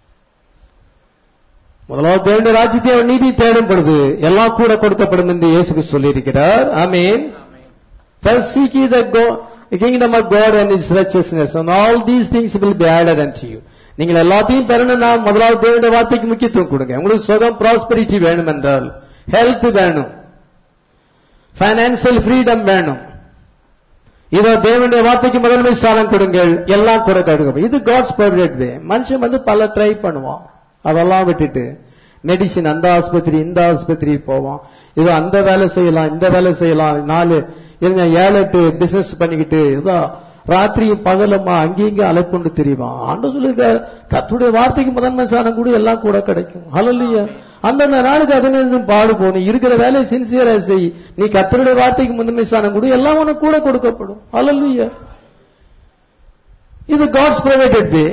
முதலாவது தேவனுடைய ராஜ்யத்தை நீதி தேடும் பொழுது எல்லாம் கூட கொடுக்கப்படும் என்று இயேசு சொல்லியிருக்கிறார். ஆமென். First seek ye the kingdom of God and His righteousness, and all these things will be added unto you. நீங்கள் எல்லாத்தையும் பெறணும்னா முதலாவது தேவனுடைய வார்த்தைக்கு முக்கியத்துவம் கொடுங்க. உங்களுக்கு சுகம், ப்ராஸ்பரிட்டி வேணும் என்றால், ஹெல்த் வேணும், பைனான்சியல் ஃப்ரீடம் வேணும், இதோ தேவனுடைய வார்த்தைக்கு முதன்மை ஸ்தானம் கொடுங்கள், எல்லாம் கூட கொடுங்க. இது காட்ஸ் பெர்ஃபெக்ட் வே. மனுஷன் வந்து பல ட்ரை பண்ணுவான், அதெல்லாம் விட்டுட்டு மெடிசின் அந்த ஆஸ்பத்திரி இந்த ஆஸ்பத்திரி போவான், இதோ அந்த வேலை செய்யலாம் இந்த வேலை செய்யலாம், நாலு இருங்க ஏழு எட்டு பிசினஸ் பண்ணிக்கிட்டு இதோ ராத்திரியும் பகலமா அங்கேயும் அலைப்பொண்டு தெரியுவான். ஆண்டவர் சொல்லிருக்கார், கர்த்தருடைய வார்த்தைக்கு முதன்மை ஸ்தானம் கூட எல்லாம் கூட கிடைக்கும். ஹல்லேலூயா. அந்தந்த நாளுக்கு அதனது பாடு போகணும், இருக்கிற வேலையை சின்சியரா செய், நீ கர்த்தருடைய வார்த்தைக்கு முதன்மை ஸ்தானம் கூட எல்லாம் உனக்கு கூட கொடுக்கப்படும். ஹல்லேலூயா. இது காட்ஸ் பிரைவேட் வே.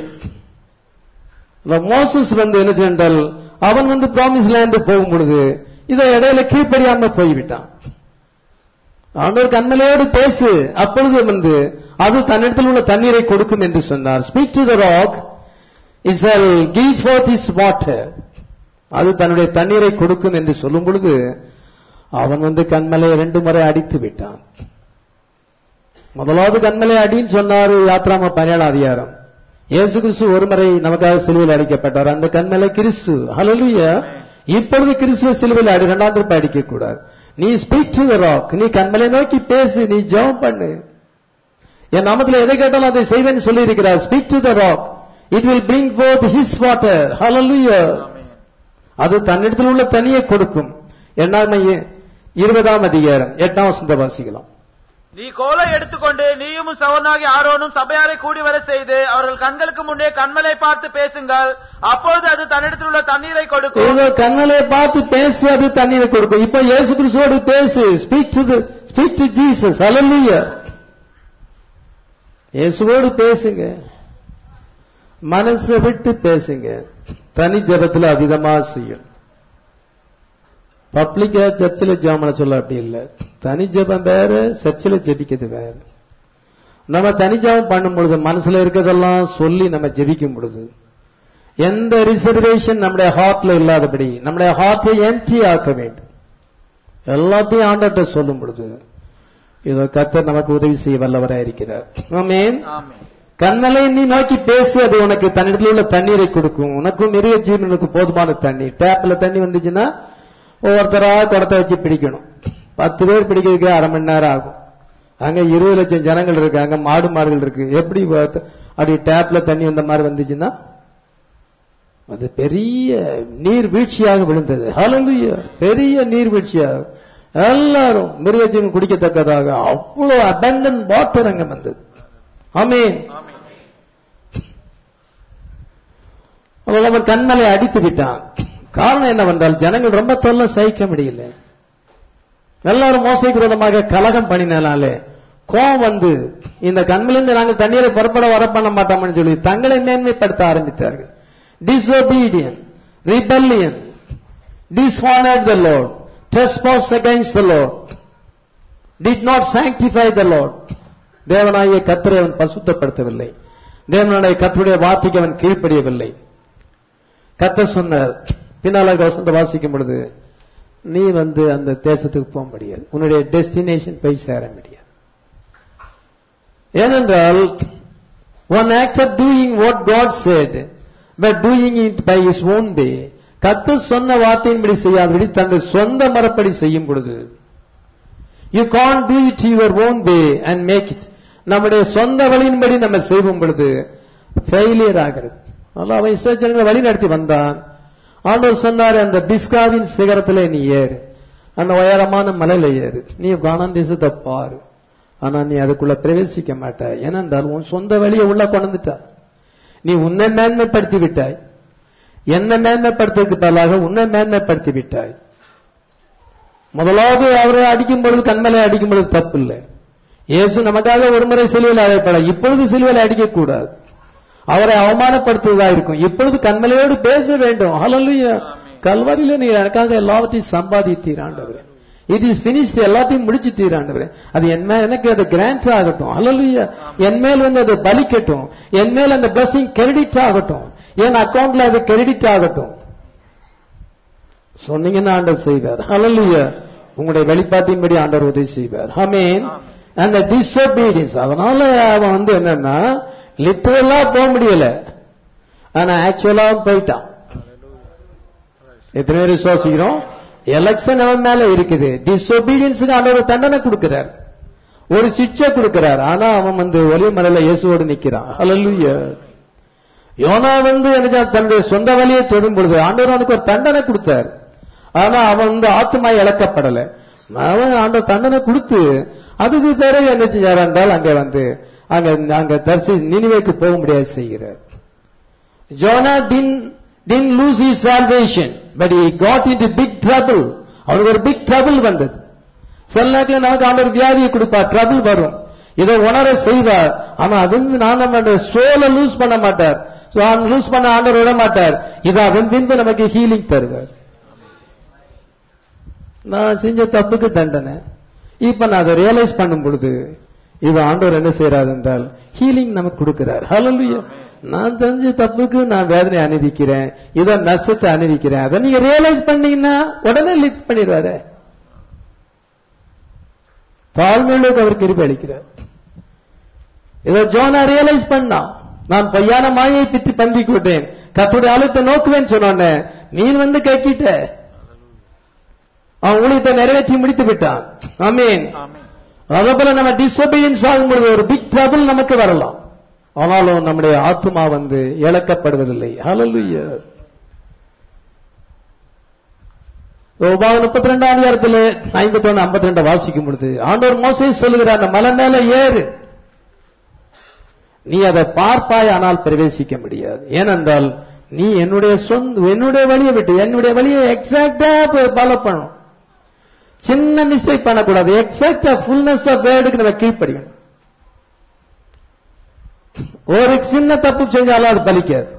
மோசஸ் வந்து என்ன சென்றால் அவன் வந்து ப்ராமிஸ் லேண்ட் போகும் பொழுது இதை இடையில கீழ்ப்படியாம போய்விட்டான். ஆண்டவர் கண்மலையோடு பேசு, அப்பொழுது வந்து அது தன்னிடத்தில் உள்ள தண்ணீரை கொடுக்கும் என்று சொன்னார். Speak to the rock, it shall give forth its water, அது தன்னுடைய தண்ணீரை கொடுக்கும் என்று சொல்லும் பொழுது அவன் வந்து கண்மலையை ரெண்டு முறை அடித்து விட்டான். முதலாவது கண்மலை அடின்னு சொன்னாரு யாத்ராம பதினேழாம் அதிகாரம். இயேசு கிறிஸ்து ஒரு முறை நமக்காக சிலுவையில் அடிக்கப்பட்டார், அந்த கண்மலை கிறிஸ்து. ஹல்லேலூயா. இப்பொழுது கிறிஸ்துவ சிலுவையில் அடி இரண்டாம் திருப்ப அடிக்க கூடாது. நீ ஸ்பீக் டு த ராக், நீ கண்மலை நோக்கி பேசு, நீ ஜெபம் பண்ணு, என் நாமத்தில் எதை கேட்டாலும் அதை செய்வேன்னு சொல்லி இருக்கிறார். Speak to the rock, it will bring forth his water. Hallelujah. அது தன்னிடத்தில் உள்ள தண்ணியை கொடுக்கும். என்னாம இருபதாம் அதிகாரம் எட்டாம் வசனத்தை வாசிக்கலாம். நீ கோலை எடுத்துக்கொண்டு நீயும் சகோதரனாகி ஆரோனும் சபையாரை கூடி வர செய்து அவர்கள் கண்களுக்கு முன்னே கண்மலை பார்த்து பேசுங்கள், அப்பொழுது அது தன்னிடத்தில் உள்ள தண்ணீரை கொடுக்கும். கண்மலை பார்த்து பேசு, அது தண்ணீரை கொடுக்கும். இப்ப இயேசு கிறிஸ்துவோடு பேசு, speak to speak to Jesus. Hallelujah. இயேசுவோடு பேசுங்க, மனசை விட்டு பேசுங்க. தனி ஜபத்துல அவிதமா செய்யும். பப்ளிக்கா சர்ச்சில் ஜெபம் சொல்ல அப்படி இல்லை. தனி ஜெபம் வேற, சர்ச்சில் ஜெபிக்கிறது வேற. நம்ம தனி ஜெபம் பண்ணும் பொழுது மனசுல இருக்கிறதெல்லாம் சொல்லி நம்ம ஜெபிக்கும் பொழுது எந்த ரிசர்வேஷன் நம்முடைய ஹார்ட்ல இல்லாதபடி நம்முடைய ஹார்ட்டை எம்டி ஆக்க வேண்டும். எல்லாத்தையும் ஆண்டவர்கிட்ட சொல்லும் பொழுது இதோ கர்த்தர் நமக்கு உதவி செய்ய வல்லவராய் இருக்கிறார். ஆமென். கண்மலை நீ நோக்கி பேசு, அது உனக்கு தன்னிடத்தில் உள்ள தண்ணீரை கொடுக்கும். உனக்கும் நிறைய ஜீவனுக்கு போதுமான தண்ணி. டேப்ல தண்ணி வந்துச்சுன்னா ஒவ்வொருத்தரா குடத்தை வச்சு பிடிக்கணும். பத்து பேர் பிடிக்கிறதுக்கு அரை மணி நேரம் ஆகும். அங்க இருபது லட்சம் ஜனங்கள் இருக்கு, அங்க மாடு மாடுகள் இருக்கு. எப்படி அப்படி டேப்ல தண்ணி வந்த மாதிரி வந்துச்சுன்னா அது பெரிய நீர் வீழ்ச்சியாக விழுந்தது. ஹல்லேலூயா. பெரிய நீர் வீழ்ச்சியாக எல்லாரும் மிருகஜீவன் குடிக்கத்தக்கதாக அவ்வளவு அபண்டன்ட் வாட்டர் அங்க வந்தது. ஆமென். அவன் கண்மலை அடித்து விட்டான். காரணம் என்னவென்றால் ஜனங்கள் ரொம்ப தொல்லை சகிக்க முடியல. எல்லாரும் மோசைக்கு விரோதமாக கலகம் பண்ணினாலே கோபம் வந்து இந்த கண்மலிருந்து நாங்கள் தண்ணீரை புறப்பட வர பண்ண மாட்டோம்னு சொல்லி தங்களை மேன்மைப்படுத்த ஆரம்பித்தார்கள். disobedient, rebellion, dishonored the Lord, trespass against the Lord, did not sanctify the Lord. தேவனாகிய கர்த்தரை அவன் பசுத்தப்படுத்தவில்லை. தேவனுடைய கர்த்தருடைய வார்த்தைக்கு அவன் கீழ்ப்படியவில்லை. கர்த்தர் சொன்னார், பின்னால வசந்த வாசிக்கும் பொழுது நீ வந்து அந்த தேசத்துக்கு போக முடியாது, உன்னுடைய டெஸ்டினேஷன் போய் சேர முடியாது. ஏனென்றால் one acted doing what God said but doing it by his own way. கர்த்தர் சொன்ன வார்த்தையின்படி செய்யாதபடி தன்னுடைய சொந்த மரப்படி செய்யும் பொழுது you can't do it your own way and make it. நம்முடைய சொந்த வழியின்படி நம்ம செய்யும் பொழுது ஃபெயிலியர் ஆகிறது. அதனால அவன் இஸ்ரவேலை வழி நடத்தி வந்தான். ஆண்டவர் சொன்னார், அந்த பிஸ்காவின் சிகரத்திலே நீ ஏறு, அந்த உயரமான மலையில ஏறு, நீ கானான் தேசத்தை பாரு, ஆனா நீ அதுக்குள்ள பிரவேசிக்க மாட்டாய். ஏனென்றால் உன் சொந்த வழியை உள்ள கொண்டுட்டா. நீ உன்னை மேன்மைப்படுத்தி விட்டாய். என்ன மேன்மைப்படுத்துறதுக்கு பதிலாக உன்னை மேன்மைப்படுத்தி விட்டாய். முதலாவது அவரை அடிக்கும் பொழுது கண்மலை அடிக்கும் பொழுது தப்பு இல்லை. இயேசு நமக்காக ஒரு முறை சிலுவையில் அறையப்பட, இப்பொழுது சிலுவையில் அடிக்கக்கூடாது. அவரை அவமானப்படுத்துவதா இருக்கும். இப்பொழுது கண்மலையோடு பேச வேண்டும். ஹல்லேலூயா. கல்வாரியில நீ எனக்காக எல்லாவற்றையும் சம்பாதித்தீர் ஆண்டவரே. இட் இஸ் பினிஷ்ட், எல்லாத்தையும் முடிச்சுட்டீர் ஆண்டவரே. அது என் மேல் எனக்கு அது கிராண்ட் ஆகட்டும். ஹல்லேலூயா. என் மேல் வந்து அது பலிக்கட்டும். என் மேல் அந்த பிளஸிங் கிரெடிட் ஆகட்டும். என் அக்கவுண்ட்ல அது கிரெடிட் ஆகட்டும் சொன்னீங்கன்னா ஆண்டவர் செய்வார். ஹல்லேலூயா. உங்களுடைய வெளிப்பாட்டின்படி ஆண்டவர் உதவி செய்வார். ஆமென். அந்த டிஸ்ஒபீடியன்ஸ், அதனால அவன் வந்து என்னன்னா லிட்டரலா போக முடியல, ஆனா ஆக்சுவலா போயிட்டான். எத்தனை பேர் விசுவாசிக்கிறோம்? எலெக்ஷன் அவன் மேல இருக்குது. டிஸ்ஒபீடியன்ஸுக்கு ஆண்டவர் தண்டனை கொடுக்கிறார், ஒரு சிக்ஷை கொடுக்கிறார். ஆனா அவன் வந்து ஒரே மலையில இயேசுவோடு நிக்கிறான். ஹல்லேலூயா. யோனா வந்து எனக்கு தன்னுடைய சொந்த வழியை தொடும் பொழுது ஆண்டவர் அவனுக்கு ஒரு தண்டனை கொடுத்தார். ஆனா அவன் வந்து ஆத்மா இழக்கப்படல. அவன் ஆண்டவர் தண்டனை கொடுத்து அதுக்கு பிறகு என்ன செஞ்சார் என்றால் அங்க வந்து அங்க அங்க தரிசி நினிவேக்கு போக முடியாது செய்கிறார். ஜோனா didn't didn't lose his salvation, but he got into big trouble. அவனுக்கு ஒரு பிக் ட்ரபிள் வந்தது. சில நேரத்தில் நமக்கு ஆண்டவர் வியாதியை கொடுப்பார், ட்ரபிள் வரும், இதை உணர செய்வார். ஆனா அது நான் நம்ம சோலை லூஸ் பண்ண மாட்டார், லூஸ் பண்ண ஆண்டவர் விட மாட்டார். இது அதன் பின்பு நமக்கு ஹீலிங் தருவார். நான் செஞ்ச தப்புக்கு தண்டனை, இப்ப நான் அதை ரியலைஸ் பண்ணும் பொழுது இது ஆண்டவர் என்ன செய்யறார் என்றால் ஹீலிங் நமக்கு கொடுக்கிறார். ஹல்லேலூயா. நான் தெரிஞ்ச தப்புக்கு நான் வேதனை அனுபவிக்கிறேன், இதை நஷ்டத்தை அனுபவிக்கிறேன், அதை நீங்க ரியலைஸ் பண்ணீங்கன்னா உடனே லிஃப்ட் பண்ணிடுவாரு. தாழ்மையுள்ளது அவர் கிருபை அளிக்கிறார். இதை ஜோனா ரியலைஸ் பண்ணா, நான் பொய்யான மாயை பிச்சு பந்திக்கு விட்டேன், கர்த்தருடைய ஆலயத்தை நோக்குவேன்னு சொன்னோன்னே மீன் வந்து கக்கிட்ட அவன் ஊழியத்தை நிறைவேற்றி முடித்து விட்டான். ஆமென். அதே போல நம்ம டிஸ்ஒபீடியன்ஸ் ஆகும்போது ஒரு பிக் ட்ரபிள் நமக்கு வரலாம், ஆனாலும் நம்முடைய ஆத்மா வந்து இழக்கப்படுவதில்லை. ஹல்லேலூயா. முப்பத்தி ரெண்டாம் அதிகாரத்தில் ஐம்பத்தி ஒன்னு ஐம்பத்தி ரெண்டு வாசிக்கும் பொழுது ஆண்டவர் மோசே சொல்லுகிறார், அந்த மலை மேல ஏறு, நீ அதை பார்ப்பாய் ஆனால் பிரவேசிக்க முடியாது. ஏனென்றால் நீ என்னுடைய சொந்த என்னுடைய வழியை விட்டு என்னுடைய வழியை எக்ஸாக்டா ஃபாலோ பண்ணும். சின்ன மிஸ்டேக் பண்ணக்கூடாது. எக்ஸாக்டா ஃபுல்னஸ் ஆஃப் வேர்டுக்கு நம்ம கீழ்ப்படிக்கணும். ஒரு சின்ன தப்பு செஞ்சாலும் அது பலிக்காது.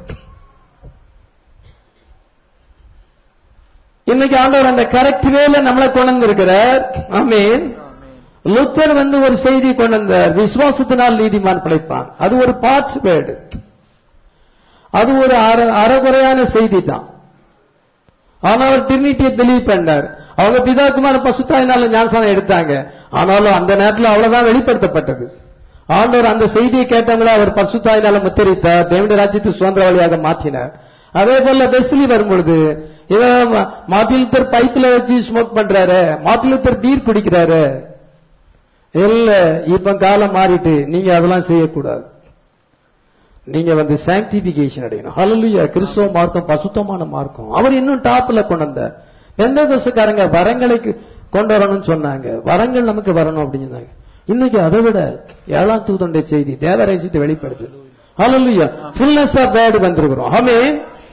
இன்னைக்கு ஆண்டவர் அந்த கரெக்ட் வேல நம்மளை கொண்டு இருக்கிறார். ஆமென். லூத்தர் வந்து ஒரு செய்தி கொண்டு வந்தார், விசுவாசத்தினால் நீதிமான் பிழைப்பான். அது ஒரு பார்ட் வேர்டு, அது ஒரு அறகுறையான செய்தி தான். ஆனா அவர் ட்ரினிட்டியை பிலீவ் பண்ணார். அவங்க பிதாக்குமார பசுத்தாயினால ஞானஸ்நானம் எடுத்தாங்க, ஆனாலும் அந்த நேரத்தில் அவ்வளவுதான் வெளிப்படுத்தப்பட்டது. ஆண்டவர் அந்த செய்தியை கேட்டவங்கள அவர் பசுத்தாயினால முத்தரித்தார், தேவனுடைய ராஜ்யத்தை சுதந்திர வழியாக மாற்றினார். அதே போல வெஸ்லி வரும்பொழுது இவன் மார்ட்டின் லூத்தர் பைப்ல வச்சு ஸ்மோக் பண்றாரு, மார்ட்டின் லூத்தர் பீர் குடிக்கிறாரு. இல்ல, இப்ப காலம் மாறிட்டு நீங்க அதெல்லாம் செய்யக்கூடாது. நீங்க வந்து சாங்டிபிகேஷன் அடையணும். ஹல்லேலூயா. கிறிஸ்துவ மார்க்கம் பசுத்தமான மார்க்கம். அவர் இன்னும் டாப்ல கொண்டு வந்தார். பெந்தேகோஸ்துக்காரங்க வரங்களை கொண்டு வரணும்னு சொன்னாங்க, வரங்கள் நமக்கு வரணும் அப்படின்னு சொன்னாங்க. இன்னைக்கு அதை விட ஏழாம் தூதனுடைய செய்தி தேவராசியத்தை வெளிப்படுது. ஹல்லேலூயா. ஃபுல்னஸ் ஆஃப் வேர்ட் வந்திருக்கிறோம். ஆமென்.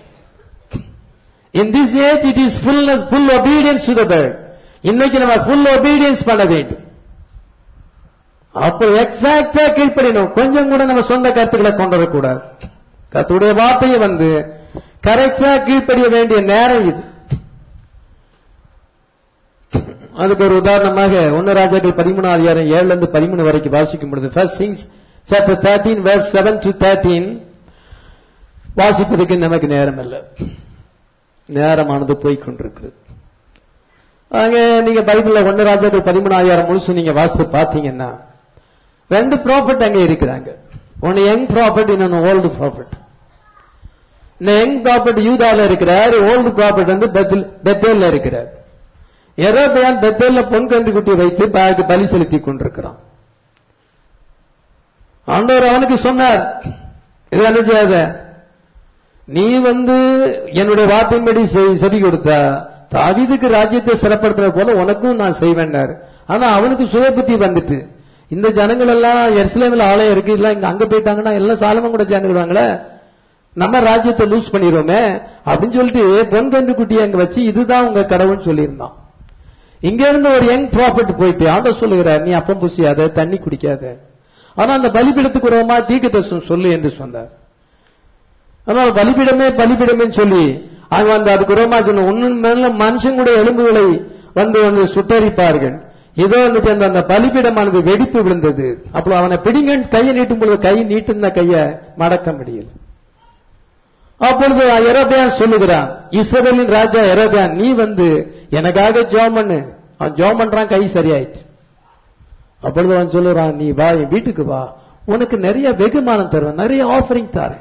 In this age it is fullness, full obedience to the word. இன்னைக்கு நம்ம full obedience பண்ண வேண்டும். அப்போ எக்ஸாக்டா கீழ்ப்படியணும். கொஞ்சம் கூட நம்ம சொந்த கருத்துக்களை கொண்டு வரக்கூடாது. கர்த்தருடைய வார்த்தையை வந்து கரெக்டா கீழ்ப்படிய வேண்டிய நேரம் இது. அதுக்கு ஒரு உதாரணமாக ஒன்னு ராஜாக்கள் பதிமூணு அதிகாரம் ஏழுல இருந்து பதிமூணு வரைக்கும் வாசிக்கும் பொழுது First Kings chapter thirteen verse seven to thirteen வாசிப்பதற்கு நமக்கு நேரம் இல்லை, நேரமானது போய்கொண்டிருக்கிறது. அங்க நீங்க பைபிள்ல ஒன்னு ராஜாக்கள் பதிமூணு அதிகாரம் முழுசு நீங்க வாசித்து பாத்தீங்கன்னா ரெண்டு ப்ராஃபட் அங்க இருக்கிறாங்க. ஒன்னு யங் ப்ராஃபட், இன்னொன்னு ஓல்டு ப்ராஃபட். இந்த யங் ப்ராஃபட் யூதால இருக்கிறார், ஓல்டு ப்ராஃபட் வந்து பெத்தேல்ல இருக்கிறார். எரோபெயாம் பெத்தேல்ல பொன் கன்று குட்டி வைத்து பலி செலுத்தி கொண்டிருக்கிறான். ஆண்டவர் அவனுக்கு சொன்னார், இது என்ன செய்யாத, நீ வந்து என்னுடைய வார்த்தையின்படி செவி கொடுத்தா தாவீதுக்கு ராஜ்யத்தை சிறப்படுத்துற போல உனக்கும் நான் செய்வேன்னார். ஆனா அவனுக்கு சுய புத்தி வந்துட்டு இந்த ஜனங்கள் எல்லாம் எருசலேமில் ஆலயம் இருக்கு, இல்ல இங்க அங்க போயிட்டாங்கன்னா எல்லாம் சாலமன் கூட சேர்ந்துடுவாங்களே, நம்ம ராஜ்யத்தை லூஸ் பண்ணிடுவோமே அப்படின்னு சொல்லிட்டு பொன் கன்று குட்டியை அங்க வச்சு இதுதான் உங்க கடவுள்னு சொல்லியிருந்தான். இங்க இருந்து ஒரு யங் ப்ராஃபட் போயிட்டு ஆண்டவர் சொல்லுகிறார், நீ அப்பம் புசியாத, தண்ணி குடிக்காத, ஆனா அந்த பலிபீடத்துக்கு உரமா தீர்க்கதரிசனம் சொல்லு என்று சொன்னார். அதனால பலிபீடமே பலிபீடமே சொல்லி அவங்க வந்து அதுக்கு உரமா சொன்ன ஒன்னு மேல மனுஷங்களுடைய எலும்புகளை வந்து வந்து சுட்டரிப்பார்கள். இதோ வந்துட்டு அந்த அந்த பலிபீடமானது வெடிப்பு விழுந்தது. அப்போ அவனை பிடிங்க கையை நீட்டும் பொழுது கை நீட்டுன கையை மடக்க முடியல. அப்பொழுது எரோபியான் சொல்லுகிறான், இஸ்ரவேலின் ராஜா எரோபியான், நீ வந்து எனக்காக ஜெபம் பண்ணு. அவன் ஜெபம் பண்றான், கை சரியாயிட்டு. அப்பொழுது அவன் சொல்லுறான், நீ வா என் வீட்டுக்கு வா, உனக்கு நிறைய வெகுமானம் தருவேன், நிறைய ஆஃபரிங் தரேன்.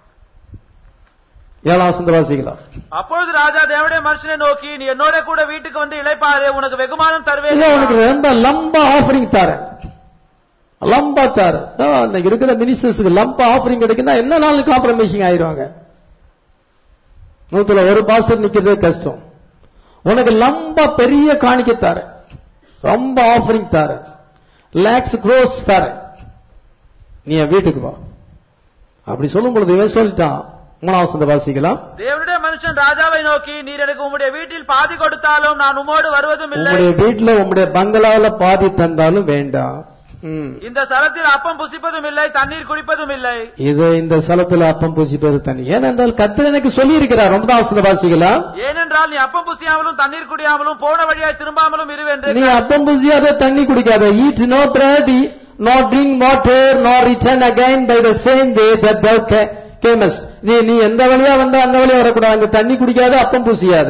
ஏழாம் வசனத்தை வாசிக்கலாம். அப்பொழுது ராஜா தேவனுடைய மனுஷனை நோக்கி, நீ என்னோட கூட வீட்டுக்கு வந்து இளைப்பாரு, உனக்கு வெகுமானம் தருவேன், உனக்கு ரொம்ப லம்பா ஆஃபரிங் தரேன், லம்பா தரேன். இன்னைக்கு இருக்கிற மினிஸ்டர்ஸுக்கு லம்பா ஆஃபரிங் கிடைக்குன்னா என்ன நாள் காம்ப்ரமைசிங் ஆயிடுவாங்க. நூத்துல ஒரு பாஸ்டர் நிக்கிறதே கஷ்டம். உனக்கு லம்பா பெரிய காணிக்க தரேன், ரொம்ப ஆஃபரிங் தரேன், லேக்ஸ் க்ரோஸ் தரேன், நீ என் வீட்டுக்கு வா. அப்படி சொல்லும் பொழுது இவன் சொல்லிட்டான். மூணாவது வாசிக்கலாம். தேவனுடைய மனுஷன் ராஜாவை நோக்கி, நீர் எனக்கு உம்முடைய வீட்டில் பாதி கொடுத்தாலும் நான் உம்மோடு வருவதும் இல்லை, உம்முடைய வீட்டில் உம்முடைய பங்களாவில் பாதி தந்தாலும் வேண்டாம், இந்த ஸ்தலத்தில் அப்பம் புசிப்பதும் இல்லை, தண்ணீர் குடிப்பதும் இல்லை. இது இந்த ஸ்தலத்தில் அப்பம் புசிப்பது தண்ணி. ஏனென்றால் கர்த்தர் எனக்கு சொல்லி இருக்கிறார். ஒன்பதாவது வாசிக்கலாம். ஏனென்றால் நீ அப்பம் புசியாமலும் தண்ணீர் குடியாமலும் போன வழியாய் திரும்பாமலும் இருவென்று. நீ அப்பம் புசியாத, தண்ணி குடிக்காத, eat no bread, nor drink water, nor return again by the same way that thou camest. நீ நீ எந்த வழியா வந்தா அந்த வழியா வரக்கூடாது. அங்க தண்ணி குடிக்காத, அப்பம் புசியாத.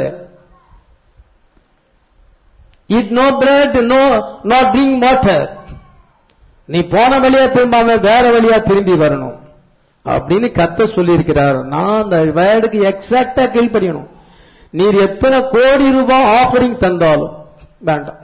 eat no bread, no nor drink water. நீ போன வழியா திரும்பாம வேற வழியா திரும்பி வரணும் அப்படின்னு கர்த்தர் சொல்லி இருக்கிறார். நான் அந்த வேர்டுக்கு எக்ஸாக்டா கீழ்ப்படியணும். நீர் எத்தனை கோடி ரூபாய் ஆஃபரிங் தந்தாலும் வேண்டாம்.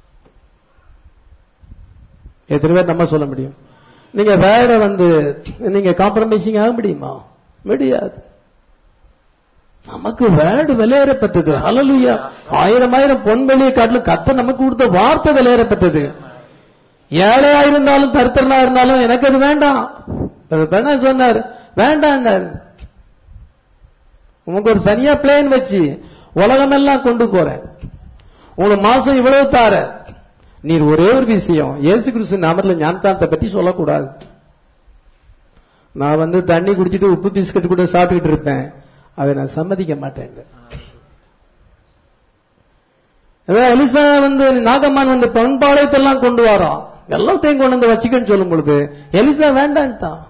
எத்தனை பேர் நம்ம சொல்ல முடியும்? நீங்க வேற வந்து நீங்க காம்ப்ரமைசிங் ஆக முடியுமா? முடியாது. நமக்கு வேர்டு விலையேறப்பட்டது. ஹல்லேலூயா. ஆயிரம் ஆயிரம் பொன் வெளியை காட்டிலும் கர்த்தர் நமக்கு கொடுத்த வார்த்தை விலையேறப்பட்டது. ஏழையா இருந்தாலும் தரித்திரனா இருந்தாலும் எனக்கு அது வேண்டாம். சொன்னார் வேண்டாம். உனக்கு ஒரு சரியா பிளேன் வச்சு உலகமெல்லாம் கொண்டு போறேன், உங்களுக்கு மாசம் இவ்வளவு தார. நீர் ஒரே ஒரு விஷயம், இயேசு கிறிஸ்து நாமத்தில் ஞானத்தானத்தை பற்றி சொல்லக்கூடாது. நான் வந்து தண்ணி குடிச்சிட்டு உப்பு பிஸ்கட் கூட சாப்பிட்டுட்டு இருப்பேன், அதை நான் சம்மதிக்க மாட்டேன். எலிசா வந்து நாகம்மான் வந்து பண்பாளையத்தெல்லாம் கொண்டு வரோம், எல்லாத்தையும் கொண்டு வந்து வச்சுக்கன்னு சொல்லும் பொழுது எலிசா வேண்டான்ட்டான்.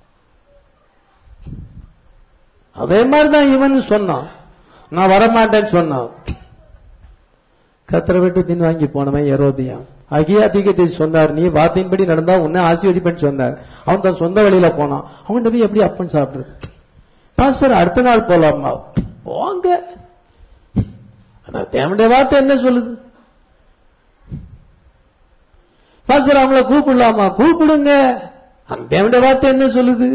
அதே மாதிரிதான் இவன் சொன்னான், நான் வரமாட்டேன்னு சொன்னான். கர்த்தரை விட்டு பின் வாங்கி போனவன் யெரோபியாம். அகியா தீர்க்கதரிசி சொன்னார், நீ வார்த்தையின்படி நடந்தா உன்னை ஆசீர்வதிப்பேன்னு சொன்னார். அவன் தன் சொந்த வழியில போனான். அவன் போய் எப்படி அப்பன் சாப்பிடுறது? பாஸ்டர் அடுத்த நாள் போலாமா? போங்க, தேவனுடைய வார்த்தை என்ன சொல்லுது? பாஸ்டர் அவங்கள கூப்பிடலாமா? கூப்பிடுங்க, அந்த தேவனுடைய வார்த்தை என்ன சொல்லுது?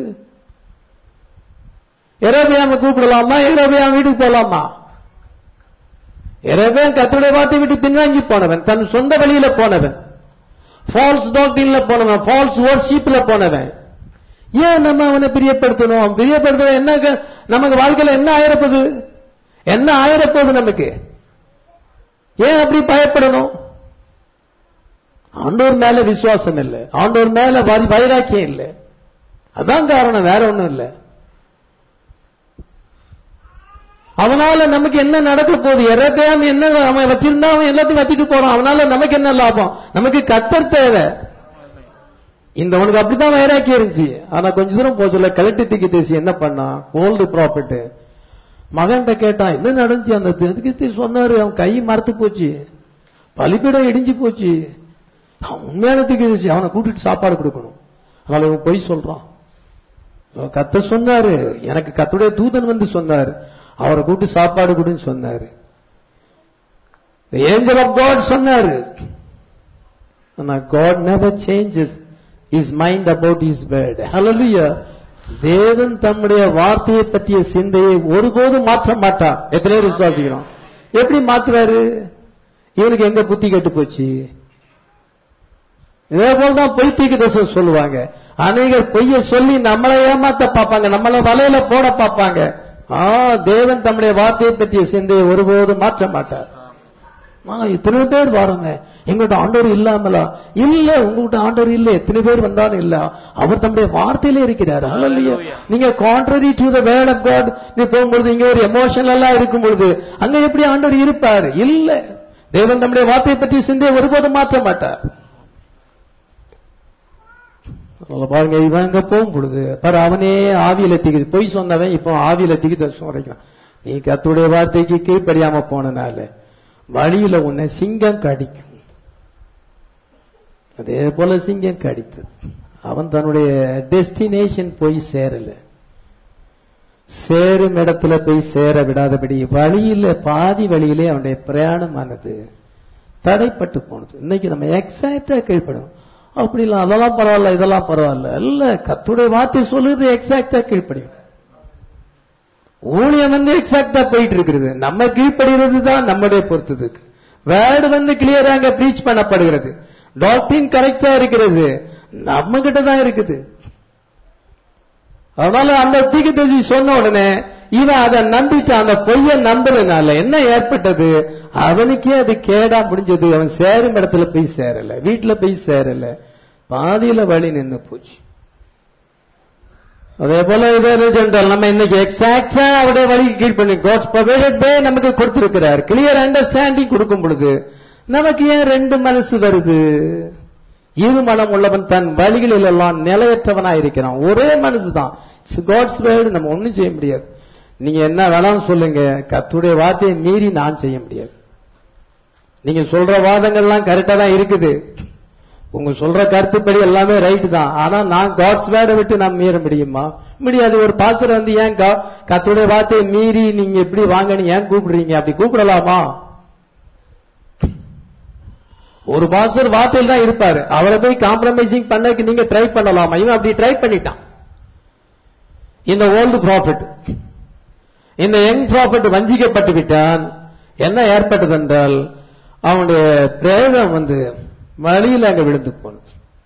யெரொபெயாமை கூப்பிடலாமா? யெரொபெயாம் வீட்டுக்கு போலாமா? யெரொபெயாம் கர்த்தருடைய வார்த்தை விட்டு பின்வாங்கி போனவன், தன் சொந்த வழியில போனவன், ஃபால்ஸ் டாக்டரின்ல போனவன், ஃபால்ஸ் வொர்ஷிப்ல போனவன். ஏன் நம்ம அவனை பிரியப்படுத்தணும்? பிரியப்படுத்த என்ன நமக்கு வாழ்க்கையில என்ன ஆயிரப்போது? என்ன ஆயிரப்போகுது நமக்கு? ஏன் அப்படி பயப்படணும்? ஆண்டவர் மேல விசுவாசம் இல்லை, ஆண்டவர் மேல வைராக்கியம் இல்லை, அதான் காரணம், வேற ஒண்ணும் இல்லை. அவனால நமக்கு என்ன நடக்க போகுது? யெரொபெயாம் என்ன அவன் வச்சிருந்தா அவன் எல்லாத்தையும் வச்சுட்டு போறான், அவனால நமக்கு என்ன லாபம்? நமக்கு கர்த்தர் தேவை. இந்த உனக்கு அப்படித்தான் வைராக்கியம் இருந்துச்சு. ஆனா கொஞ்ச தூரம் போக சொல்ல கலெக்டர் தீர்க்கதரிசி என்ன பண்ணா, ஓல்டு ப்ராப்பர்ட் மகன்கிட்ட கேட்டான், என்ன நடந்துச்சு? அந்த தீர்க்கதரிசி சொன்னாரு, அவன் கை மரத்து போச்சு, பலிபீடம் இடிஞ்சு போச்சு. அவன் உண்மையான தீர்க்கதரிசி, அவனை கூட்டிட்டு சாப்பாடு கொடுக்கணும். அதனால இவன் பொய் சொல்றான். கர்த்தர் சொன்னாரு, எனக்கு கர்த்தருடைய தூதன் வந்து சொன்னார், அவரை கூட்டி சாப்பாடு கொடுன்னு சொன்னாரு. ஏஞ்சல் ஆஃப் காட் சொன்னாரு. ஆனா God never changes his mind about his word. Hallelujah. தேவன் தம்முடைய வார்த்தையை பற்றிய சிந்தையை ஒருபோதும் மாற்ற மாட்டார். எத்தனை பேர் விசுவாசிக்கிறோம்? எப்படி மாத்துறாரு? இவனுக்கு எங்க புத்தி கெட்டு போச்சு? இதே போலதான் பொய் தீர்க்கதரிசனம் சொல்லுவாங்க. அநேகர் பொய்ய சொல்லி நம்மளை ஏமாத்த பார்ப்பாங்க, நம்மள வலையில போட பார்ப்பாங்க. ஆ தேவன் தம்முடைய வார்த்தையை பற்றிய சிந்தையை ஒருபோதும் மாற்ற மாட்டார். இத்தனை பேர் வாருங்க, எங்கள்கிட்ட ஆண்டவர் இல்லாமலா? இல்ல, உங்ககிட்ட ஆண்டவர் இல்ல. எத்தனை பேர் வந்தாலும் இல்ல, அவர் தம்முடைய வார்த்தையில இருக்கிறார். ஹல்லேலூயா. நீங்க contrary to the word of God நீ போகும்பொழுது, இங்க ஒரு எமோஷனல் எல்லாம் இருக்கும் பொழுது அங்க எப்படி ஆண்டவர் இருப்பார்? இல்ல, தேவன் தம்முடைய வார்த்தையை பற்றி சிந்தையை ஒருபோதும் மாற்ற மாட்டார். பாருங்க, இவன் அங்க போகும் பொழுது பாரு, அவனே ஆவியில திக்கு பொய் சொன்னவன் இப்போ ஆவியில திக்கு சொல்றான். நீ கர்த்தருடைய வார்த்தைக்கு கீழ்ப்படியாம போனனால வழியில உன்னை சிங்கம் கடிக்கும். அதே போல சிங்கம் கடித்தது. அவன் தன்னுடைய டெஸ்டினேஷன் போய் சேரல, சேரும் இடத்துல போய் சேர விடாதபடி வழியில பாதி வழியிலே அவனுடைய பிரயாணமானது தடைப்பட்டு போனது. இன்னைக்கு நம்ம எக்ஸாக்டா கீழ்ப்படும். அப்படி இல்ல, அதெல்லாம் பரவாயில்ல, இதெல்லாம் பரவாயில்ல. இல்ல, கர்த்தருடைய வார்த்தை சொல்லுது எக்ஸாக்டா கீழ்ப்படியும். ஊழியம் வந்து எக்ஸாக்டா போயிட்டு இருக்கிறது, நம்ம கீழ்ப்படுகிறது தான் நம்முடைய பொறுத்தது. வேர்டு வந்து கிளியராக பிரீச் பண்ணப்படுகிறது, டாக்டரின் கரெக்டா இருக்கிறது, நம்ம கிட்ட தான் இருக்குது. அதனால அந்த தீர்க்கதரிசி சொன்ன உடனே இவன் அதை நம்பிட்டு அந்த பொய்ய நம்புறதுனால என்ன ஏற்பட்டது? அவனுக்கே அது கேடா முடிஞ்சது. அவன் சேரும் இடத்துல போய் சேரல, வீட்டுல போய் சேரல, பாதியில வழி நின்று போச்சு. அதே போல இதென்றால் நம்ம இன்னைக்கு எக்ஸாக்டா அவருடைய வழிக்கு கீழ் பண்ணி காட்ஸ் ப்ரொவைடட் வே நமக்கு கொடுத்திருக்கிறார். கிளியர் அண்டர்ஸ்டாண்டிங் கொடுக்கும் பொழுது நமக்கு ஏன் ரெண்டு மனசு வருது? இரு மனம் உள்ளவன் தன் வழிகளில் எல்லாம் நிலையற்றவனா இருக்கிறான். ஒரே மனசு தான். காட்ஸ் வேர்டு, நம்ம ஒண்ணும் செய்ய முடியாது. நீங்க என்ன வேணாலும் சொல்லுங்க, கர்த்தருடைய வார்த்தையை மீறி நான் செய்ய முடியாது. நீங்க சொல்ற வாதங்கள்லாம் கரெக்டா தான் இருக்குது, உங்க சொல்ற கருத்துப்படி எல்லாமே ரைட் தான். ஆனா நான் காட்ஸ் வேர்டை விட்டு நான் மீற முடியுமா? முடியாது. ஒரு பாஸ்டர் வந்து ஏன் கர்த்தருடைய வார்த்தையை மீறி நீங்க எப்படி வாங்கன்னு ஏன் கூப்பிடுறீங்க? அப்படி கூப்பிடலாமா? ஒரு பாஸ்டர் வார்த்தையில் தான் இருப்பாரு, அவரை போய் காம்ப்ரமைசிங் பண்ணக்கு நீங்க ட்ரை பண்ணலாமா? இவன் அப்படி ட்ரை பண்ணிட்டான். இந்த ஓல்டு ப்ராஃபிட், இந்த யங் ப்ராஃபிட் வஞ்சிக்கப்பட்டு விட்டான். என்ன ஏற்பட்டது என்றால் அவனுடைய பிரேதம் வந்து வழியில் அங்க விழுந்து போனது.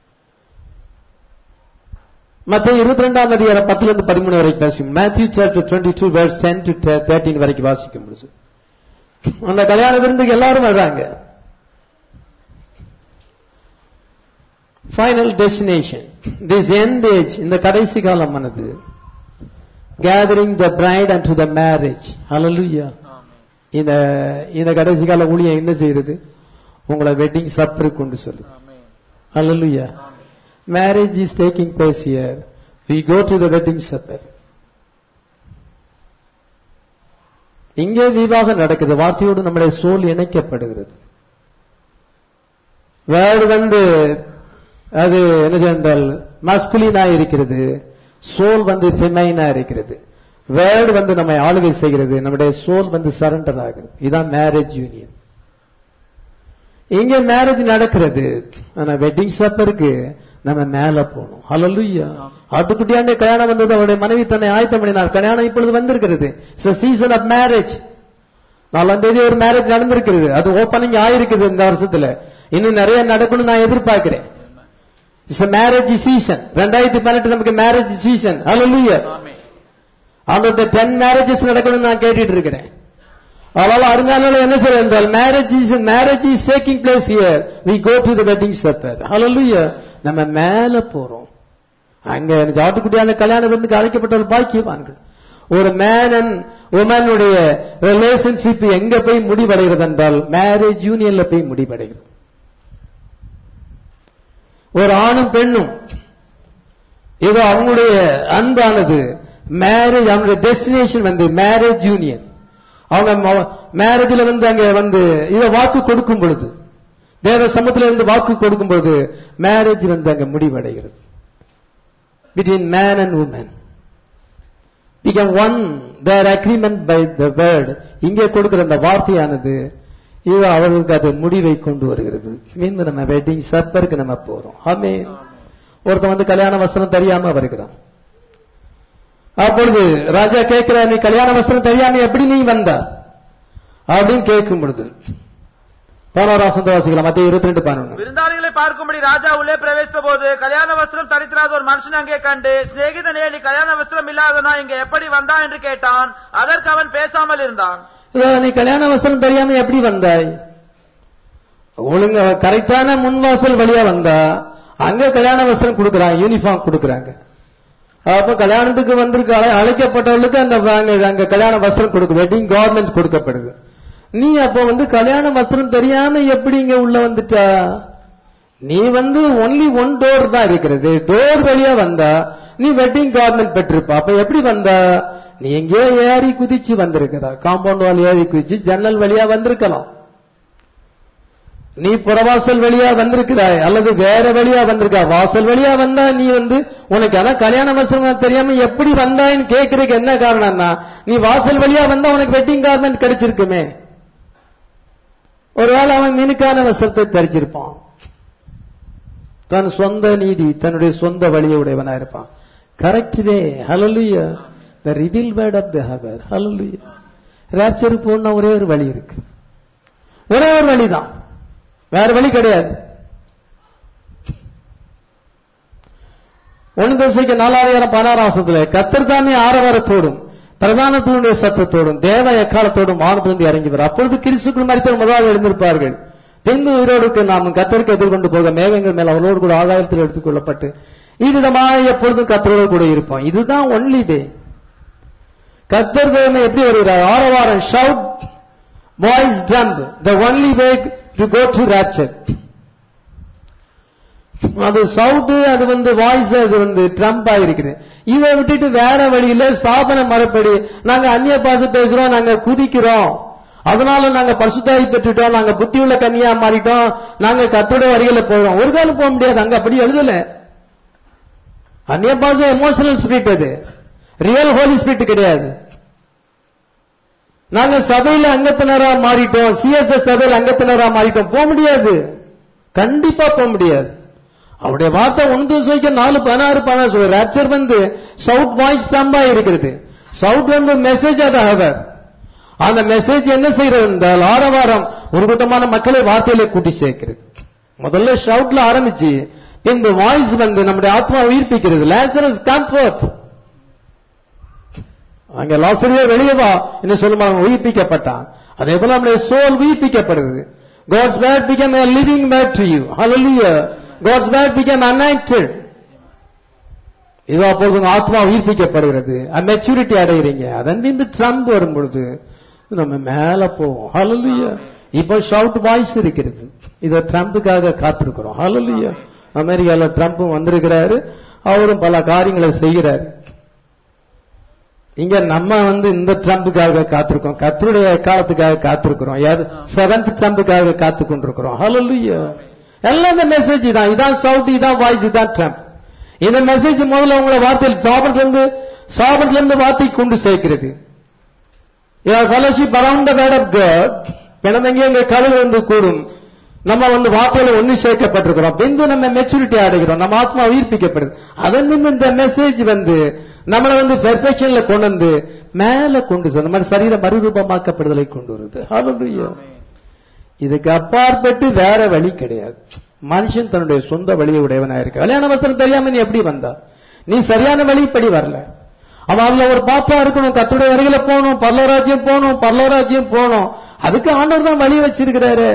மத்திய இருபத்தி ரெண்டாம் அதிகாரம் பத்துல இருந்து பதிமூணு வரைக்கும் வாசிக்கும். Matthew chapter twenty two verse ten to thirteen வரைக்கும் வாசிக்க முடியுது. அந்த கல்யாண விருந்துக்கு எல்லாரும் வர்றாங்க. Final destination, this end age, இந்த கடைசி காலம் ஆனது gathering the bride unto the marriage. Hallelujah. இந்த இந்த கடைசி கால ஊழியம் என்ன செய்யறது? உங்களை வெட்டிங் சப்பர் கொண்டு சொல்லுது. Hallelujah. Marriage is taking place here. We go to the wedding supper. இங்கே விவாகம் நடக்குது. வார்த்தையோடு நம்முடைய சோல் இணைக்கப்படுகிறது. வேர்டு வந்து அது என்ன சென்றால் மாஸ்குலினா இருக்கிறது, சோல் வந்து ஃபெமைனா இருக்கிறது. வேர்டு வந்து நம்மை ஆளுகை செய்கிறது, நம்முடைய சோல் வந்து சரண்டர் ஆகுது. இதுதான் மேரேஜ் யூனியன். இங்க மேரேஜ் நடக்கிறது, ஆனா வெட்டிங் சப்பருக்கு நம்ம மேல போகணும். ஹல்லேலூயா. ஆட்டுக்குட்டியாண்டே கல்யாணம் வந்தது, அவருடைய மனைவி தன்னை ஆயத்தம் பண்ணினார். கல்யாணம் இப்பொழுது வந்திருக்கிறது. Season of marriage. நாலாம் தேதி ஒரு மேரேஜ் நடந்திருக்கிறது, அது ஓப்பனிங் ஆயிருக்குது இந்த வருஷத்துல. இன்னும் நிறைய நடக்கணும் நான் எதிர்பார்க்கிறேன். It's a marriage season. ரெண்டாயிரத்தி பதினெட்டு நமக்கு மேரேஜ் சீசன். ஹல்லேலூயா. அவங்களுக்கு டென் மேரேஜஸ் நடக்கணும்னு நான் கேட்டுட்டு இருக்கிறேன். அதனால அருமையான என்ன சொல்ற என்றால் marriage is marriage is taking place here. We go to the wedding supper. Hallelujah. நம்ம மேல போறோம். அங்க ஆட்டுக்குட்டியான கல்யாண விருந்துக்கு அழைக்கப்பட்ட பாக்கியவான்கள். ஒரு மேன் அண்ட் உமனுடைய ரிலேஷன்ஷிப் எங்க போய் முடிவடைகிறது என்றால் மேரேஜ் யூனியன்ல போய் முடிவடைகிறது. ஒரு ஆணும் பெண்ணும் ஏதோ அவங்களுடைய அன்பானது மேரேஜ், அவங்களுடைய டெஸ்டினேஷன் வந்து மேரேஜ் யூனியன். அவங்க மேரேஜ்ல வந்து அங்க வந்து இதை வாக்கு கொடுக்கும் பொழுது, தேவ சமூகத்துல இருந்து வாக்கு கொடுக்கும் பொழுது மேரேஜ் வந்து அங்க முடிவடைகிறது. Between man and woman become one, their agreement by the word. இங்கே கொடுக்கிற அந்த வார்த்தையானது இது அவர்களுக்கு அது முடிவை கொண்டு வருகிறது. மீண்டும் நம்ம வெட்டிங் சப்பருக்கு நம்ம போறோம். ஆமென். ஒருத்தன் வந்து கல்யாண வஸ்திரம் தெரியாம வருகிறான். அப்பொழுது ராஜா கேட்கிற, நீ கல்யாண வஸ்திரம் தெரியாம எப்படி நீ வந்த அப்படின்னு கேட்கும் பொழுது பதினோராம் வசனத்தை வாசிக்கலாம். மத்திய இருபத்தி ரெண்டு பதினொன்று. விருந்தாளிகளை பார்க்கும்படி ராஜா உள்ளே பிரவேசித்த போது கல்யாண வஸ்திரம் தரித்திராத ஒரு மனுஷன் அங்கே கண்டு, சிநேகிதனே, நீ கல்யாண வஸ்திரம் இல்லாதனா இங்க எப்படி வந்தா என்று கேட்டான். அதற்கு அவன் பேசாமல் இருந்தான். நீ கல்யாண வஸ்திரம் தெரியாம எப்படி வந்தாய்? ஒழுங்க கரெக்டான முன்வாசல் வழியா வந்தா அங்க கல்யாண வஸ்திரம் கொடுக்கறாங்க, யூனிஃபார்ம் கொடுக்கறாங்க. அப்ப கல்யாணத்துக்கு வந்திருக்க அழைக்கப்பட்டவர்களுக்கு அந்த அங்க கல்யாண வஸ்திரம் கொடுக்க, வெட்டிங் கார்மெண்ட் கொடுக்கப்படுது. நீ அப்ப வந்து கல்யாண வஸ்திரம் தெரியாம எப்படி இங்க உள்ள வந்துட்டா? நீ வந்து ஒன்லி ஒன் டோர் தான் இருக்கிறது, டோர் வழியா வந்தா நீ வெட்டிங் கார்மெண்ட் பெற்றிருப்ப. அப்ப எப்படி வந்தா? நீ எங்கேயோ ஏறி குதிச்சு வந்திருக்கிறா, காம்பவுண்ட் வால் ஏறி குதிச்சு ஜன்னல் வழியா வந்திருக்கலாம். நீ புறவாசல் வழியா வந்திருக்கிறாய் அல்லது வேற வழியா வந்திருக்கா. வாசல் வழியா வந்தா நீ வந்து உனக்கு அதான் கல்யாண வஸ்திரம் தெரியாம எப்படி வந்தாயின்னு கேட்கறதுக்கு என்ன காரணம்னா, நீ வாசல் வழியா வந்தா உனக்கு வெட்டிங் கார்மெண்ட் கிடைச்சிருக்குமே. ஒருவேளை அவன் மினுக்கான வஸ்திரத்தை தரிச்சிருப்பான். தன் சொந்த நீதி, தன்னுடைய சொந்த வழியை உடையவனா இருப்பான். கரெக்டே. Hallelujah. The reveal word of the hour. Hallelujah. ராப்சருக்கு போன ஒரே ஒரு வழி இருக்கு, ஒரே ஒரு வழிதான், வேற வழி கிடையாது. ஒன்னு தோசைக்கு நாலாயிரம் பதினாறாம் வருஷத்துல கர்த்தர் தாமே ஆரவாரத்தோடும் பிரதானத்தினுடைய சத்தத்தோடும் தேவ எக்காலத்தோடும் வானத்திலிருந்து இறங்கி வர. அப்பொழுது கிறிஸ்துக்குள் மரித்தவர் முதலாவது எழுந்திருப்பார்கள். பின்பு உயிரோடுக்கு நாம் கர்த்தருக்கு எதிர்கொண்டு போக மேகங்கள் மேல் அவரோடு கூட ஆகாயத்தில் எடுத்துக் கொள்ளப்பட்டு இவ்விதமாக எப்பொழுதும் கர்த்தரோடு கூட இருப்போம். இதுதான் ஒன்லி வே. கர்த்தர் தேவனை எப்படி வருகிறார்? ஆரவாரம், shout, voice, trump, the only way to go to rapture. அது சவுட், அது வந்து வாய்ஸ், அது வந்து ட்ரம்ப் ஆயிருக்குது. இதை விட்டுட்டு வேற வழியில ஸ்தாபன மரப்படி நாங்க அந்நிய பாசை பேசுறோம், நாங்க குதிக்கிறோம், அதனால நாங்க பரிசுத்தாய் பெற்றுட்டோம், நாங்க புத்தி உள்ள கன்னியா மாறிட்டோம், நாங்க கர்த்தருடைய வரிகளை போறோம். ஒரு காலம் போக முடியாது. அங்க அப்படி எழுதல. அந்நிய பாசை எமோஷனல் ஸ்பிரிட், அது ரியல் ஹோலி ஸ்பிரிட் கிடையாது. நாங்க சபையில அங்கத்தினரா மாறிட்டோம், சிஎஸ்எஸ் சபையில அங்கத்தினரா மாறிட்டோம், போக முடியாது, கண்டிப்பா போக முடியாது. அவருடைய வார்த்தை ஒன்று தோசைக்கு நாலு பதினாறு பதினாறு சொல்ற ராப்சர் வந்து சவுட் வாய்ஸ் தம்பா இருக்கிறது. சவுட் வந்து மெசேஜ் ஆக, அந்த மெசேஜ் என்ன செய்யறது என்றால் ஆரவாரம், ஒரு கூட்டமான மக்களை வார்த்தையில கூட்டி சேர்க்கிறது. முதல்ல ஷவுட்ல ஆரம்பிச்சு பின்பு வாய்ஸ் வந்து நம்முடைய ஆத்மா உயிர்ப்பிக்கிறது. லாசரஸ் கம்ஃபர்ட், அங்க லாசரே வெளியே வா என்ன சொல்லுவாங்க, உயிர்ப்பிக்கப்பட்டான். அதே போல நம்முடைய சோல் உயிர்ப்பிக்கப்படுது. God's word became a living word to you. Hallelujah. God's word became anointed. இது அப்பொழுது ஆத்மா உயிர்ப்பிக்கப்படுகிறது, மெச்சூரிட்டி அடைகிறீங்க. அதன் பின்பு ட்ரம்ப் வரும் பொழுது நம்ம மேல போவோம். ஹல்லேலூயா. இப்ப ஷவுட் வாய்ஸ் இருக்கிறது, இத ட்ரம்புக்காக காத்திருக்கிறோம். ஹல்லேலூயா. அமெரிக்கால ட்ரம்ப் வந்திருக்கிறாரு, அவரும் பல காரியங்களை செய்கிறாரு. இங்க நம்ம வந்து இந்த ட்ரம்புக்காக காத்திருக்கோம், கர்த்தருடைய காலத்துக்காக காத்திருக்கிறோம், செவன்த் ட்ரம்புக்காக காத்து கொண்டிருக்கிறோம். ஹல்லேலூயா. எல்லாம் இந்த மெசேஜ் தான். இதான் சவுட், இதான் வாய்ஸ், இதான் ட்ரம்ப். இந்த மெசேஜ் முதல்ல உங்களை வார்த்தையில் சாபட்ல இருந்து சாபட்ல இருந்து வார்த்தை கொண்டு சேர்க்கிறது. Fellowship around the word of God. பிணமெங்கே எங்க கடல் வந்து கூடும். நம்ம வந்து வார்த்தையில ஒன்னு சேர்க்கப்பட்டிருக்கிறோம். பின்பு நம்ம மெச்சூரிட்டி அடைகிறோம், நம்ம ஆத்மா உயிர்ப்பிக்கப்படுது. அதன் பின்பு இந்த மெசேஜ் வந்து நம்மளை வந்து பெர்ஃபெக்ஷன்ல கொண்டு வந்து மேல கொண்டு சொல்ல நம்ம சரீர மறுரூபமாக்கப்படுதலை கொண்டு வருது. ஹல்லேலூயா. இதுக்கு அப்பாற்பட்டு வேற வழி கிடையாது. மனுஷன் தன்னுடைய சொந்த வழியை உடையவனா இருக்க. கல்யாண வஸ்திரம் தெரியாம நீ எப்படி வந்தா? நீ சரியான வழிப்படி வரல. அவன் அதுல ஒரு பாப்பா இருக்கணும், கர்த்தருடைய வரிகளை போகணும், பரலோராஜ்யம் போகணும், பரலோராஜ்யம் போகணும். அதுக்கு ஆண்டவர் தான் வழி வச்சிருக்கிறாரு.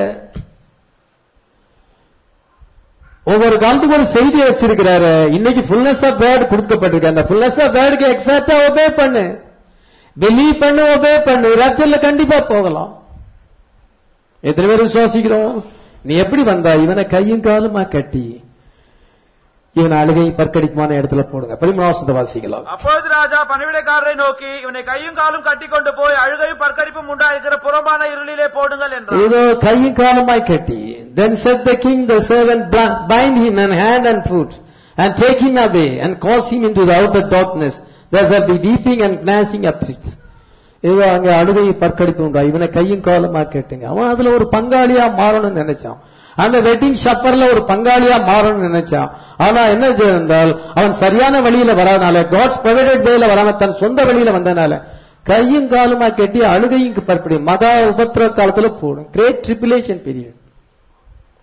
ஒவ்வொரு காலத்துக்கு ஒரு செய்தி வச்சிருக்கிறாரு. இன்னைக்கு ஃபுல்னஸ் ஆஃப் வேர்ட் கொடுக்கப்பட்டிருக்கு. அந்த ஃபுல்னஸ் ஆஃப் வேர்டுக்கு எக்ஸாக்டா ஒபே பண்ணு, பிலீவ் பண்ணு, ஒபே பண்ணு, ராஜ்யத்துல கண்டிப்பா போகலாம். எத்தனை பேர் விசுவாசிக்கிறோம்? நீ எப்படி வந்தா? இவனை கையும் காலுமா கட்டி இவன் அழுகை பற்கடிக்குமான இடத்துல போடுங்க. பதிமூணாவது வாசிக்கலாம். அப்பொழுது ராஜா பணிவிடைக்காரரை நோக்கி, இவனை கையும் காலும் கட்டி கொண்டு போய் அழுகையும் பற்கடிப்பும் உண்டாயிருக்கிற புறம்பான இருளிலே போடுங்கள் என்றார். இதோ கையும் காலுமாய் கட்டி. Then said the king, the servant, bind him and hand and foot and take him away and cast him into the outer darkness. There shall be weeping and gnashing of teeth. இதோ அங்க அழுகை பற்கடிப்பு உண்டா. இவனை கையும் காலுமா கேட்டுங்க. அவன் அதுல ஒரு பங்காளியா மாறணும்னு நினைச்சான். அந்த வெட்டிங் ஷப்பர்ல ஒரு பங்காளியா மாறணும்னு நினைச்சான். ஆனா என்ன செய்தால் அவன் சரியான வழியில வராதனால, காட்ஸ் ப்ரொவைடட் வேல வராம தன் சொந்த வழியில வந்தனால கையும் காலுமா கட்டி அழுகையும் பற்படி மகா உபத்திர காலத்துல போடும். Great tribulation period.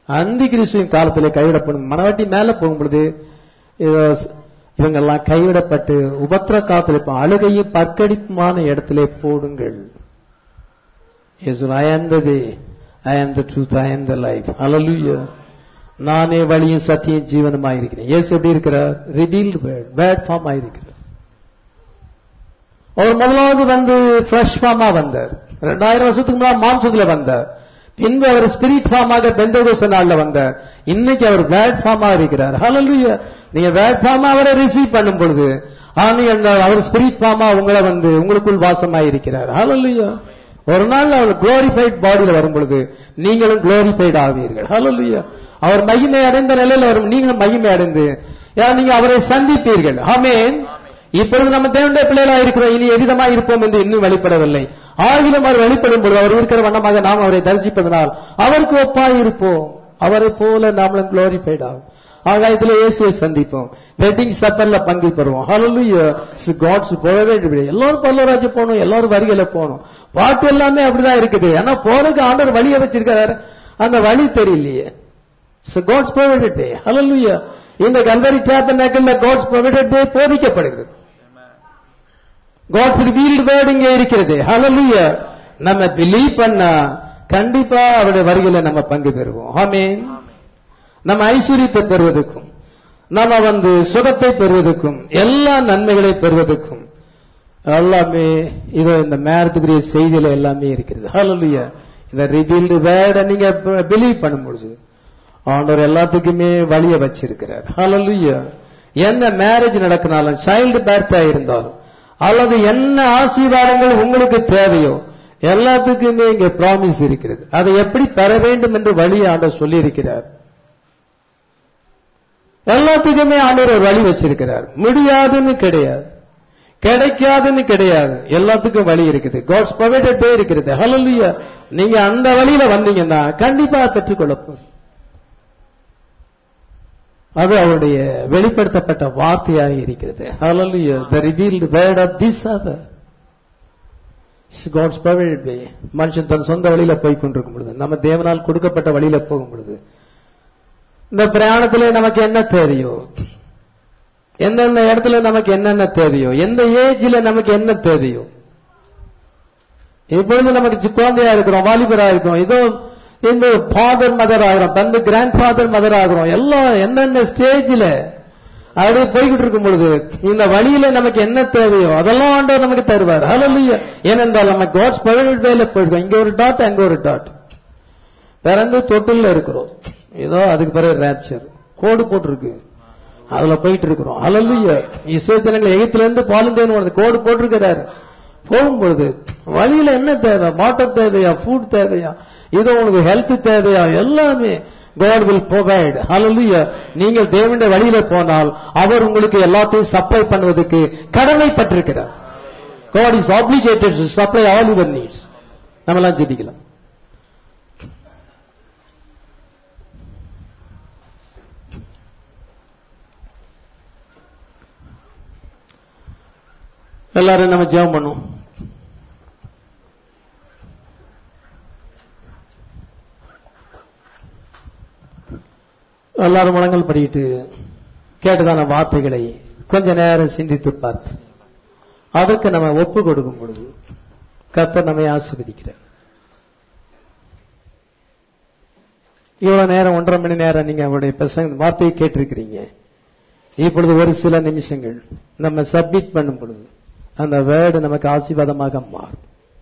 அந்தி கிறிஸ்துவின் காலத்திலே கைவிடப்படும். மனவாட்டி மேல போகும் பொழுது இவங்கெல்லாம் கைவிடப்பட்டு உபத்திர காலத்தில் அழுகையும் பற்கடிப்புமான இடத்திலே போடுங்கள். I am the way, I am the truth, I am the life. Hallelujah. நானே வழியும் சத்தியம் ஜீவனமாய் இருக்கிறேன். இயேசு எப்படி இருக்கிறார்? ரிவீல்டு வேர்ட், வேர்ட் ஃபார்ம் ஆயிருக்கிறார். அவர் முதலாவது வந்து ஃப்ரெஷ் ஃபார்மா வந்தார். ரெண்டாயிரம் வருஷத்துக்கு முன்னாடி மாம்சத்துல வந்தார். பின்பு அவர் ஸ்பிரிட் ஃபார்மாக பெந்தகோஸ்தே நாள்ல வந்தார். இன்னைக்கு அவர் வேர்ட் ஃபார்மா இருக்கிறார். ஹல்லேலூயா. நீங்க வேர்ட் ஃபார்மா அவரை ரிசீவ் பண்ணும் பொழுது அவர் ஸ்பிரிட் ஃபார்மா உங்களை வந்து உங்களுக்குள் வாசமாய் இருக்கிறார். ஹல்லேலூயா. ஒரு நாள் அவர் குளோரிஃபைட் பாடியில வரும் பொழுது நீங்களும் குளோரிஃபைட் ஆவீர்கள். ஹல்லேலூயா. அவர் மகிமை அடைந்த நிலையில் வரும் நீங்களும் மகிமை அடைந்து நீங்க அவரை சந்திப்பீர்கள். ஆமென். இப்பொழுது நம்ம தேவனுடைய பிள்ளைகளாக இருக்கிறோம். இனி எவ்விதமாக இருப்போம் என்று இன்னும் வெளிப்படவில்லை. ஆகிலும் அவர் வெளிப்படும் பொழுது அவர் இருக்கிற வண்ணமாக நாம் அவரை தரிசிப்பதனால் அவருக்கு ஒப்பாய் இருப்போம். அவரை போல நாமளும் குளோரிஃபைட் ஆகும். ஆகாயத்தில் இயேசுவை சந்திப்போம். வெட்டிங் சப்பர்ல பங்கு பெறுவோம். ஹல்லேலூயா. காட்ஸ் போகவே எல்லாரும் பரலோகராஜ்யம் போகணும், எல்லாரும் வரிகளை போகணும். பாட்டு எல்லாமே அப்படிதான் இருக்குது. ஆனா போறதுக்கு ஆண்டவர் வழியை வச்சிருக்காரு, அந்த வழி தெரியலையே. God's provided way. ஹல்லேலூயா. இந்த கல்வரி டேபர்னக்கிள்ல காட்ஸ் provided way போதிக்கப்படுகிறது. காட்ஸ் ரிவீல்டு வேர்ட் இங்கே இருக்கிறது. ஹல்லேலூயா. நம்ம பிலீவ் பண்ணா கண்டிப்பா அவருடைய வரிகளை நம்ம பங்கு பெறுவோம். ஆமென். நம்ம ஐஸ்வர்யத்தை பெறுவதற்கும் நம்ம வந்து சுகத்தை பெறுவதற்கும் எல்லா நன்மைகளை பெறுவதற்கும் எல்லாமே இது இந்த மேரத்துக்குரிய செய்தியில எல்லாமே இருக்கிறது. ஹல்லேலூயா. இந்த ரிவீல்டு வேர்டை நீங்க பிலீவ் பண்ணும்பொழுது ஆண்டவர் எல்லாத்துக்குமே வழிய வச்சிருக்கிறார். ஹல்லேலூயா. என்ன மேரேஜ் நடக்கினாலும் சைல்டு பர்த்தா இருந்தாலும் அல்லது என்ன ஆசீர்வாதங்கள் உங்களுக்கு தேவையோ எல்லாத்துக்குமே இங்க ப்ராமிஸ் இருக்கிறது. அதை எப்படி பெற வேண்டும் என்று வழி ஆண்டவர் சொல்லி இருக்கிறார். எல்லாத்துக்குமே ஆண்டவர் ஒரு வழி வச்சிருக்கிறார். முடியாதுன்னு கிடையாது, கிடைக்காதுன்னு கிடையாது, எல்லாத்துக்கும் வழி இருக்குது. காட்ஸ் ப்ரொவைடட் வே இருக்கிறது. ஹல்லேலூயா. நீங்க அந்த வழியில வந்தீங்கன்னா கண்டிப்பா பெற்றுக்கொள்ள போறீங்க. அது அவருடைய வெளிப்படுத்தப்பட்ட வார்த்தையாக இருக்கிறது. ஹல்லேலூயா. The revealed word of this hour is God's provided way. மனுஷன் தன் சொந்த வழியில போய் கொண்டிருக்கும் பொழுது நம்ம தேவனால் கொடுக்கப்பட்ட வழியில போகும் பொழுது இந்த பிரயாணத்திலே நமக்கு என்ன தேவையோ, எந்தெந்த இடத்துல நமக்கு என்னென்ன தேவையோ, எந்த ஏஜ்ல நமக்கு என்ன தேவையோ, இப்பொழுது நமக்கு குழந்தையா இருக்கிறோம், வாலிபரா இருக்கிறோம், இதோ இந்த ஃபாதர் மதர் ஆகிறோம், தந்து கிராண்ட் ஃபாதர் மதர் ஆகிறோம், எல்லாம் என்னென்ன ஸ்டேஜ்ல அப்படியே போய்கிட்டு இருக்கும் பொழுது இந்த வழியில நமக்கு என்ன தேவையோ அதெல்லாம் ஆண்டவர் நமக்கு தருவார். ஹல்லேலூயா. ஏனென்றால் நம்ம காட்ஸ் ப்ரொவைடட் வேல போயிருக்கோம். இங்க ஒரு டாட், அங்க ஒரு டாட், பிறந்து தொட்டில இருக்கிறோம். ஏதோ அதுக்கு பிறகு ரேப்சர் கோடு போட்டிருக்கு, அதுல போயிட்டு இருக்கிறோம். ஹல்லேலூயா. இஸ்ரவேல் எகிப்துல இருந்து பாலுந்தேன் கோடு போட்டிருக்கிறாரு. போகும்பொழுது வழியில என்ன தேவை, வாட்டர் தேவையா, ஃபுட் தேவையா, இதோ உங்களுக்கு ஹெல்த் தேவையா, எல்லாமே God will provide. Hallelujah. நீங்கள் தேவனுடைய வழியில போனால் அவர் உங்களுக்கு எல்லாத்தையும் சப்ளை பண்ணுவதற்கு கடமைப்பட்டிருக்கிறார். God is obligated to supply all your needs. நம்மலாம் ஜெபிக்கலாம். எல்லாரும் நம்ம ஜெபம் பண்ணுவோம். எல்லாரும் முழங்கல் படிக்கிட்டு கேட்டதான வார்த்தைகளை கொஞ்ச நேரம் சிந்தித்து பார்த்து அதற்கு நம்ம ஒப்பு கொடுக்கும் பொழுது கர்த்தர் நம்மை ஆசீர்வதிக்கிறார். இவ்வளவு நேரம் ஒன்றரை மணி நேரம் நீங்க அவருடைய பிரசங்க வார்த்தையை கேட்டிருக்கிறீங்க. இப்பொழுது ஒரு சில நிமிஷங்கள் நம்ம சப்மிட் பண்ணும் பொழுது அந்த வேர்டு நமக்கு ஆசீர்வாதமாக மாறும்.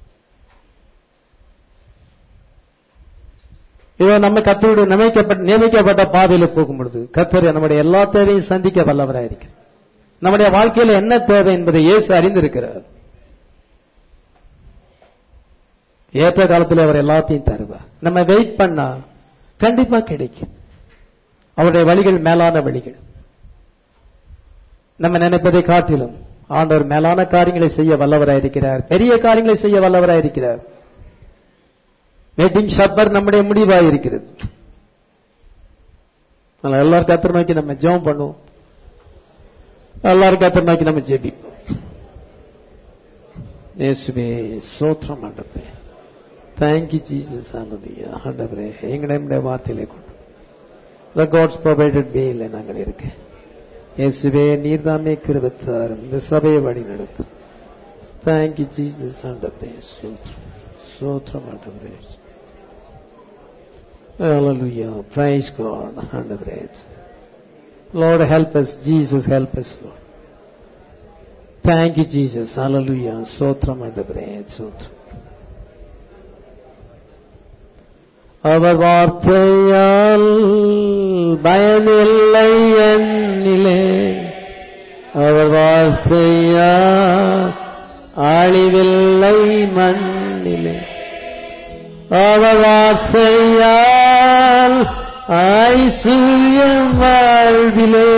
இதோ நம்ம கர்த்தருடைய நியமிக்கப்பட்ட நியமிக்கப்பட்ட பாதையில போகும் பொழுது கர்த்தர் நம்முடைய எல்லா தேவையும் சந்திக்க வல்லவராக இருக்கிறார். நம்முடைய வாழ்க்கையில என்ன தேவை என்பதை இயேசு அறிந்திருக்கிறார். ஏற்ற காலத்தில் அவர் எல்லாத்தையும் தருவார். நம்ம வெயிட் பண்ணா கண்டிப்பா கிடைக்கும். அவருடைய வழிகள் மேலான வழிகள். நம்ம நினைப்பதை காட்டிலும் ஆண்டவர் மேலான காரியங்களை செய்ய வல்லவராக இருக்கிறார். பெரிய காரியங்களை செய்ய வல்லவராக இருக்கிறார். வெட்டிங் ஷப்பர் நம்முடைய முடிவாக இருக்கிறது. எல்லாரும் கர்த்தரை நோக்கி நம்ம ஜெபம் பண்ணுவோம். எல்லாரும் கர்த்தரை நோக்கி நம்ம ஜெபிப்போம். இயேசுவே ஸ்தோத்திரம் ஆண்டவரே. Thank you Jesus. ஹல்லேலூயா. ஆண்டவரே எங்களை நம்முடைய வார்த்தையிலே கொண்டு the God's provided way ல நாங்கள் இருக்க இயேசுவே நீர்தாமே கிருபை தாரும் இந்த சபையை வழி நடத்தும். Thank you Jesus ஆண்டவரே. ஸ்தோத்திரம் ஸ்தோத்திரம் ஆண்டவரே. Hallelujah. Praise God ஆண்டவரே. Lord help us. Jesus help us Lord. Thank you Jesus. Hallelujah. ஸ்தோத்திரம் ஆண்டவரே. ஸ்தோத்திரம். அவர் வார்த்தையால் பயமில்லை என்னிலே, அவர் வார்த்தையால் அழிவில்லை மண்ணிலே, அவர் வார்த்தையால் ஐஸ்வர்யம் வாழ்விலே,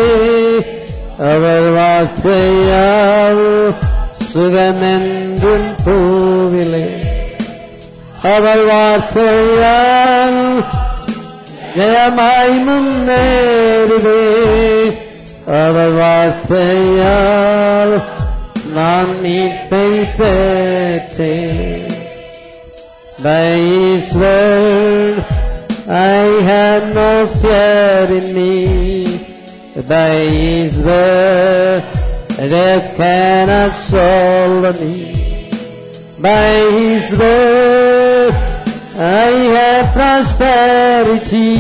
அவர் வார்த்தையால் சுகமென்றும் பூவிலே, அவர் வார்த்தையால் ஜெயமாய் முன்னேறுவே, அவர் வார்த்தையால் நான் மீட்பை பெற்றேன். By His word I have no fear in me, by His word death cannot swallow me. By His word I have prosperity,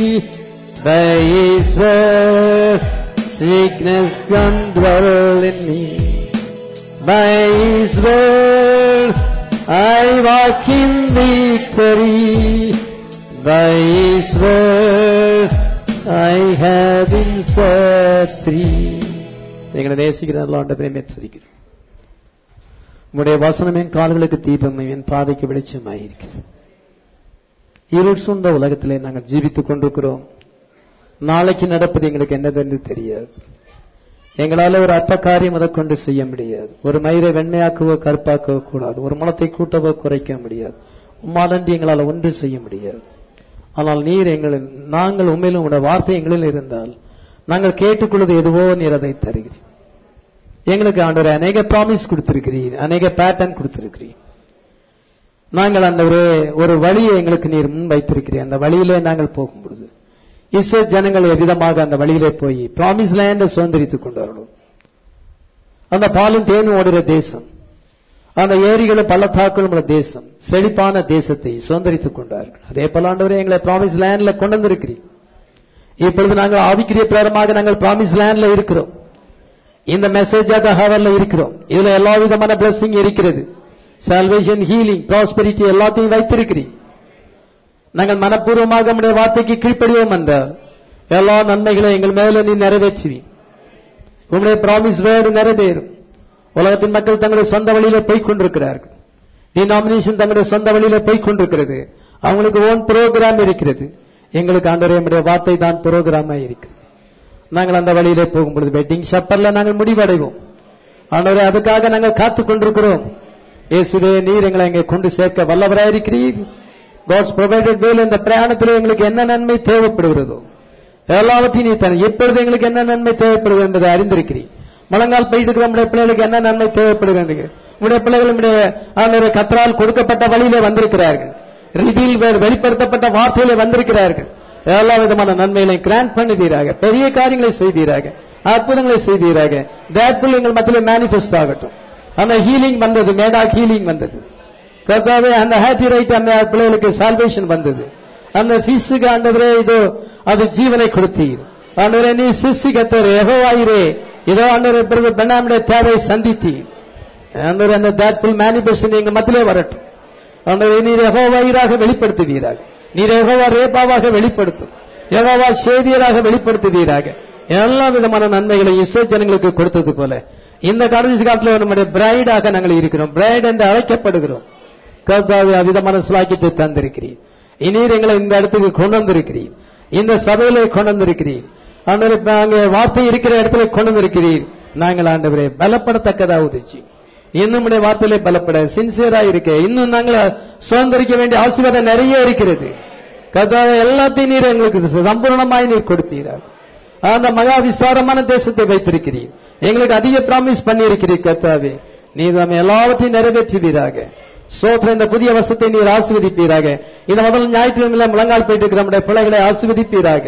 by His word sickness can dwell in me. By His word I walk in victory, by His word I have been set free. எங்களை நேசிக்கிற ஆண்டவரே மெச்சுகிறோம். உம்முடைய வசனம் என் கால்களுக்கு தீபம், என் பாதைக்கு வெளிச்சமாயிருக்கிறது. இருள் சூழ்ந்த உலகத்திலே நாங்கள் ஜீவித்துக் கொண்டிருக்கிறோம். நாளைக்கு நடப்பது எங்களுக்கு என்னதென்று தெரியாது. எங்களால ஒரு அற்ப காரியம் அதை கொண்டு செய்ய முடியாது. ஒரு மயிரை வெண்மையாக்கவோ கருப்பாக்கவோ கூடாது. ஒரு மலத்தை கூட்டவோ குறைக்க முடியாது. உம்மாலன்றி எங்களால் ஒன்று செய்ய முடியாது. ஆனால் நீர் எங்களில், நாங்கள் உண்மையிலும் உங்களுடைய வார்த்தை எங்களில் இருந்தால் நாங்கள் கேட்டுக்கொள்வது எதுவோ நீர் அதை தருகிறீர். எங்களுக்கு ஆண்டவரே அநேக ப்ராமிஸ் கொடுத்திருக்கிறீர், அநேக பேட்டர்ன் கொடுத்திருக்கிறீர். நாங்கள் அந்த ஒரு வழியை எங்களுக்கு நீர் முன் வைத்திருக்கிறீர். அந்த வழியிலே நாங்கள் போகும்பொழுது இஸ்ரேல் ஜனங்கள் எவ்விதமாக அந்த வழியிலே போய் ப்ராமிஸ் லேண்டை சுதந்திரித்துக் கொண்டார்கள். அந்த பாலும் தேனும் ஓடுகிற தேசம், அந்த ஏரிகளும் பள்ளத்தாக்களும் உள்ள தேசம், செழிப்பான தேசத்தை சுதந்திரித்துக் கொண்டார்கள். அதே போல ஆண்டவரே எங்களை ப்ராமிஸ் லேண்ட்ல கொண்டு வந்திருக்கிறீர். இப்பொழுது நாங்கள் ஆவிக்குரிய பிரகாரமாக நாங்கள் ப்ராமிஸ் லேண்ட்ல இருக்கிறோம். இந்த மெசேஜ் ஆக ஹவர்ல இருக்கிறோம். இதுல எல்லா விதமான பிளஸிங் இருக்கிறது. சால்வேஷன், ஹீலிங், ப்ராஸ்பெரிட்டி எல்லாத்தையும் வைத்திருக்கிறீர். நாங்கள் மனப்பூர்வமாக நம்முடைய வார்த்தைக்கு கீழ்ப்படிவோம் என்றால் எல்லா நன்மைகளையும் எங்கள் மேல நீ நிறைவேற்றுவி. உங்களுடைய ப்ராமிஸ் வேர்டு நிறைவேறும். உலகத்தின் மக்கள் தங்களுடைய சொந்த வழியில போய்க் கொண்டிருக்கிறார்கள். டினாமினேஷன் தங்களுடைய சொந்த வழியில போய்க் கொண்டிருக்கிறது. அவங்களுக்கு ஓன் புரோகிராம் இருக்கிறது. எங்களுக்கு ஆண்டவரே நம்முடைய வார்த்தை தான் புரோகிராமா இருக்கிறது. நாங்கள் அந்த வழியிலே போகும்பொழுது வெட்டிங் ஷப்பர்ல நாங்கள் முடிவடைவோம். ஆண்டவரே அதுக்காக நாங்கள் காத்துக் கொண்டிருக்கிறோம். இயேசுவே நீர் எங்களை இங்கே கொண்டு சேர்க்க வல்லவராயிருக்கிறீர். காட்ஸ் ப்ரொவைடட் வேல இந்த பிரயாணத்தில் எங்களுக்கு என்ன நன்மை தேவைப்படுகிறதோ எல்லாவற்றையும் நீ தர. எப்பொழுது எங்களுக்கு என்ன நன்மை தேவைப்படுகிறது என்பதை அறிந்திருக்கிறீர். முழங்கால் போயிட்டு நம்முடைய பிள்ளைகளுக்கு என்ன நன்மை தேவைப்படுகிறது. நம்முடைய பிள்ளைகள் நம்முடைய கர்த்தரால் கொடுக்கப்பட்ட வழியிலே வந்திருக்கிறார்கள். ரிவீல் வெளிப்படுத்தப்பட்ட வார்த்தையிலே வந்திருக்கிறார்கள். எல்லா விதமான நன்மைகளை கிராண்ட் பண்ணுவீராக. பெரிய காரியங்களை செய்வீராக. அற்புதங்களை செய்வீராக. தேட்ஃபுல் எங்கள் மத்தியிலே மேனிஃபெஸ்ட் ஆகட்டும். அந்த ஹீலிங் வந்தது, மேடாக் ஹீலிங் வந்தது. கர்த்தாவே அந்த ஹேப்பி ரைட் அந்த பிள்ளைகளுக்கு சால்வேஷன் வந்தது. அந்த பீஸுக்கு ஆண்டவரே இதோ அது ஜீவனை கொடுத்தீர். ஆண்டவரே நீ சிசி கத்தர் யெகோவாயிரே இதோ ஆண்டவரே பிறகு பெண்ணாமுடைய தேவை சந்தித்தீர். ஆண்டவரே அந்த தேட்ஃபுல் மேனிஃபெஸ்டேஷன் எங்க மத்தியிலே வரட்டும். ஆண்டவரே நீர் யெகோவாயிராக வெளிப்படுத்துவீராக. நீர் யெகோவா ரேபாவாக வெளிப்படுத்தும். யெகோவா சேவியராக வெளிப்படுத்துவீராக. எல்லா விதமான நன்மைகளை இஸ்ரேல் ஜனங்களுக்கு கொடுத்தது போல இந்த கடைசி காலத்தில் நம்முடைய பிரைடாக நாங்கள் இருக்கிறோம். பிரைட் என்று அழைக்கப்படுகிறோம். கர்த்தாவே அவ்விதமான சுலாக்கியத்தை தந்திருக்கிறீர். இனீர் எங்களை இந்த இடத்துக்கு கொண்டு வந்திருக்கிறீர். இந்த சபையில கொண்டு வந்திருக்கிறீர். அங்கே வார்த்தை இருக்கிற இடத்துல கொண்டு வந்திருக்கிறீர். நாங்கள் ஆண்டவரே பலப்படத்தக்கதா உதவி இன்னும் வார்த்தையிலே பலப்பட சின்சியரா இருக்க இன்னும் நாங்கள் சுதந்திரிக்க வேண்டிய ஆசீர்வாதம் நிறைய இருக்கிறது. கர்த்தாவே எல்லாத்தையும் நீர் எங்களுக்கு சம்பூர்ணமாய் நீர் கொடுப்பீரார். அந்த மகா விசாரமான தேசத்தை வைத்திருக்கிறீர். எங்களுக்கு அதிக பிராமிஸ் பண்ணி இருக்கிறீர். கர்த்தாவே நீர் நம்ம எல்லாவற்றையும் நிறைவேற்றுவீராக. சோத்திர இந்த புதிய வருஷத்தை நீர் ஆசீர்வதிப்பீராக. இந்த முதல் ஞாயிற்றுக்கிழமை முழங்கால் போயிட்டு இருக்கிற நம்முடைய பிள்ளைகளை ஆசீர்வதிப்பீராக.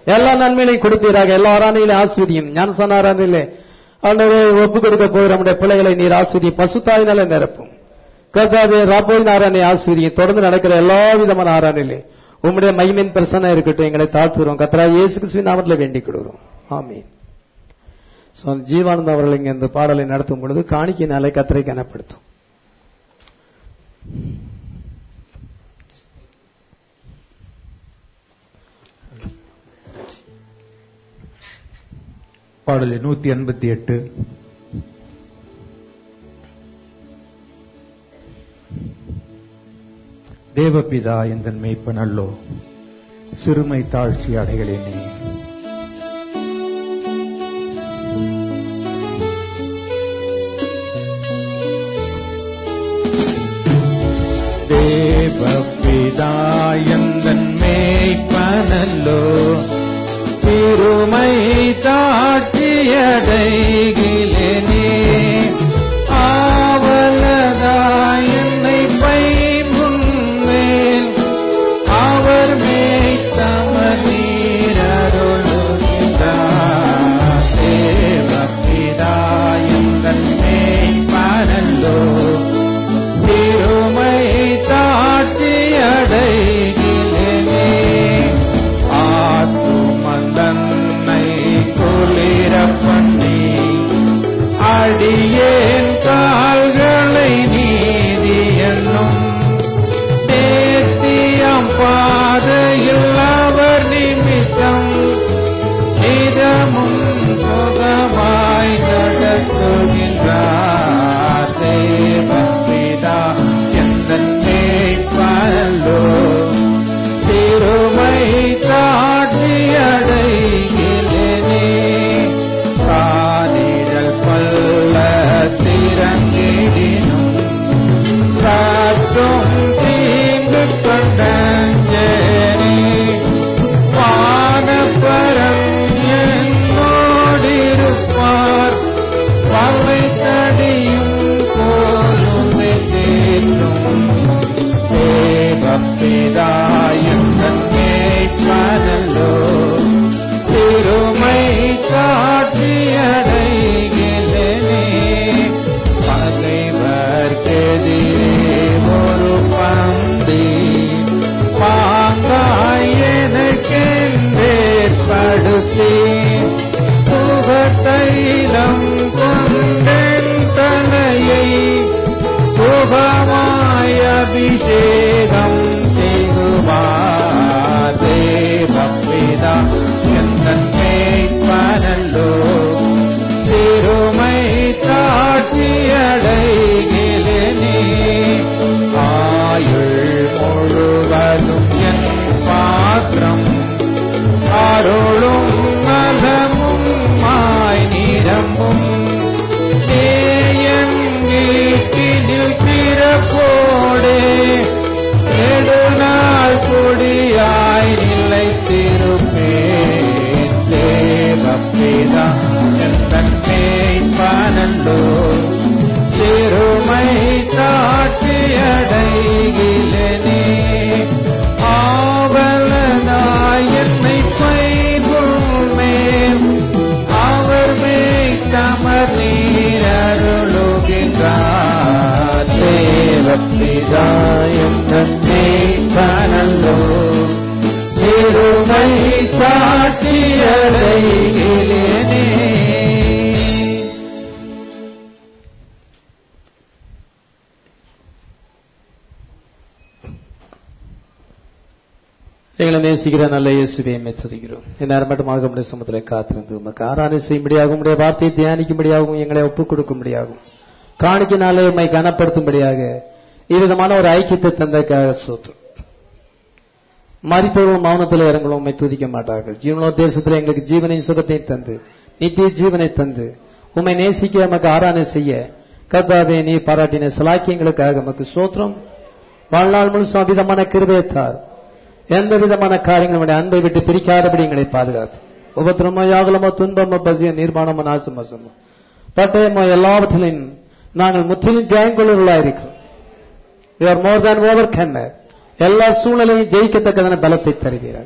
எல்லா நன்மையிலையும் கொடுப்பீராக. எல்லா ஆராதனையிலே ஆஸ்வதியும். ஞானசான ஆராதனையிலே ஆண்டவரே ஒப்புக் கொடுக்க போகிற நம்முடைய பிள்ளைகளை நீர் ஆஸ்வதி பசுத்தாயினால நிரப்பும். கர்த்தாவே ராப்போயின் ஆராதனை ஆஸ்வதியும். தொடர்ந்து நடக்கிற எல்லா விதமான ஆராதனையிலே உம்முடைய மகிமையின் பிரசன்னம் இருக்கட்டும். எங்களை தாழ்த்துறோம். கர்த்தராகிய இயேசு கிறிஸ்துவின் நாமத்திலே வேண்டிக் கொள்கிறோம். ஆமென். ஜீவானந்த அவர்கள் இங்க இந்த பாடலை நடத்தும் பொழுது காணிக்கையினாலே கர்த்தரை கனப்படுத்தும். பாடல் நூத்தி எண்பத்தி எட்டு. தேவபிதா எந்தன் மேய்ப்பன் அல்லோ, சிறுமை தாழ்ச்சி அடைகளேனே. தேவபிதா எந்தன் மேய்ப்பனல்லோ, சிறுமை தாட்சியடைகிலேனே. ஆவலதாய் என்னை பைம்புன்மேல் அவர் மேய்த்தமர் நீரருளுகின்றார். தேவபிதா எந்தன் மேய்ப்பனல்லோ, சிறுமை தாட்சியடைகிலேனே. தன்னை குளிர பண்ணி அடியேன் கால்களை நீதி என்னும் தேத்தியம் பாதையில் அவர் நிமித்தம் இதமும் சுகமாய் நடத்துகின்றார். தேவபிதா எந்தன் மேய்ப்பனல்லோ, சிறுமை தாட்சியடைகிலேனே. காதிரல் பல்ல திறங்கிடினும் காற்றும் தீங்கு கொண்டேனே. வானப்பரம் என்னோடிருப்பார், பல்லை தடியும் போலுமே தேற்றும். தேவபிதா எந்தன் மேய்ப்பனல்லோ, சிறுமை தாட்சியடைகிலேனே. பகைவர்க்கெதிரே ஒரு பந்தி பாங்காய் எனக்கென்றேற்படுத்தி சுகத்தைலம் கொண்டென் தலையை சுகமாய் அபிஷேகம் செய்குவார். தேவபிதா எந்தன் மேய்ப்பனல்லோ, சிறுமை தாட்சியடைகிலேனே. ஆயுள் முழுவதும் என் பாத்திரம் அருளும் நலமும் மாய் நிரம்பும். தேயன் வீட்டினில் பிறப்போடே நெடுநாள் கொடியாய் நிலைத்திருப்பேன். தேவபிதா எந்தன் மேய்ப்பனல்லோ, சிறுமை தாட்சியடைகிலேனே. ஆவலனாய் என்னை பைம்புன்மேல் அவர் மேய்த்தமர் நீரருளுகின்றார். தேவபிதா எந்தன் மேய்ப்பனல்லோ, சிறுமை தாட்சியடைகிலேனே. எங்களை நேசிக்கிற நல்ல இயேசுவை மெச்சுகிறோம். இந்நேரம் மட்டுமாக உடைய சமூகத்திலே காத்திருந்து உமக்கு ஆராதனை செய்யும்படியாகவும் உடைய வார்த்தையை தியானிக்கும்படியாகவும் எங்களை ஒப்புக் கொடுக்கும்படியாகவும் காணிக்கையினாலே உம்மை கனப்படுத்தும்படியாக இவ்விதமான ஒரு ஐக்கியத்தை தந்தக்காக சோத்திரம். மரித்தவர்களும் மௌனத்தில் இறங்களும் உம்மை துதிக்க மாட்டார்கள். ஜீவனோ தேசத்தில் எங்களுக்கு ஜீவனை சுகத்தை தந்து நித்திய ஜீவனை தந்து உம்மை நேசிக்க நமக்கு ஆராதனை செய்ய கர்த்தாவே நீ பாராட்டின சலாக்கியங்களுக்காக நமக்கு சோத்திரம். வாழ்நாள் முழுசும் அவ்விதமான கிருபையைத்தார். எந்த விதமான காரியங்களுடைய அன்பை விட்டு பிரிக்காதபடி எங்களை பாதுகாத்து உபத்திரமோ யாகலமோ துன்பமோ பசியோ நிர்மாணமோ நாசமோ பட்டயமோ எல்லாவற்றிலும் நாங்கள் முற்றிலும் ஜெயங்கொள்ளவர்களாயிருக்கிறோம். We are more than overcomer. எல்லா சூழ்நிலையும் ஜெயிக்கத்தக்கதான பலத்தை தருகிறார்.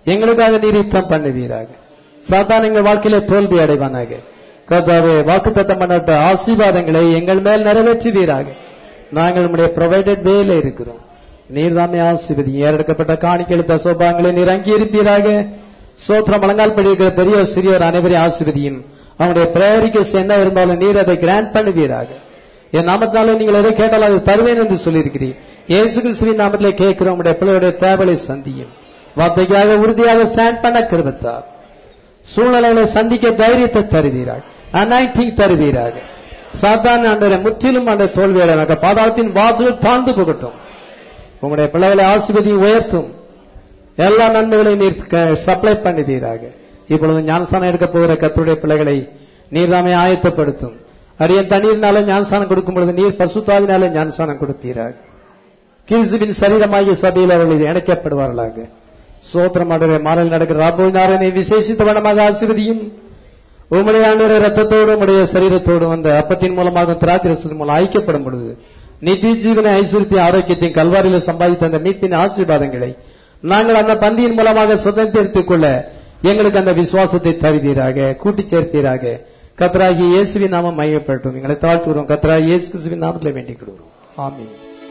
எங்களுக்காக நீர் யுத்தம் பண்ணுவீராக. சாத்தான் எங்கள் வாழ்க்கையில தோல்வி அடைவானாக. கர்த்தாவே, வாக்குத்தத்தம் பண்ணப்பட்ட ஆசீர்வாதங்களை எங்கள் மேல் நிறைவேற்றுவீராக. நாங்கள் நம்முடைய ப்ரொவைடட் வேல இருக்கிறோம். நீர் தாமே ஆசீர்வதி. ஏறெடுக்கப்பட்ட காணிக்கைத்த சோபாங்களை நீர் அங்கீகரிப்பீராக. சோத்திரம் முழங்கால் படிக்கிற பெரியோர் சிறியோர் அனைவரையும் ஆசீர்வதியும். அவனுடைய பிரேரிக்கு என்ன இருந்தாலும் நீர் அதை கிராண்ட் பண்ணுவீராக. என் நாமத்தினால நீங்கள் எதை கேட்டாலும் அதை தருவேன் என்று சொல்லியிருக்கிறீர். இயேசு கிறிஸ்துவின் நாமத்திலே கேட்கிறோம். உடைய பிள்ளையுடைய தேவையை சந்தியும். வார்த்தைக்காக உறுதியாக ஸ்டாண்ட் பண்ண கிருபைத்தார். சூழ்நிலைகளை சந்திக்க தைரியத்தை தருவீராக. அனாயிண்டிங் தருவீராக. சாத்தான் ஆண்டவரை முற்றிலும் அந்த தோல்வியாக பாதாளத்தின் வாசல் தாழ்ந்து போகட்டும். உங்களுடைய பிள்ளைகளை ஆசீர்வதி உயர்த்தும். எல்லா நன்மைகளையும் நீர் சப்ளை பண்ணுவீராக. இப்பொழுது ஞானஸ்தானம் எடுக்க போகிற கர்த்தருடைய பிள்ளைகளை நீர் தாமே ஆயத்தப்படுத்தும். அரியன் தண்ணீர்னால ஞானஸ்தானம் கொடுக்கும் பொழுது நீர் பசுத்தாவினால ஞானஸ்தானம் கொடுப்பீராக. கிறிஸ்துவின் சரீரமாகிய சபையில் அவர்கள் இணைக்கப்படுவார்களாக. சோத்திரமாடுகிற மாறல் நடக்கிற ராபோனாரனை விசேஷித்த வண்ணமாக ஆசீர்வதியும். உம்முடைய ஆண்டவருடைய ரத்தத்தோடும் உடைய சரீரத்தோடும் அந்த அப்பத்தின் மூலமாக திராட்சரசத்தின் மூலம் ஐக்கியப்படும் பொழுது நித்திய ஜீவனை ஐஸ்வர்யத்தை ஆரோக்கியத்தையும் கல்வாரியில சம்பாதித்த அந்த மீட்பின் ஆசீர்வாதங்களை நாங்கள் அந்த பந்தியின் மூலமாக சுதந்திரித்துக் கொள்ள எங்களுக்கு அந்த விசுவாசத்தை தருவீராக, கூட்டி சேர்ப்பீராக. கர்த்தராகிய இயேசுவின் நாமம் மையப்பட்டும். எங்களை தாழ்த்துகிறோம். கர்த்தராகிய இயேசு கிறிஸ்துவின் நாமத்தில் வேண்டிக் கொள்கிறோம். ஆமென்.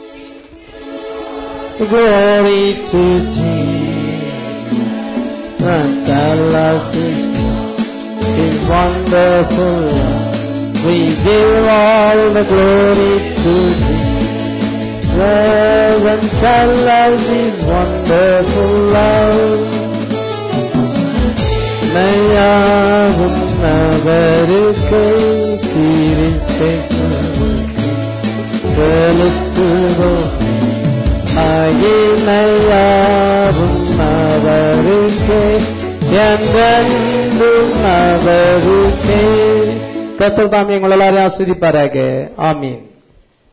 Glory to Jesus, and our love is wonderful. We give all the glory to Jesus. Love and love is wonderful love. நையாவும் நவருக்கு கீரிசை செலுத்துவோம். மகிமையாவும் அவருக்கே என்றென்றும் அவருக்கே. கர்த்தர் தாமே உங்கள் எல்லாரையும் ஆசீர்வதிப்பாராக. ஆமீன்.